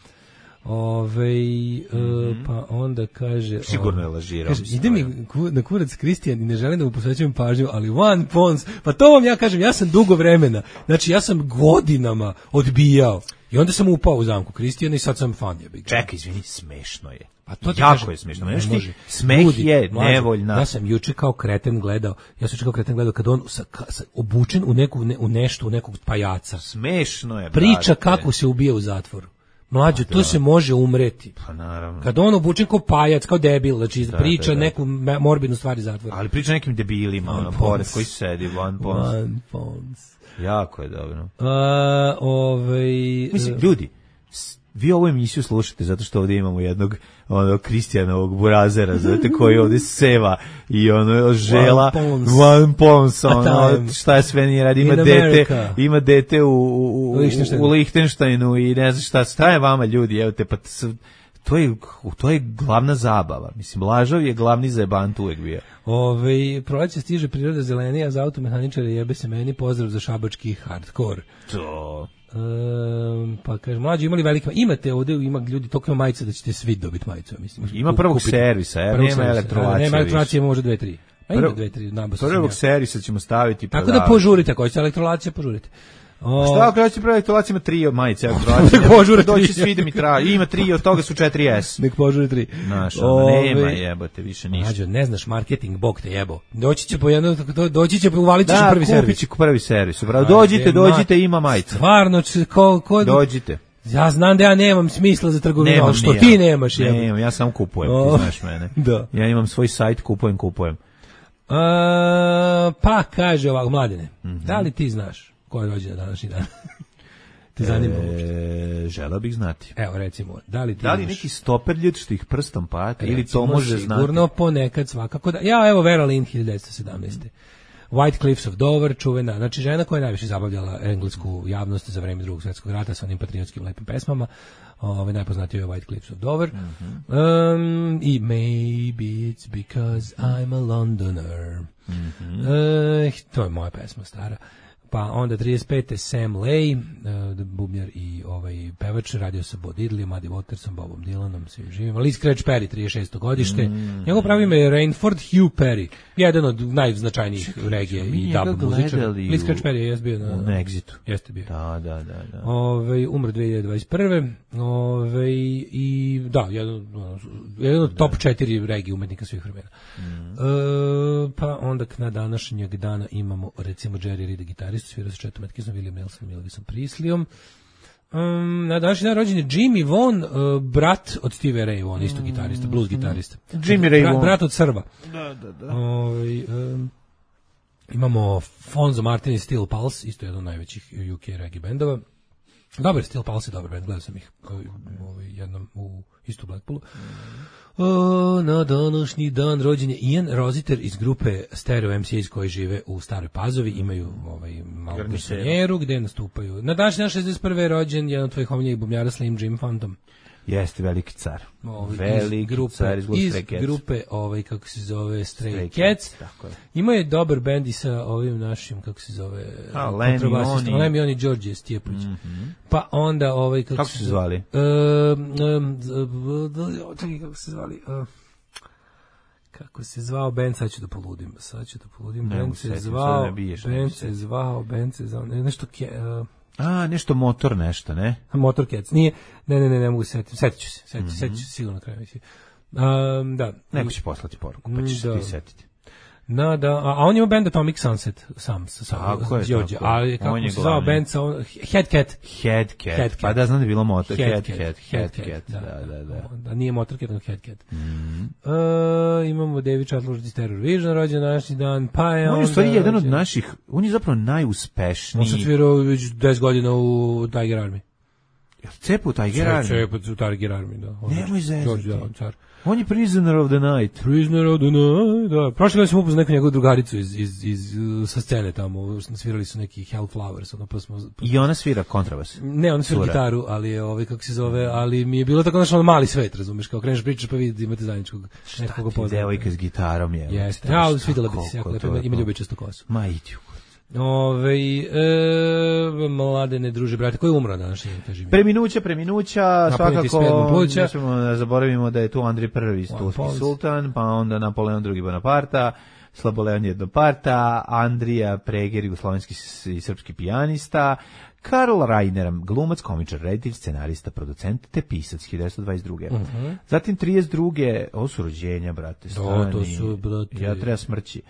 Pa onda kaže... Sigurno je lažirao. Ide mi na kurac Kristijan i ne želim da mu posvećujem pažnju, ali One Pons, pa to vam ja kažem, ja sam dugo vremena, znači ja sam godinama odbijao i onda sam upao u zamku Kristijana i sad sam fan je. Čekaj, izvini, smešno je. Pa to jako je smešno. Smeh je nevoljna. Ja sam juče kao kreten gledao kad on obučen u nešto, u nekog pajaca. Smešno je, priča kako se ubija u zatvoru. Mlađo, to se može umreti. Pa naravno. Kad on obučen kao pajac, kao debil, znači priča neku morbidnu stvari zatvora. Ali priča nekim debilima, pored koji sedi, One Pons. Jako je dobro. Mislim, ljudi, vi ovu emisiju slušate zato što ovdje imamo jednog Kristijanovog burazera, znate, koji ovdje seva i žela One Pons, šta je sve nije radi, ima dete u Lihtenštajnu i ne znam šta je vama ljudi, evo te, pa to je glavna zabava. Mislim, lažov je glavni zajebant uvek bio. Proleće stiže priroda zelenija, za automehaničare jebe se meni, pozdrav za šabački hardcore. To... pa kaže, mlađi imali velike, imate ovde, ima ljudi toliko ima majica da ćete svi dobiti majicu, mislim. Ima prvog servisa, nema elektrolacije. Nema elektrolacije, može 2-3. Ima 2-3 nabasa. Prvog servisa ćemo staviti. Tako da požurite, ako ćete elektrolacije, požurite. Šta ako hoćete prvo elektrolacije, ima 3 majice elektrolacije. Požure doći svi da mi traži. Ima 3, od toga su 4S. Nek požure 3. Znaš, nema jebote više ništa. Mađo, ne znaš marketing, bog te jebo. Doći će po jedno, doći će uvalit ćeš prvi servis. Da, kupit će prvi servis. Dođite, ima majica. Stvarno, ko dođite. Ja znam da ja nemam smisla za trgovinu, ali što ti nemaš, jebo. Nemam, ja samo kupujem, ti znaš mene. Da. Ja imam svoj sajt, kupujem. Pa kaže ovako, Mladene, da li ti znaš ko je rođen na današnji dan? Te zanima uopšte? Želeo bih znati. Evo, recimo, da li neki stoper ljud što ih prstom pati, ili to može znati? Sigurno ponekad svakako da. Ja, evo, Vera Lynn, 1917. White Cliffs of Dover, čuvena, znači žena koja je najviše zabavljala englesku javnost za vreme Drugog svjetskog rata sa onim patriotskim lepim pesmama. Najpoznatiji je White Cliffs of Dover. I maybe it's because I'm a Londoner. To je moja pesma stara. Pa onda 35. Sam Lay, bubnjar i pevač, radio sa Bo Diddley, Muddy Watersom, Bobom Dylanom, svim živima. Lee Scratch Perry, 36. godište. Njegov pravi ime je Rainford Hugh Perry, jedan od najznačajnijih regije i dub muzičara. Lee Scratch Perry je bio na Exitu. Jeste bio. Da. Umro 2021. I da, jedan od top 4 regije umetnika svih vremena. Pa onda na današnjeg dana imamo recimo Jerry Reed, gitarist, svira sa Chetom Atkinsom, William Nelsonom i Elvisom Presleym. Na današnji dan rođen je Jimmy Vaughan, brat od Stevie Ray Vaughan, isto gitarista, blues gitarista. Jimmy Ray Vaughan. Brat od Srba. Da. Imamo Fonzo Martin i Steel Pulse, isto jedan od najvećih UK reggae bendova. Dobar, Steel Pulse je dobar band, gledao sam ih jednom u istu Blackpoolu. Na današnji dan rođen je Ian Rossiter iz grupe Stereo MCAs koji žive u Staroj Pazovi, imaju malu garsonjeru gde nastupaju. Na današnji dan 61. je rođen jedan od tvojih omiljenih bubnjara Slim Jim Phantom. Jeste veliki car. Veliki car iz grupe kako se zove Stray Cats. Ima je dobar bend i sa ovim našim kako se zove Lemmy Oni Đorđe Stjepović. Pa onda kako se zvali? Kako se zvao bend, sad ću da poludim. Bend se zvao nešto nešto motor, nešto, ne? Motor Cats, nije, ne mogu se setit ću se sigurno kraju. Da. Neko će poslati poruku, pa ćeš se ti setiti. Da, a on ima band Atomic Sunset, sam Đorđe, ali kako se zvao band sa Head Cat, pa da znam da je bilo motor, Head Cat, da, nije Motor Cat, nego Head Cat. Imamo David Chatler iz Terror Vision, rođen današnji dan, pa je on je stvari jedan od naših, on je zapravo najuspešniji. On se svirao već 10 godina u Tiger Army. Cepu u Tiger Army? Cepu u Tiger Army, da. Nemoj zezati. Car. On je Prisoner of the Night. Da. Prošle godine sam upoznao neku njegovu drugaricu sa scene tamo, svirali su neki Hellflowers. I ona svira kontrabas? Ne, ona svira gitaru, ali je kako se zove, ali mi je bilo tako našao mali svet, razumeš, kao kreneš pričaš pa vidi imate zajedničkog nekoga poznata. Devojka s gitarom je. Jeste, ali svidjela bi se, jako lepo, ima ljubičastu kosu. Ma idi u Mladene, druže, brate, koji je umro danas? Preminuća, svakako, ne smemo da zaboravimo da je tu Andrej I, turski sultan, pa onda Napoleon II Bonaparta, Sloboleon Jednoparta, Andrija Preger, jugoslovenski i srpski pijanista, Karl Reiner, glumac, komičar, reditelj, scenarista, producent, te pisac, 1922. Zatim 32. Ovo su rođenja, brate, stani. To su, brate. Ja treba smrći.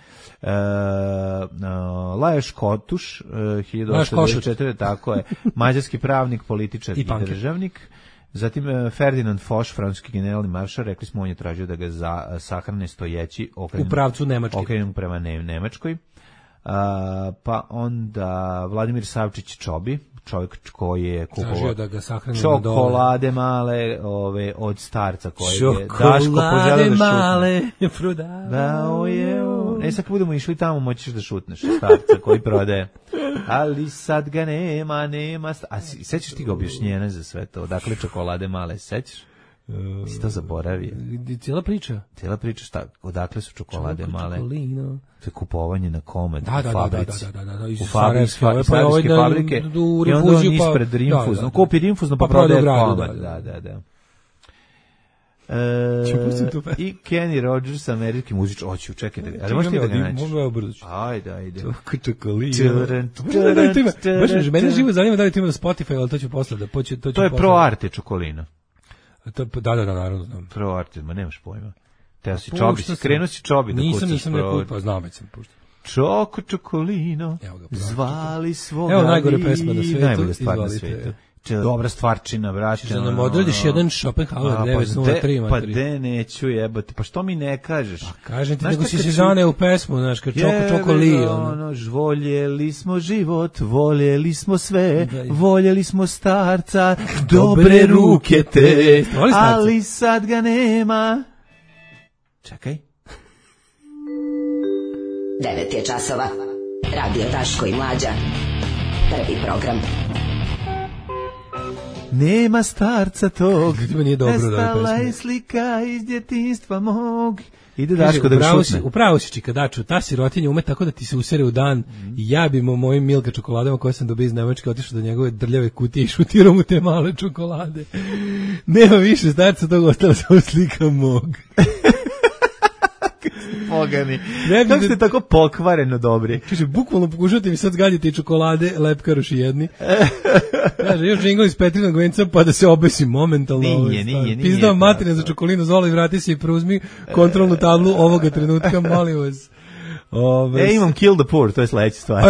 Lajos Kotuš, 1924. Tako je. Mađarski pravnik, političar i državnik. Zatim Ferdinand Foch, francuski generalni maršal, rekli smo, on je tražio da ga sahrane stojeći u pravcu Nemačke. Okrenut prema Nemačkoj. Pa onda Vladimir Savčić Čobi, čovjek koji je kupovao čokolade male od starca koji je Daško poželio da male prodavao je on. Sad kad budemo išli tamo moćeš da šutneš starca koji prodaje. Ali sad ga nema. A sećaš ti ga objašnjenja za sve to? Dakle, čokolade male, sećaš? Si to zaboravio? Cijela priča šta? Odakle su čokolade male? Čokolino. To je kupovanje na Komad u fabrici. U fabričke fabrike. I onda on ispred Rimfuzno. Kupi Rimfuzno pa prodaje Komad. Da. I Kenny Rogers, američki muzič. Oću, čekajte. Ali možete da ga nađeš? Ajde. Čokolino. Baš mene živo zanima da li to ima na Spotify, ali to ću posle da počne. To je Pro Arte Čokolino. Da, naravno znam. Pro Arte, ma nemaš pojma. Teo si Čobi, krenuo si Čobi da kucaš. Nisam rekao, pa znam već sam puštao. Čokolino, zvali svoga. Evo najgore pesma na svetu. Najbolja stvar na svetu. Dobra stvarčina, braće. Da nam odrediš jedan Schopenhauer 903. Pa de neću jebati, pa što mi ne kažeš? Pa kažem ti, nego si se zane u pesmu, znaš, kad čokoli. Voljeli smo život, voljeli smo sve, voljeli smo starca, dobre ruke te, ali sad ga nema. Čekaj. 9 je časova. Radio Daško i Mlađa. Prvi program. Nema starca tog, nestala je slika iz djetinjstva mog. Ide Daško da ga šutne. Upravo si čikadaču, ta sirotinja ume tako da ti se usere u dan i ja bi mojim Milka čokoladama koje sam dobio iz Nemačke otišao do njegove drljave kutije i šutirao mu te male čokolade. Nema više starca tog, ostala samo slika mog. Pogani. Kako ste tako pokvareno dobri? Kaže, bukvalno pokušate mi sad zgaditi i čokolade, lepkaroši jedni. Kaže, još džingl iz Petrinog venca pa da se obesi momentalno. Nije. Pizdao materina za čokolinu, Zoli, vrati se i preuzmi kontrolnu tablu ovoga trenutka, molim vas. Imam Kill the Poor, to je sledeća stvar.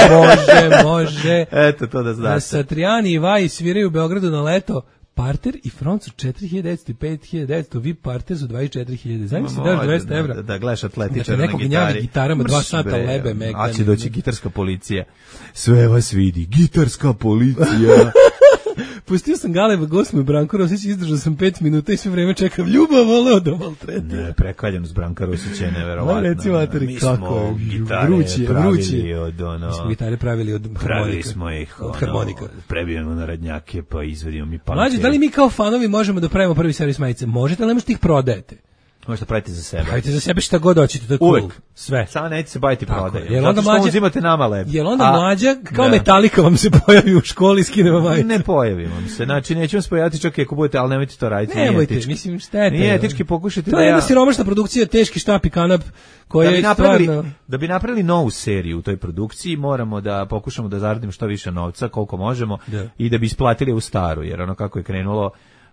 Može. Eto, to da znaš. Satrijani i Vaji sviraju u Beogradu na leto. Parter i front su 4.900 i 5.900, VIP parter su 24.000. Znam si daš 200 evra. Da gledaš atletičara na gitari. Gitarama 2 sata lebe Megan. A će doći gitarska policija. Sve vas vidi, gitarska policija. Pustio sam Galeba Gosmu i Branko Rosić, izdržao sam 5 minuta i sve vreme čekam ljubav, voleo da maltretira. Ne, prekaljen s Branka Rosića je neverovatno. Reci materi, kako je vruće. Mi smo gitare pravili od harmonika. Pravili smo ih od harmonika. Prebijemo na radnjake, pa izvedimo mi palke. Mlađe, da li mi kao fanovi možemo da pravimo prvi servis majice? Možete, ali možete ih prodajete. Možete praviti za sebe. Pravite za sebe šta god hoćete, to je uvek. Cool. Sve. Samo nećete se baviti prodajom. Zato što uzimate nama lep. Jel onda Mlađa, kao Metallica vam se pojavi u školi, skine vam majice? Ne pojavi vam se. Znači, neću vam se pojaviti čak i ako budete, ali nemojte to raditi. Nemojte, mislim, štete. Nije etički, pokušajte to je jedna siromašna produkcija, teški štap i kanap, koja je stvarno... Da bi napravili novu seriju u toj produkciji, moramo da pokušamo da zaradimo što više novca, koliko možemo, i da bi isplatili u staru, jer ono kako je krenulo,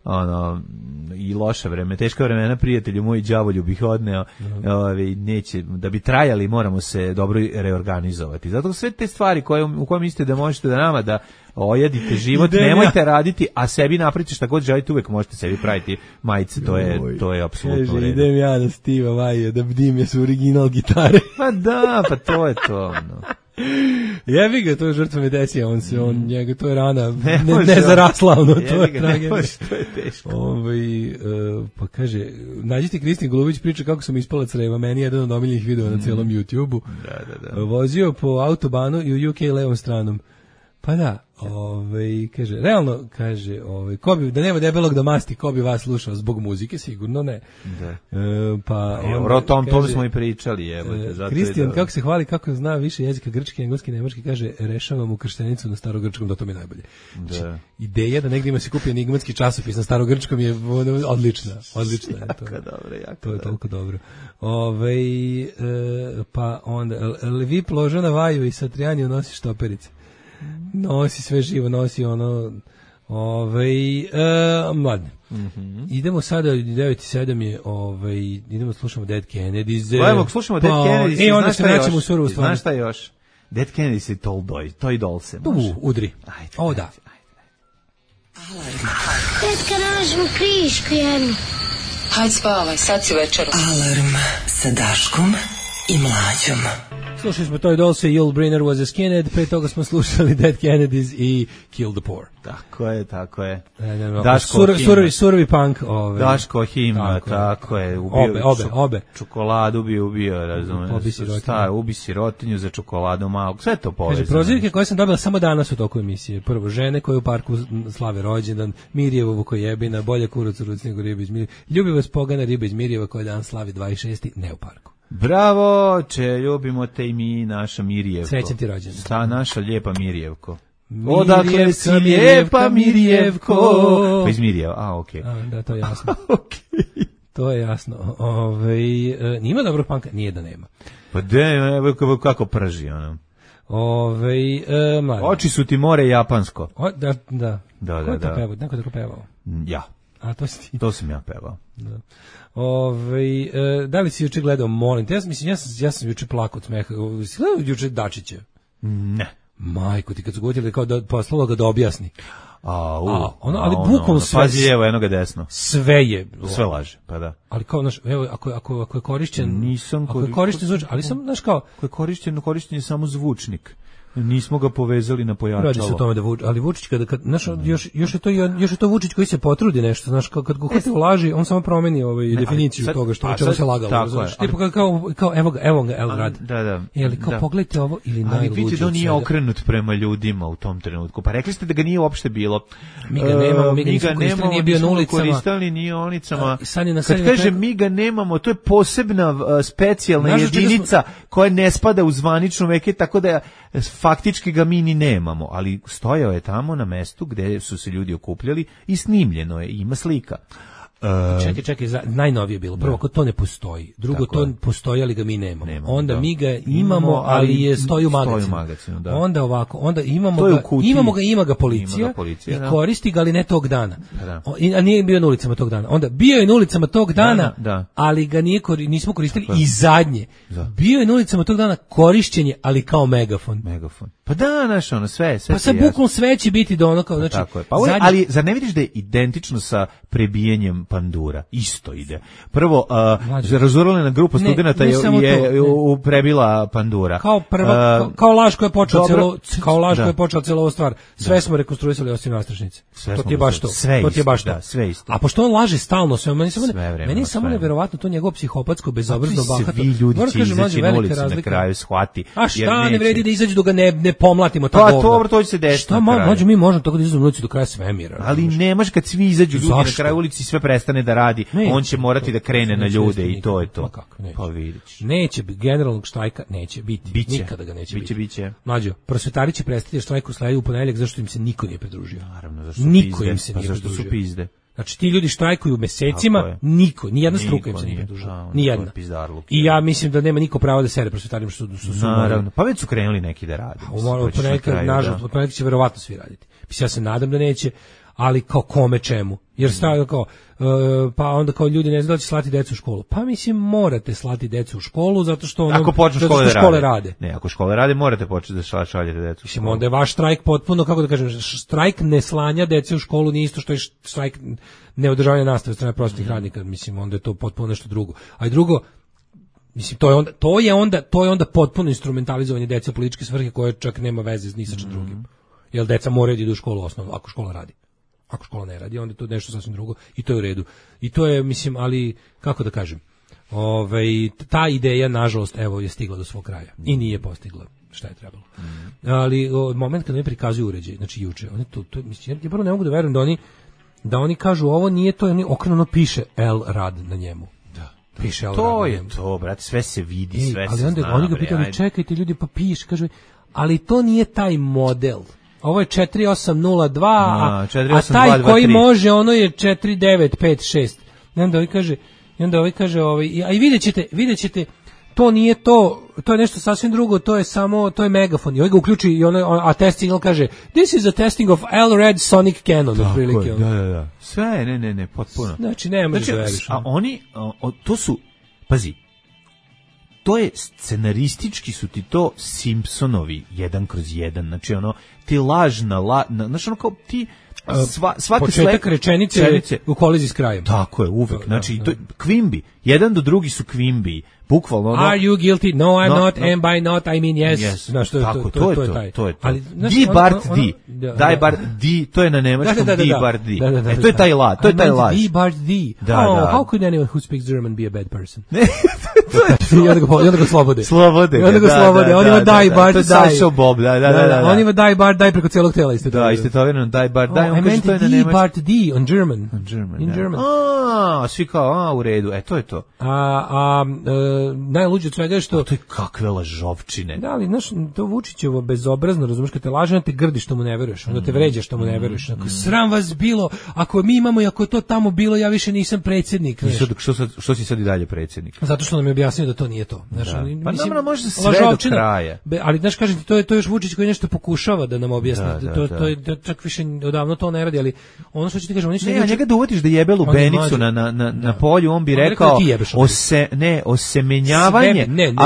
i loše vreme, teška vremena, prijatelju moji, đavolju bih odneo, neće, da bi trajali moramo se dobro reorganizovati. Zato sve te stvari u koje mislite da možete da nama da ojedite život, nemojte raditi, a sebi napravite šta god želite, uvek možete sebi praviti majice, to je apsolutno redu. Idem ja na Steve Vai da bdim je su original gitare. Pa da, pa to je to. Jebi ga, to je žrtva me desija, njega, to je rana ne zarasla, to je tragedija. To je teško. Pa kaže, nađite Kristin Golubić priča kako sam ispala creva, meni je jedan od omiljenih videa na cijelom YouTube-u. Da. Vozio po autobanu i u UK levom stranom. Pa da, kaže, realno, kaže, ko bi, da nema debelog da masti, ko bi vas slušao zbog muzike, sigurno ne. Da. O tom smo i pričali, Kristijan, kako se hvali, kako zna više jezika, grčki, engleski, nemački, kaže, rešavam u krštenicu na starogrčkom, da to mi je najbolje. Da. Znači, ideja da negdje ima se kupi enigmatski časopis na starogrčkom je odlična. Jako dobro, to je toliko dobro. Pa onda, vi položa na Vaju i Satrijani nosi štoperice. Nosi sve živo, nosi ono mladne. Idemo sada 9:07 je idemo slušamo Dead Kennedys. Slušamo Dead Kennedys. I onda se naćemo u surovu stvar. Znaš šta još? Dead Kennedys i Toy Dolls. Udri. Ajde. Da. Tetka, nađemo krišku jednu. Hajde spavaj, sad si večeru. Alarm sa Daškom i Mlađom. Slušali smo Toy Dolls i Yul Brynner was a skinhead, pre toga smo slušali Dead Kennedys i Kill the Poor. Tako je. Surovi punk. Daško himna, tako je. Obe. Čokoladu bi ubio, razumiješ. Ubi sirotinju za čokoladu malo. Sve to povezano. Prozivke koje sam dobila samo danas u toku emisije. Prvo, žene koje u parku slave rođendan, Mirjevo Vukojebina, bolje kurac u ruci nego riba iz Mirjeva. Ljubi vas pogana riba iz Mirjeva koja dan slavi 26. ne u parku. Bravo, ljubimo te i mi, naša Mirjevko. Srećan ti rođendan. Naša lijepa Mirjevko. Odakle si lijepa Mirjevko? Pa iz Mirjeva, okej. Da, to je jasno. Okej. To je jasno. Nima dobrog panka? Nije da nema. Pa kako prži, ono. Oči su ti more japansko. Da. Ko je to pevao? Neko da ko pevao? Ja. A to si ti? To sam ja pevao. Da. Da li si juče gledao, molim te? Ja sam juče plakao od smeha. Si gledao juče Dačića? Ne. Majko, ti kad su govorili kao da poslalo ga da objasni. Ali bukvalno sve. Pazi, evo, eno ga desno. Sve laže, pa da. Ali kao, znaš, evo, ako je korišćen... Ako je korišćen zvučnik, ali sam, znaš kao... Ako je korišćen je samo zvučnik. Nismo ga povezali na pojačalo. Radi se o tome ali Vučić znaš, još je to Vučić koji se potrudi nešto, znaš, kad go hvati u laži, on samo promeni definiciju toga što čemu se lagalo, znaš. Tipa kao evo ga Elgrad. Da. Jeli kao pogledajte ovo ili najluđe. Ali vidite da on nije okrenut prema ljudima u tom trenutku. Pa rekli ste da ga nije uopšte bilo. Mi ga nemamo, nije bio na ulicama. Koristali nije na ulicama. Kad kaže mi ga nemamo, to je posebna specijalna jedinica koja ne spada u zvaničnu veke, tako da faktički ga mi ni nemamo, ali stojao je tamo na mestu gde su se ljudi okupljali i snimljeno je, ima slika. Čekaj, najnovije je bilo. Prvo, ako to ne postoji. Drugo, to postoji, ali ga mi nemamo. Onda mi ga imamo, ali je stoji u magazinu. Onda ovako, onda ima ga policija i koristi ga, ali ne tog dana. A nije bio na ulicama tog dana. Onda bio je na ulicama tog dana, ali ga nismo koristili i zadnje. Bio je na ulicama tog dana korišćenje, ali kao megafon. Pa da, znaš, ono, sve. Pa sad bukvalno sve će biti do ono kao, znači... Ali zar ne vidiš da je identično sa prebijenjem pandura? Isto ide. Prvo, razuralena grupa studenta je prebila pandura. Kao laž koja je počela celu ovu stvar. Sve smo rekonstruisali osim nastrašnice. To ti je baš to. Sve isto. A pošto on laže stalno sve, meni je samo neverovatno to njegovo psihopatsko bezobrazno bahato. Svi ljudi će izaći na ulicu na kraju, shvati. A šta ne vredi da izađu dok ga ne pomlatimo ta govna. Pa dobro, to će se desiti na kraju. Mađo, mi možemo tako da izađemo na ulicu do kraja svemira. Ali nemaš kad svi izađu ljudi na kraju ulici i sve prestane da radi, on će morati da krene na ljude i to je to. Pa vidiš. Neće biti generalnog štrajka, neće biti. Nikada ga neće biti. Biće. Mađo, prosvetari će prestati štrajk u sledeću ponedeljak zašto im se niko nije pridružio. Naravno, zašto su pizde. Znači ti ljudi štrajkuju mesecima, nijedna struka im se nije pridružila. Nijedna. I ja mislim da nema niko pravo da sere prosvetarima što su naravno. Pa već su krenuli neki da rade. Nažalost, ponekad će verovatno svi raditi. Ja se nadam da neće, ali kao kome čemu. Jer stavio kao, pa onda kao ljudi ne znaju da će slati decu u školu. Pa mislim morate slati decu u školu zato što ako počnu škole rade. Ne, ako škole rade morate početi da šaljete decu u školu. Onda je vaš štrajk potpuno, kako da kažem, štrajk neslanja dece u školu nije isto što je štrajk neodržavanja nastave od strane prosvetnih radnika. Mislim, onda je to potpuno nešto drugo. A i drugo, mislim, to je onda potpuno instrumentalizovanje dece u političke svrhe koje čak nema veze ni sa čim drugim. Jer deca moraju da idu u školu osnovno, ako škola radi. Ako škola ne radi, onda je to nešto sasvim drugo i to je u redu. I to je, mislim, ali, kako da kažem, ta ideja, nažalost, evo, je stigla do svog kraja i nije postigla šta je trebalo. Ali moment kad ne prikazuju uređaj, znači juče, oni mislim, ja prvo ne mogu da verujem da oni kažu ovo nije to, oni okrenuno piše L rad na njemu. Piše L to rad je to, brate, sve se vidi, sve se zna. Ali onda oni ga pitali, čekajte ljudi, pa piše, kaže, ali to nije taj model. Ovo je 4802, a taj koji može, ono je 4956. I onda ovaj kaže, a i vidjet ćete, to nije to, to je nešto sasvim drugo, to je megafon. I ovaj ga uključi, a test signal kaže, this is a testing of L-Red Sonic Cannon. Tako, da. Sve, ne, potpuno. Znači, ne možeš da veriš. A oni, to su, pazi, to je scenaristički su ti to Simpsonovi 1/1, znači ti lažna, znaš ono kao ti svaki početak rečenice u koliziji s krajem. Tako je, uvek. Znači, kvimbi, jedan do drugi su kvimbi. Bukvalno ono. Are you guilty? No, I'm not. And by not, I mean yes. Znaš, to je to. Ali, di bart di. Daj bar di, to je na nemačkom di bart di. To je taj laž. To je taj laž. Di bart di. How could anyone who speaks German be a bad person? I onda ga slobode. On ima die bart die. Sašo Bob, da. On ima die bart die preko celog tela. Da, istetovirano die bart die. I meant di bart di on German. In German. Svi kao, u redu. To je to. Najluđe od svega je što... To je kakve lažovčine. Da, ali, znaš, to Vučićevo bezobrazno, razumiješ, kad te laže, onda te grdi što mu ne veruješ, onda te vređa što mu ne veruješ. Sram vas bilo, ako mi imamo i ako je to tamo bilo, ja više nisam predsjednik. Što si sad i dalje predsjednik? Zato što nam je objasnio da to nije to. Znaš, pa dobro, može sve do kraja. Ali, znaš, kažem ti, to je još Vučić koji nešto pokušava da nam objasni. To je čak više odavno to ne radi, ali ono što ću ti kažem... Ne, njega da uvatiš da jebe lubenicu na polju, on bi rekao osemenjavanje,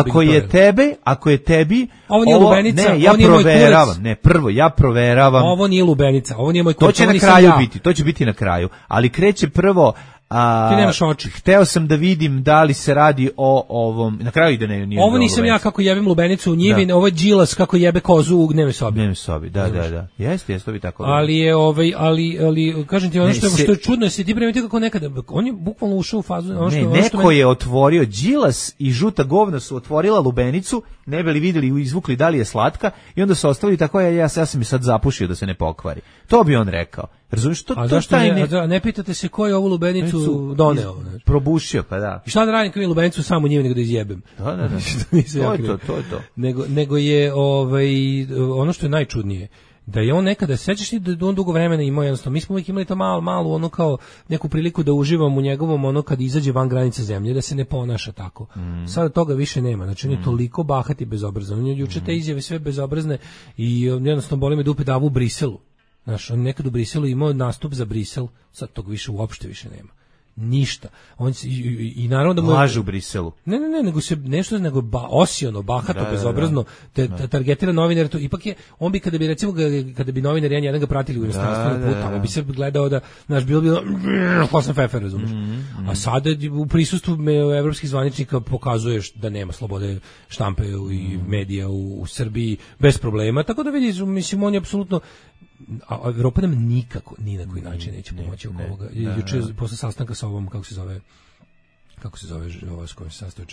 ako je tebi, ovo nije lubenica, ja proveravam, ja proveravam. Ovo nije lubenica, ovo nije moj kurac. To će na kraju biti, to će biti na kraju, ali kreće prvo. Ti nemaš oči. Hteo sam da vidim da li se radi o ovom, na kraju ide nije. Ovo nisam ja kako jebem lubenicu u njivi, ovo je Đilas kako jebe kozu u dnevnoj sobi. Da. Jeste, to bi tako. Ali je ali kažem ti ono što je čudno, se ti primetio kako nekada on je bukvalno ušao u fazu neko je otvorio Đilas i žuta govna su otvorila lubenicu, ne bi li vidjeli i izvukli da li je slatka i onda su ostavili tako ja sam je sad zapušio da se ne pokvari. To bi on rekao. Razumiješ, to ne pitate se ko je ovu lubenicu doneo? Probušio, pa da. I šta da radim kad mi lubenicu samo njive nego da izjebem? Da. To je to. Nego je ono što je najčudnije, da je on nekada, sećaš ti da on dugo vremena imao jednostavno, mi smo uvijek imali to malo ono kao neku priliku da uživam u njegovom ono kad izađe van granica zemlje, da se ne ponaša tako. Sada toga više nema, znači on je toliko bahat i bezobrazan, on je juče te izjave sve bezobrazne i jednostavno boli me dupe davu u Briselu. Znaš, on nekad u Briselu imao nastup za Brisel, sad tog uopšte više nema. Ništa. On i naravno da mu laže u Briselu. Ne, nego se nešto osiono, bahato, bezobrazno targetira novinare, to ipak je on bi kada bi novinar jedan ga pratili u inostranstvu put, tamo bi se gledao da naš bilo Hasan Fefer, razumeš. A sada u prisustvu evropskih zvaničnika pokazuješ da nema slobode štampe i medija u Srbiji bez problema. Tako da vidiš, mislim, on je apsolutno a Evropa nam nikako, ni na koji način neće pomoći oko ovoga. Juče posle sastanka sa ovom, kako se zove ova s kojom se sastoji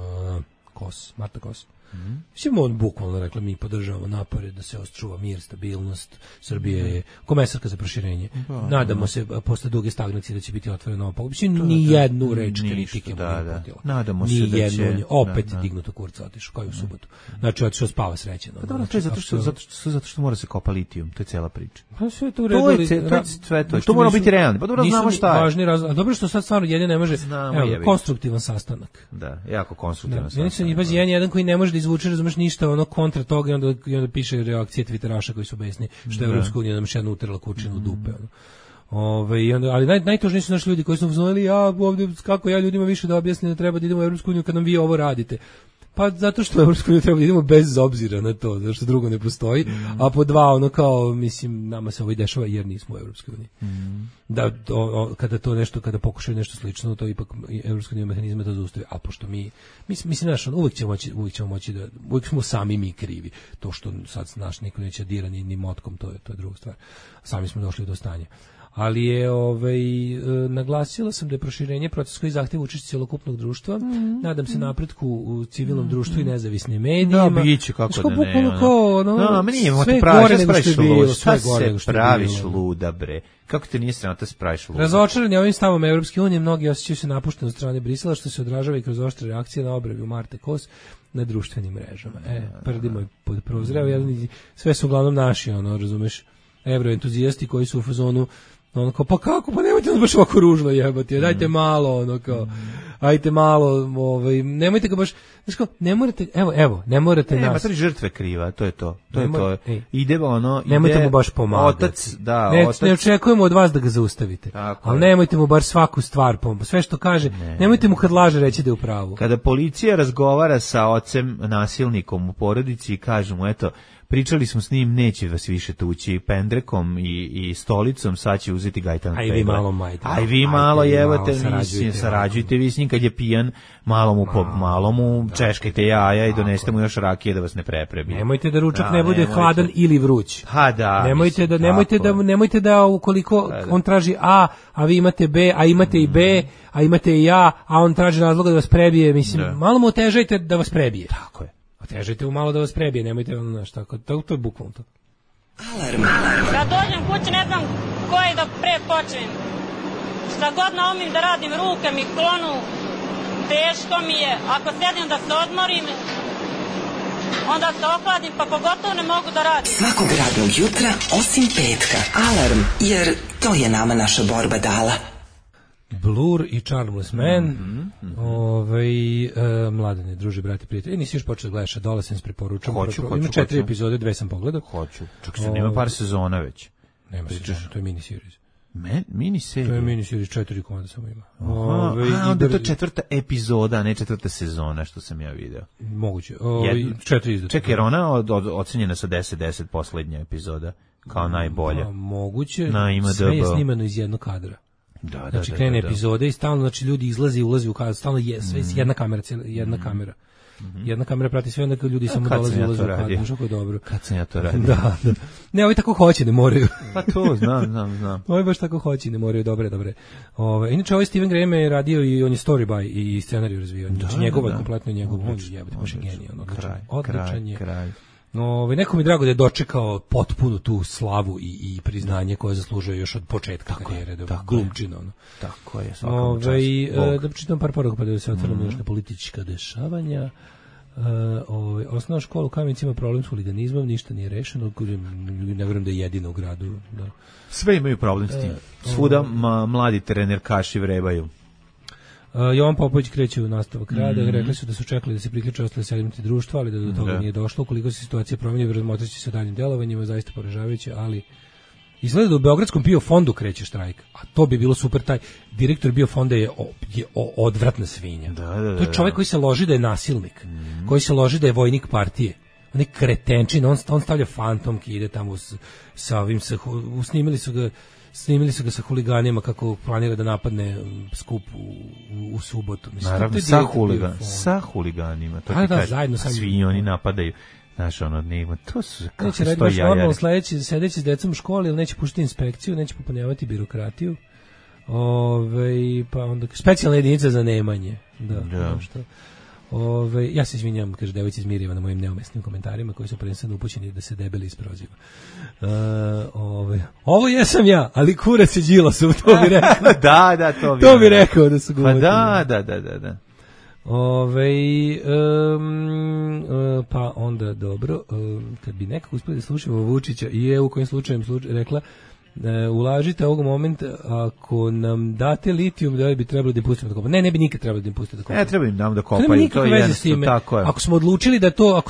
Marta Kos. Mislim, on bukvalno rekla, mi podržavamo napore da se očuva mir, stabilnost. Srbije je komesarka za proširenje. Nadamo se posle duge stagnacije da će biti otvoreno ovo poglavlje. Ni jednu reč kritike mu nije potila. Nadamo se da će opet dignuto kurca otišao, kao i u subotu. Znači, otišao spava srećeno. To je zato što mora se kopa litijum, to je cijela priča. Pa sve to u redu. To mora biti realno. Pa dobro, znamo šta je. Dobro što sad stvarno jedan ne može, konstruktivan sastanak. Da, jako konstruktivan sastanak. Imaš jedan koji ne može izvuče, razumeš, ništa ono kontra toga i onda piše reakcije Twitteraša koji su besni, što je Evropska unija nam še jednu utrla kurčinu u dupe. Ali najtužniji su naši ljudi koji su znali, ovdje kako ja ljudima više da objasnim da treba da idemo u Evropsku uniju kad nam vi ovo radite. Pa zato što u Evropsku uniju treba da idemo bez obzira na to, zato što drugo ne postoji, a po dva ono kao, mislim, nama se ovo i dešava jer nismo u Evropskoj uniji. Da, kada pokušaju nešto slično, to ipak Evropska unija mehanizme to zaustavi, a pošto mislim, znaš, uvijek ćemo moći da, uvijek smo sami mi krivi, to što sad naš niko neće dira ni motkom, to je druga stvar, sami smo došli do stanja. Ali je naglasila sam da je proširenje proces koji zahteva učešće cjelokupnog društva. Nadam se napretku u civilnom društvu i nezavisnim medijima. Da, biće kako da ne. Sve gore nego što je bilo. Šta se praviš luda, bre? Kako te nije sramota se praviš luda? Razočarani ovim stavom Evropske unije, mnogi osjećaju se napušteni od strane Brisela, što se odražava i kroz oštre reakcije na obrevu Marte Kos na društvenim mrežama. Prdimo je pod prozreo, sve su uglavnom naši, razumeš, evroentuzijasti koji su u fazonu ono kao, pa kako, pa nemojte nas baš ovako ružno jebati, dajte malo, ajte malo, nemojte ga baš, znaš kao, ne morate, ne morate nas. Nema, žrtve kriva, to je to. Ide nemojte mu baš pomagati. Otac. Ne očekujemo od vas da ga zaustavite, ali nemojte mu bar svaku stvar pomagati, sve što kaže, nemojte mu kad laže reći da je u pravu. Kada policija razgovara sa ocem nasilnikom u porodici i kaže mu, eto, pričali smo s njim, neće vas više tući pendrekom i stolicom, sad će uzeti gajtan pegla. Aj vi malo majte. Aj vi malo jevate, sarađujte vi s njim kad je pijan, malo mu češkajte jaja i donesete mu još rakije da vas ne preprebije. Nemojte da ručak ne bude hladan ili vruć. Ha da. Nemojte da ukoliko on traži a vi imate B, a imate i B, a imate i ja, a on traži razloga da vas prebije, mislim, malo mu otežajte da vas prebije. Tako je. Otežajte mu malo da vas prebije, nemojte ono nešto tako, to je bukvalno to. Alarm. Kad dođem kući ne znam koji da pre počnem. Šta god naumim da radim, ruke mi klonu, teško mi je, ako sedim da se odmorim, onda se ohladim, pa pogotovo ne mogu da radim. Svakog radnog jutra, osim petka. Alarm, jer to je nama naša borba dala. Blur i Charmless Man. Mladene, druži, brati, prijatelji. Nisi još počeo da gledaš Adolescence, preporučam. Hoću. Ima 4 epizode, 2 sam pogledao. Hoću. Čak se nema par sezona već. Nema sezona, to je miniseries. Miniseries? To je miniseries, 4 komada samo ima. Onda je to 4. epizoda, a ne 4. sezona, što sam ja video. Moguće. 4 izdata. Čekaj, jer ona ocenjena sa 10-10 poslednja epizoda, kao najbolja. Moguće, sve je snimano iz jednog kadra. Znači krene epizode i stalno, znači ljudi izlazi i ulazi u kadar, stalno je sve jedna kamera, jedna kamera prati sve, onda kad ljudi samo dolaze i ulaze u kadar, što je dobro. Kad sam ja to radio. Da. Ne, ovi tako hoće, ne moraju. Pa to, znam. Ovi baš tako hoće, ne moraju, dobre. Inače, ovaj Steven Graham je radio i on je story by i scenariju razvijao. Znači njegovo je kompletno njegovo, on je baš genijalno, odličan je. Neko mi drago da je dočekao potpunu tu slavu i priznanje koje zaslužuje još od početka karijere, glumčina. Tako je, svakom času. Da pročitam par poruka pa da se otvorimo još na politička dešavanja. Osnovna škola u Kamenici ima problem s huliganizmom, ništa nije rešeno, ne vjerujem da je jedino u gradu. Da. Sve imaju problem s tim. Svuda mladi trenerkaši vrebaju. Jovan Popović kreće u nastavak rada, rekli su da su čekali da se priključe ostale segmenti društva, ali da do toga nije došlo. Ukoliko se situacija promijeni, razmotrit će se daljim delovanjima, zaista poražavajuće, ali izgleda da u Beogradskom biofondu kreće štrajk, a to bi bilo super. Taj direktor biofonda je odvratna svinja. To je čovjek koji se loži da je nasilnik, koji se loži da je vojnik partije. On je kretenčin, on stavlja fantomke, ide tamo sa ovim, snimili su ga sa huliganima kako planira da napadne skup u subotu. Mislim, naravno, sa huliganima. To zajedno svi oni napadaju. Znaš, nema, to su neće raditi baš normalno sledeći, sedeći s decom u školi, ili neće puštiti inspekciju, neće popunjavati birokratiju. Pa onda specijalna jedinica za nemanje. Da. Što? Ja se izvinjam, kaže devojci iz Mirjeva, na mojim neumesnim komentarima koji su prvenstveno upućeni da se debeli isproziva. Ovo jesam ja, ali kurac je Đilasov, to bi rekao. Da, to bi rekao da su govorili. Pa da. Pa onda dobro, kad bi nekako uspeli da slušamo Vučića i je u kojim slučajem rekla ulažite ovog momenta, ako nam date litijum, da bi trebalo da im pustimo da kopaju. Ne bi nikad trebalo da im pustite da kopaju. Ne treba im da kopaju, to je jednostavno tako je. Ako smo odlučili da to,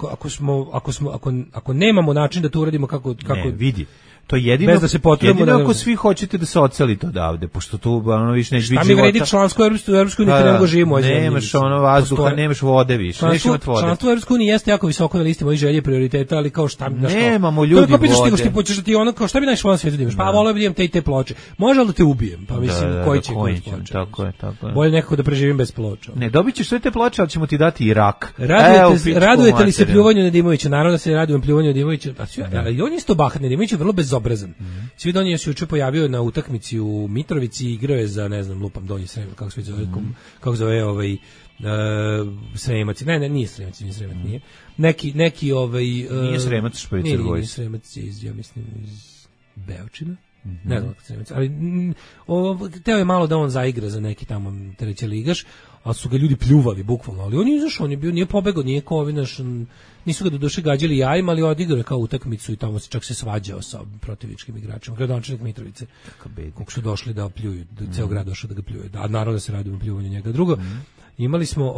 ako nemamo način da to uradimo kako ne, vidi. To je jedino ako svi hoćete da se odselite odavde, pošto tu više neće biti života. Šta mi vredi članstvo u Europskoj uniji, ne mogu živimo u zemlji. Nemaš vazduha, nemaš vode više. Članstvo u Europskoj uniji jeste jako visoko na listi mojih želje i prioriteta, ali kao šta mi znaš. Nemamo ljudi vode. To je kao ti ono kao šta bi najviše volao na svijetu da imaš. Pa voleo bih da imam te ploče. Može li da te ubijem? Pa mislim koji će ploče. Tako je. Bolje nekako da preživim bez ploča. Ne, dobićeš sve te ploče, ali ćemo ti dati i rak. Radujete li se pljuvanju Nedimovića? Naravno da se radujem pljuvanju Nedimovića. Ali on je isto bahat, Nedimović je vrlo bezobrazan. Svi Donji je se juče pojavio na utakmici u Mitrovici, igrao je za, ne znam, lupam Donji Sremac, kako zove Sremac. Ne, nije Sremac, nije. Neki nije Sremac, Špricer Vojs. Nije Sremac iz, ja mislim, iz Beočina. Ne znam kako Sremac, ali teo je malo da on zaigra za neki tamo treći ligaš, ali su ga ljudi pljuvali, bukvalno, ali on je izašao, on je bio, nije pobegao, nije kovinaš, nisu ga do duše gađali jajima, ali odigrao je kao utakmicu i tamo čak se svađao sa protivničkim igračima, gradonačelnik Mitrovice, kako su došli da pljuju, ceo grad došao da ga pljuje, a naravno da se radi o pljuvanju njega. Drugo, imali smo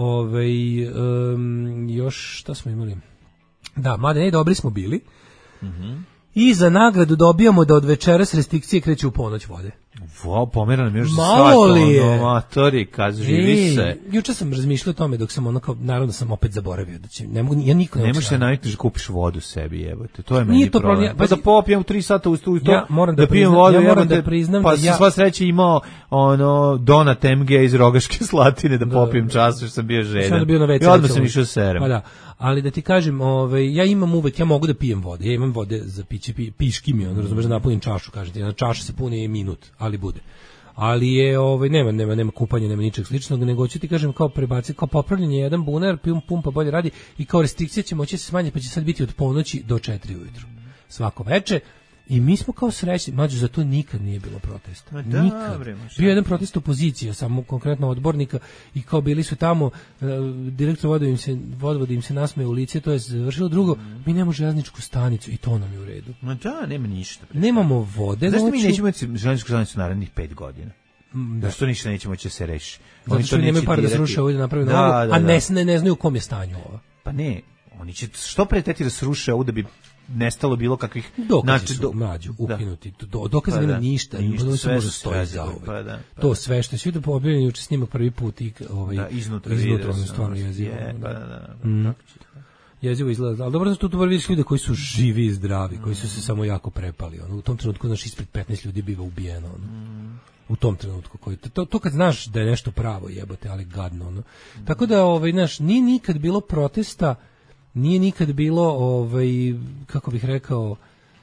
još, šta smo imali? Da, mada ne, dobri smo bili. I za nagradu dobijamo da od večeras restrikcije kreću u ponoć vode. Pomerano mi još za svato, amatori, živi se. Juče sam razmišljao o tome dok sam naravno sam opet zaboravio da će, ja niko ne možeš se naviknuti da kupiš vodu sebi, jebote, to je meni problem. Pa da popijem 3 sata u to, da pijem vodu, pa sam sva sreća imao Donat MG iz Rogaške Slatine da popijem čas, što sam bio žedan. I odmah sam išao serem. Pa da, ali da ti kažem, ja imam uvek, ja mogu da pijem vode, ja imam vode za piće, piški mi, razumeš da napunim čašu, kažete, jedna čaša se puni minut, ali bude. Ali je nema kupanja, nema ničeg sličnog, nego hoću ti kažem kao prebaciti, kao popravljanje jedan bunar, pumpa bolje radi i kao restrikcija će moći se smanjiti, pa će sad biti od ponoći do 4 ujutru. Svako veče. I mi smo kao srećni, mađo, za to nikad nije bilo protesta. Nikad. Bio jedan protest opozicije, samo konkretno odbornika, i kao bili su tamo, direktor vodovod im se nasmeje u lice, to je završilo. Drugo, mi nemamo železničku stanicu i to nam je u redu. Ma da, nema ništa. Nemamo vode. Zašto mi nećemo imati železničku stanicu narednih 5 godina? Da što ništa nećemo će se reši. Zato što nemaju par da se ruše ovdje napraviti novo, a ne znaju u kom je stanju ovo. Pa ne, oni će što pre teti da se ruše ovo da bi nestalo bilo kakvih dokazi su mlađu ukinuti. Dokaze nema ništa, sve može stoji za ovo. To sve što je svi objavljeni juče snimak prvi put i iznutra on stvarno jezivo. Jezivo izgleda, ali dobro da tu vidiš ljude koji su živi i zdravi, koji su se samo jako prepali. U tom trenutku ispred 15 ljudi biva ubijeno. U tom trenutku to kad znaš da je nešto pravo, jebote, ali gadno. Tako da nije nikad bilo protesta. Nije nikad bilo, kako bih rekao,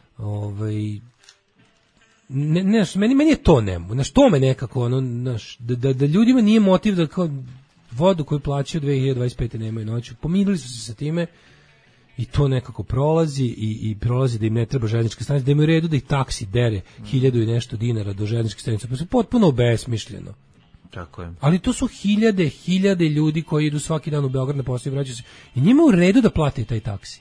meni je to nemo, to me nekako, da ljudima nije motiv da kao vodu koju plaćaju 2025. nemaju noću, pomirili su se sa time i to nekako prolazi i prolazi da im ne treba željeznička stanica, da imaju redu da ih taksi dere 1000 i nešto dinara do željezničke stanice, pa su potpuno obesmišljeno. Tako je. Ali to su hiljade ljudi koji idu svaki dan u Beograd na posao i vraćaju se. I njima u redu da plate taj taksi.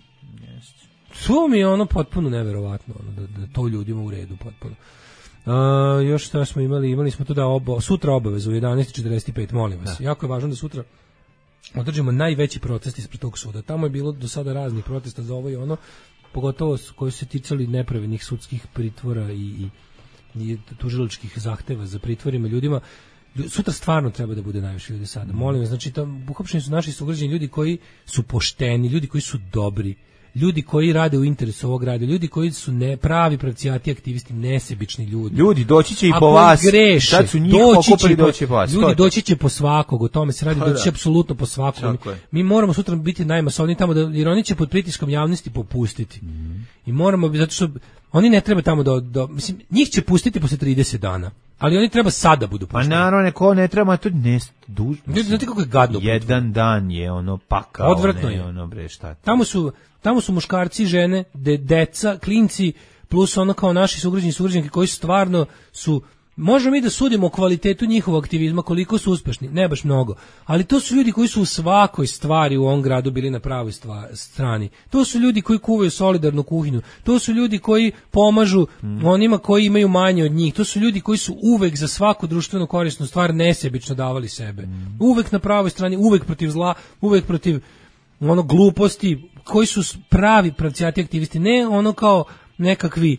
To mi je potpuno neverovatno, da to ljudima u redu potpuno. Još šta smo imali smo tu sutra obavezu u 11:45, molim vas. Jako je važno da sutra održimo najveći protest ispred tog suda. Tamo je bilo do sada raznih protesta za ovo i ono, pogotovo koji su se ticali nepravednih sudskih pritvora i tužilačkih zahteva za pritvorima ljudima. Sutra stvarno treba da bude najviše ljudi sada. Molim vas, znači uhapšeni su naši sugrađani, ljudi koji su pošteni, ljudi koji su dobri, ljudi koji rade u interesu ovog grada, ljudi koji su pravi pravcijati aktivisti, nesebični ljudi. Ljudi doći će i po vas. Sad su njih okupili, doći po vas. Ljudi doći će po svakog, o tome se radi, doći će apsolutno po svakog. Mi moramo sutra biti najmasovniji tamo, jer oni će pod pritiskom javnosti popustiti. I moramo, zato što oni ne treba tamo mislim, njih će pustiti posle 30 dana. Ali oni treba sada budu pušteni. Pa naravno, neko ne treba, to ne dužno. Znate kako je gadno. Jedan dan je pakao. Odvratno je. Šta. Tamo su muškarci, žene, deca, klinci, plus kao naši sugrađanke koji stvarno su, možemo mi da sudimo o kvalitetu njihovog aktivizma, koliko su uspešni, ne baš mnogo, ali to su ljudi koji su u svakoj stvari u ovom gradu bili na pravoj strani. To su ljudi koji kuvaju solidarnu kuhinju, to su ljudi koji pomažu onima koji imaju manje od njih, to su ljudi koji su uvek za svaku društveno korisnu stvar nesebično davali sebe. Uvek na pravoj strani, uvek protiv zla, uvek protiv gluposti, koji su pravi pravcijati aktivisti, ne kao nekakvi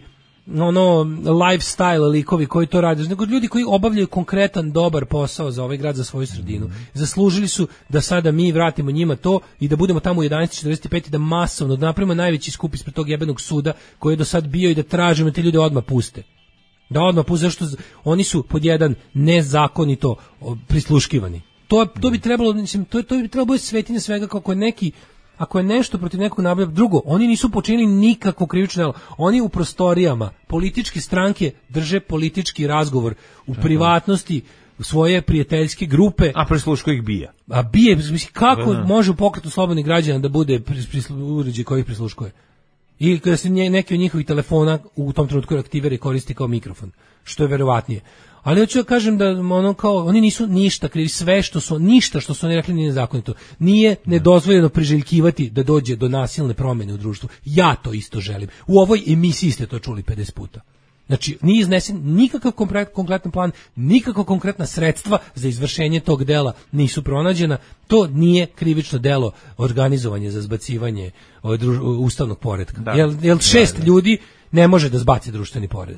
lifestyle likovi koji to rade, nego ljudi koji obavljaju konkretan dobar posao za ovaj grad, za svoju sredinu. Zaslužili su da sada mi vratimo njima to i da budemo tamo u 11:45 i da masovno napravimo najveći skup ispred tog jebenog suda koji je do sad bio i da tražimo da te ljude odmah puste. Da odmah puste, zašto oni su pod jedan nezakonito prisluškivani. To bi trebalo, mislim, to bi trebalo biti svetinja svega, ako je nešto protiv nekog nabavlja. Drugo, oni nisu počinili nikakvo krivično delo. Oni u prostorijama političke stranke drže politički razgovor u privatnosti svoje prijateljske grupe. A prisluškuje ih bija. A bije, mislim, kako može u pokretu slobodnih građana da bude uređaj koji ih prisluškuje? I kada se neki od njihovih telefona u tom trenutku aktivira i koristi kao mikrofon, što je verovatnije. Ali hoću da kažem da oni nisu ništa krivi, ništa što su oni rekli nije nezakonito. Nije nedozvoljeno priželjkivati da dođe do nasilne promjene u društvu. Ja to isto želim. U ovoj emisiji ste to čuli 50 puta. Znači, nije iznesen nikakav konkretan plan, nikakva konkretna sredstva za izvršenje tog dela nisu pronađena. To nije krivično delo organizovanje za zbacivanje ustavnog poretka. Jer 6 ljudi ne može da zbaci društveni poredak.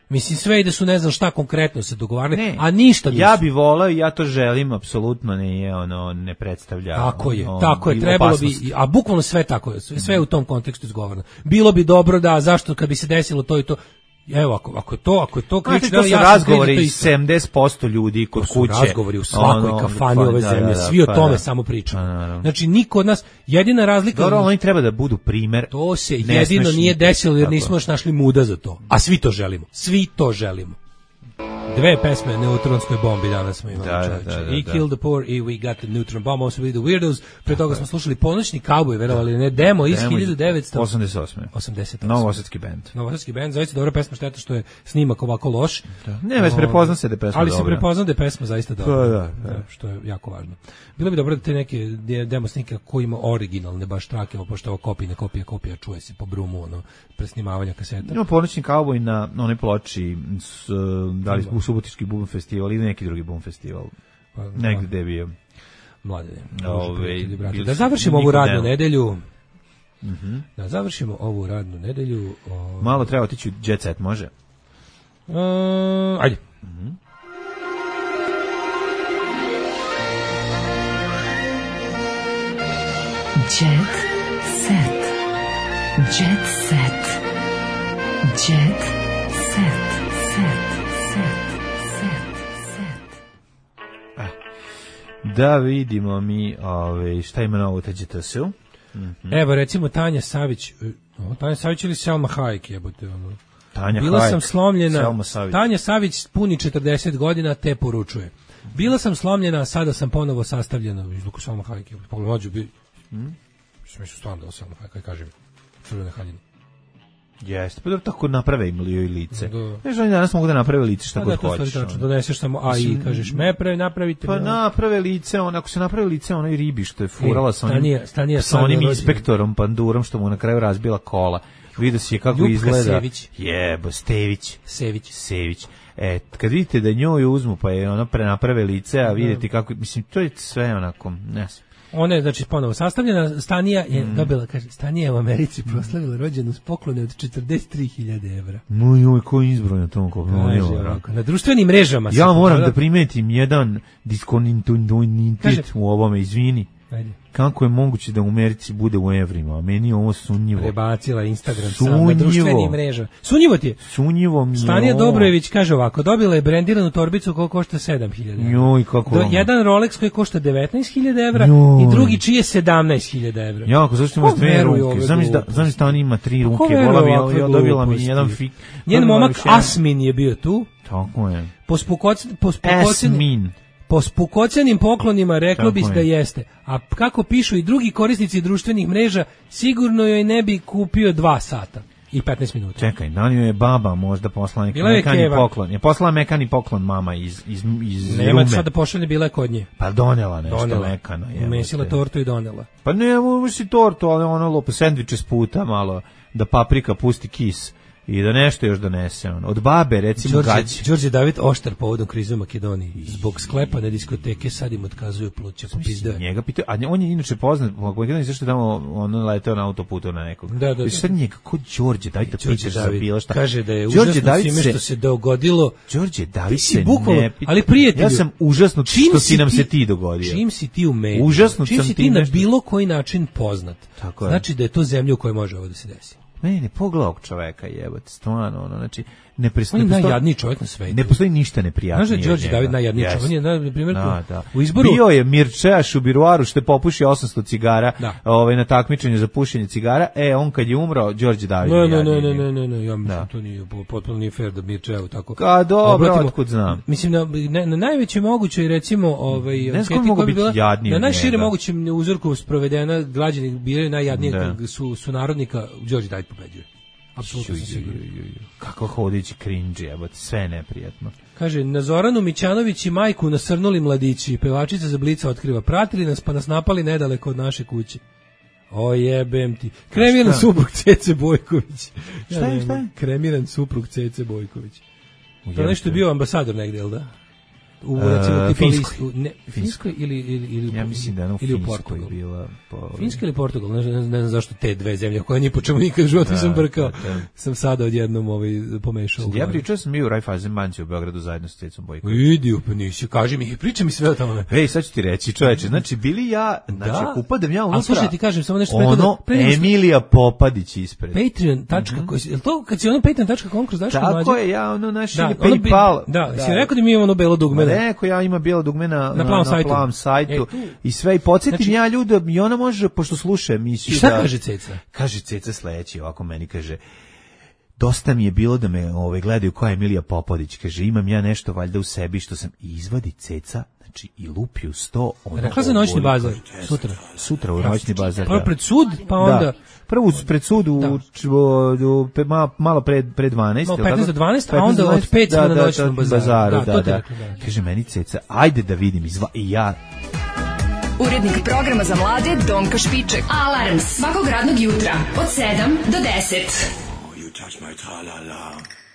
Mislim, sve i da su ne znam šta konkretno se dogovarali, a ništa nisu. Ja bi volao i ja to želim, apsolutno ne predstavlja. Tako je, trebalo bi, a bukvalno sve tako je, sve u tom kontekstu izgovoreno. Bilo bi dobro da, zašto kad bi se desilo to i to, evo, ako je to krično, to su razgovori 70% ljudi kod kuće. To su razgovori u svakoj kafani ove zemlje, svi o tome samo pričaju. Znači, niko od nas, jedina razlika... Dobro, oni treba da budu primer. To se jedino nije desilo jer nismo još našli muda za to. A svi to želimo. Dve pesme neutronskoj bombi danas smo imali, čovječe. I Kill the Poor i We Got the Neutron Bomb, ovo su bili The Weirdos, pre toga smo slušali Ponoćni kauboj, verovali ne, demo iz 1988. Novosadski band, zaista dobra pesma, šteta što je snimak ovako loš. Ne, već prepozna se da je pesma ali dobra. Ali se prepozna da je pesma zaista dobra, što je jako važno. Bilo bi dobro da te neke demo snike koji ima originalne baš trake, pošto ovo kopija, čuje se po brumu, presnimavanja kaseta. Ima Ponoćni kauboj na onoj ploči, da li u Subotički bum festival ili neki drugi bum festival. Negde gde je bio. Mlade. Da završimo ovu radnu nedelju. Da završimo ovu radnu nedelju. Malo treba otići u Jet Set, može? Ajde. Jet Set. Jet Set. Jet Set. Da vidimo mi šta ima novo u TGTS-u. Evo recimo Tanja Savić ili Selma Hayek jebote ono. Tanja Bila Hayek, sam slomljena. Selma Savić. Tanja Savić puni 40 godina te poručuje. Bila sam slomljena, a sada sam ponovo sastavljena. Izluku Selma Hayek. Pogledađu bi. Mislim stvarno da Selma Hayek kažem. Crvene haljine. Jeste, pa dobro tako naprave im joj lice. Znaš, oni danas mogu da naprave lice šta god hoćeš. Doneseš samo AI, kažeš napravite. Pa naprave lice, ako se naprave lice onoj ribi što je furala sa onim inspektorom Pandurom što mu na kraju razbila kola. Vidio si je kako izgleda. Sević. Kad vidite da njoj uzmu pa je ona prenaprave lice, a vidite kako, mislim, to je sve onako, ne znam. Ona je, znači, ponovo sastavljena. Stanija je dobila, kaže, Stanija je u Americi proslavila rođenu s poklone od 43.000 evra. Joj, koji izbroj na tom koliko? Na društvenim mrežama. Ja moram da primetim jedan diskontinuitet u ovome, izvini. Ajde. Kako je moguće da u Americi bude u evrima? Meni je ovo sumnjivo. Prebacila Instagram sam na društvenim mrežama. Sumnjivo ti je? Sumnjivo mi je. Stanija Dobrojević kaže ovako, dobila je brendiranu torbicu koja košta 7.000 evra. Kako jedan Rolex koji košta 19.000 evra i drugi čiji je 17.000 evra. Jako, zašto imaš dve ruke? Znam da ona ima 3 ruke. Dobila mi jedan fik. Njen momak Asmin je bio tu. Tako je. Asmin. Po spukocenim poklonima reklo bi da jeste, a kako pišu i drugi korisnici društvenih mreža, sigurno joj ne bi kupio 2 sata i 15 minuta. Čekaj, da li joj je baba možda poslala neki mekani poklon? Je poslala mekani poklon mama iz Nema Rume? Sad da pošalje, bila je kod nje. Pa donela nešto mekano. Umesila tortu i donela. Pa ne, uši tortu, ali ono lopo sendviče s puta malo, da paprika pusti kis. I da nešto još donese on. Od babe, recimo, gaće. Đorđe David oštar povodom krize u Makedoniji. Zbog sklepane diskoteke sad im otkazuju pluća. Njega pitaju, a on je inače poznat u Makedoniji, zašto je tamo on leteo na autoputu na nekog. Da. Sad njega, kako Đorđe David da pitaš za bilo šta. Kaže da je užasno svime što se dogodilo. Đorđe David se ne pita. Ali prijatelju, ja sam užasno što si nam se ti dogodio. Čim si ti u mediju, užasno čim si ti na bilo koji način poznat, znači da je to zemlja u kojoj može ovo da se desi. Ne pogleda ovog čoveka, jebote, stvarno, znači, on je najjadniji čovjek na svetu. Ne postoji ništa neprijatnije. Znaš da je Đorđe David najjadniji čovjek? On je, na primjer, u izboru... Bio je Mirčejaš u biruaru što je popušio 800 cigara na takmičenju za pušenje cigara. On kad je umro, Đorđe David je jadniji. Ne, ja mislim, to nije, potpuno nije fair da Mirčejavu tako... Dobro, otkud znam. Mislim, na najveće mogućoj, recimo, ne znam mogu biti jadniji. Na najšire mogućem uzorku sprovedena, građani biraju najjadnijeg su narodnika, Đorđe David pobeđuje. Apsolutno sam siguran. Kako hodići cringe, jebote, sve je neprijatno. Kaže, na Zoranu Mićanović i majku nasrnuli mladići, pevačica za Blica otkriva, pratili nas pa nas napali nedaleko od naše kuće. O jebem ti. Kremiran suprug Cece Bojković. Šta je? Kremiran suprug Cece Bojković. To nešto je bio ambasador negdje, jel da? u recimo Finskoj ili ja mislim da je u Finskoj bila Finska ili Portugal, ne znam zašto te dve zemlje koje ni po čemu nikad u životu nisam brkao. Sam sada odjednom pomešao. Ja pričao sam mi u Raiffeisen banci u Beogradu zajedno s Cecom Bojko. Idi, pa nisi, kaži mi, pričaj mi sve o tome. Ej, sad ću ti reći, čoveče, znači bili ja, znači upadem ja unutra. A slušaj, ti kažem samo nešto Emilija Popadić ispred. Patreon.com, je to kad si ono patreon.com kroz Daško mlađe? Tako je, ja ono naš PayPal. Da, si rekao da mi imamo ono belo dugme. Rekao ja ima bijelo dugme na plavom sajtu i sve i podsjetim ja ljude i ona može, pošto sluša emisiju. I šta kaže Ceca? Kaže Ceca sledeći, ovako meni kaže, dosta mi je bilo da me gledaju koja je Emilija Popadić, kaže imam ja nešto valjda u sebi što sam izvadi Ceca, znači i lupi u 100. Rekla za noćni bazar, sutra u noćni bazar. Prvo pred sud, pa onda... Prvo pred sud malo pre 12. Malo 15 do 12, a onda od 5 na noćnom bazaru. Da. Kaže meni Ceca, ajde da vidim i ja... Urednik programa za mlade Donka Špiček. Alarms svakog radnog jutra od 7 do 10. You touch my tra-la-la.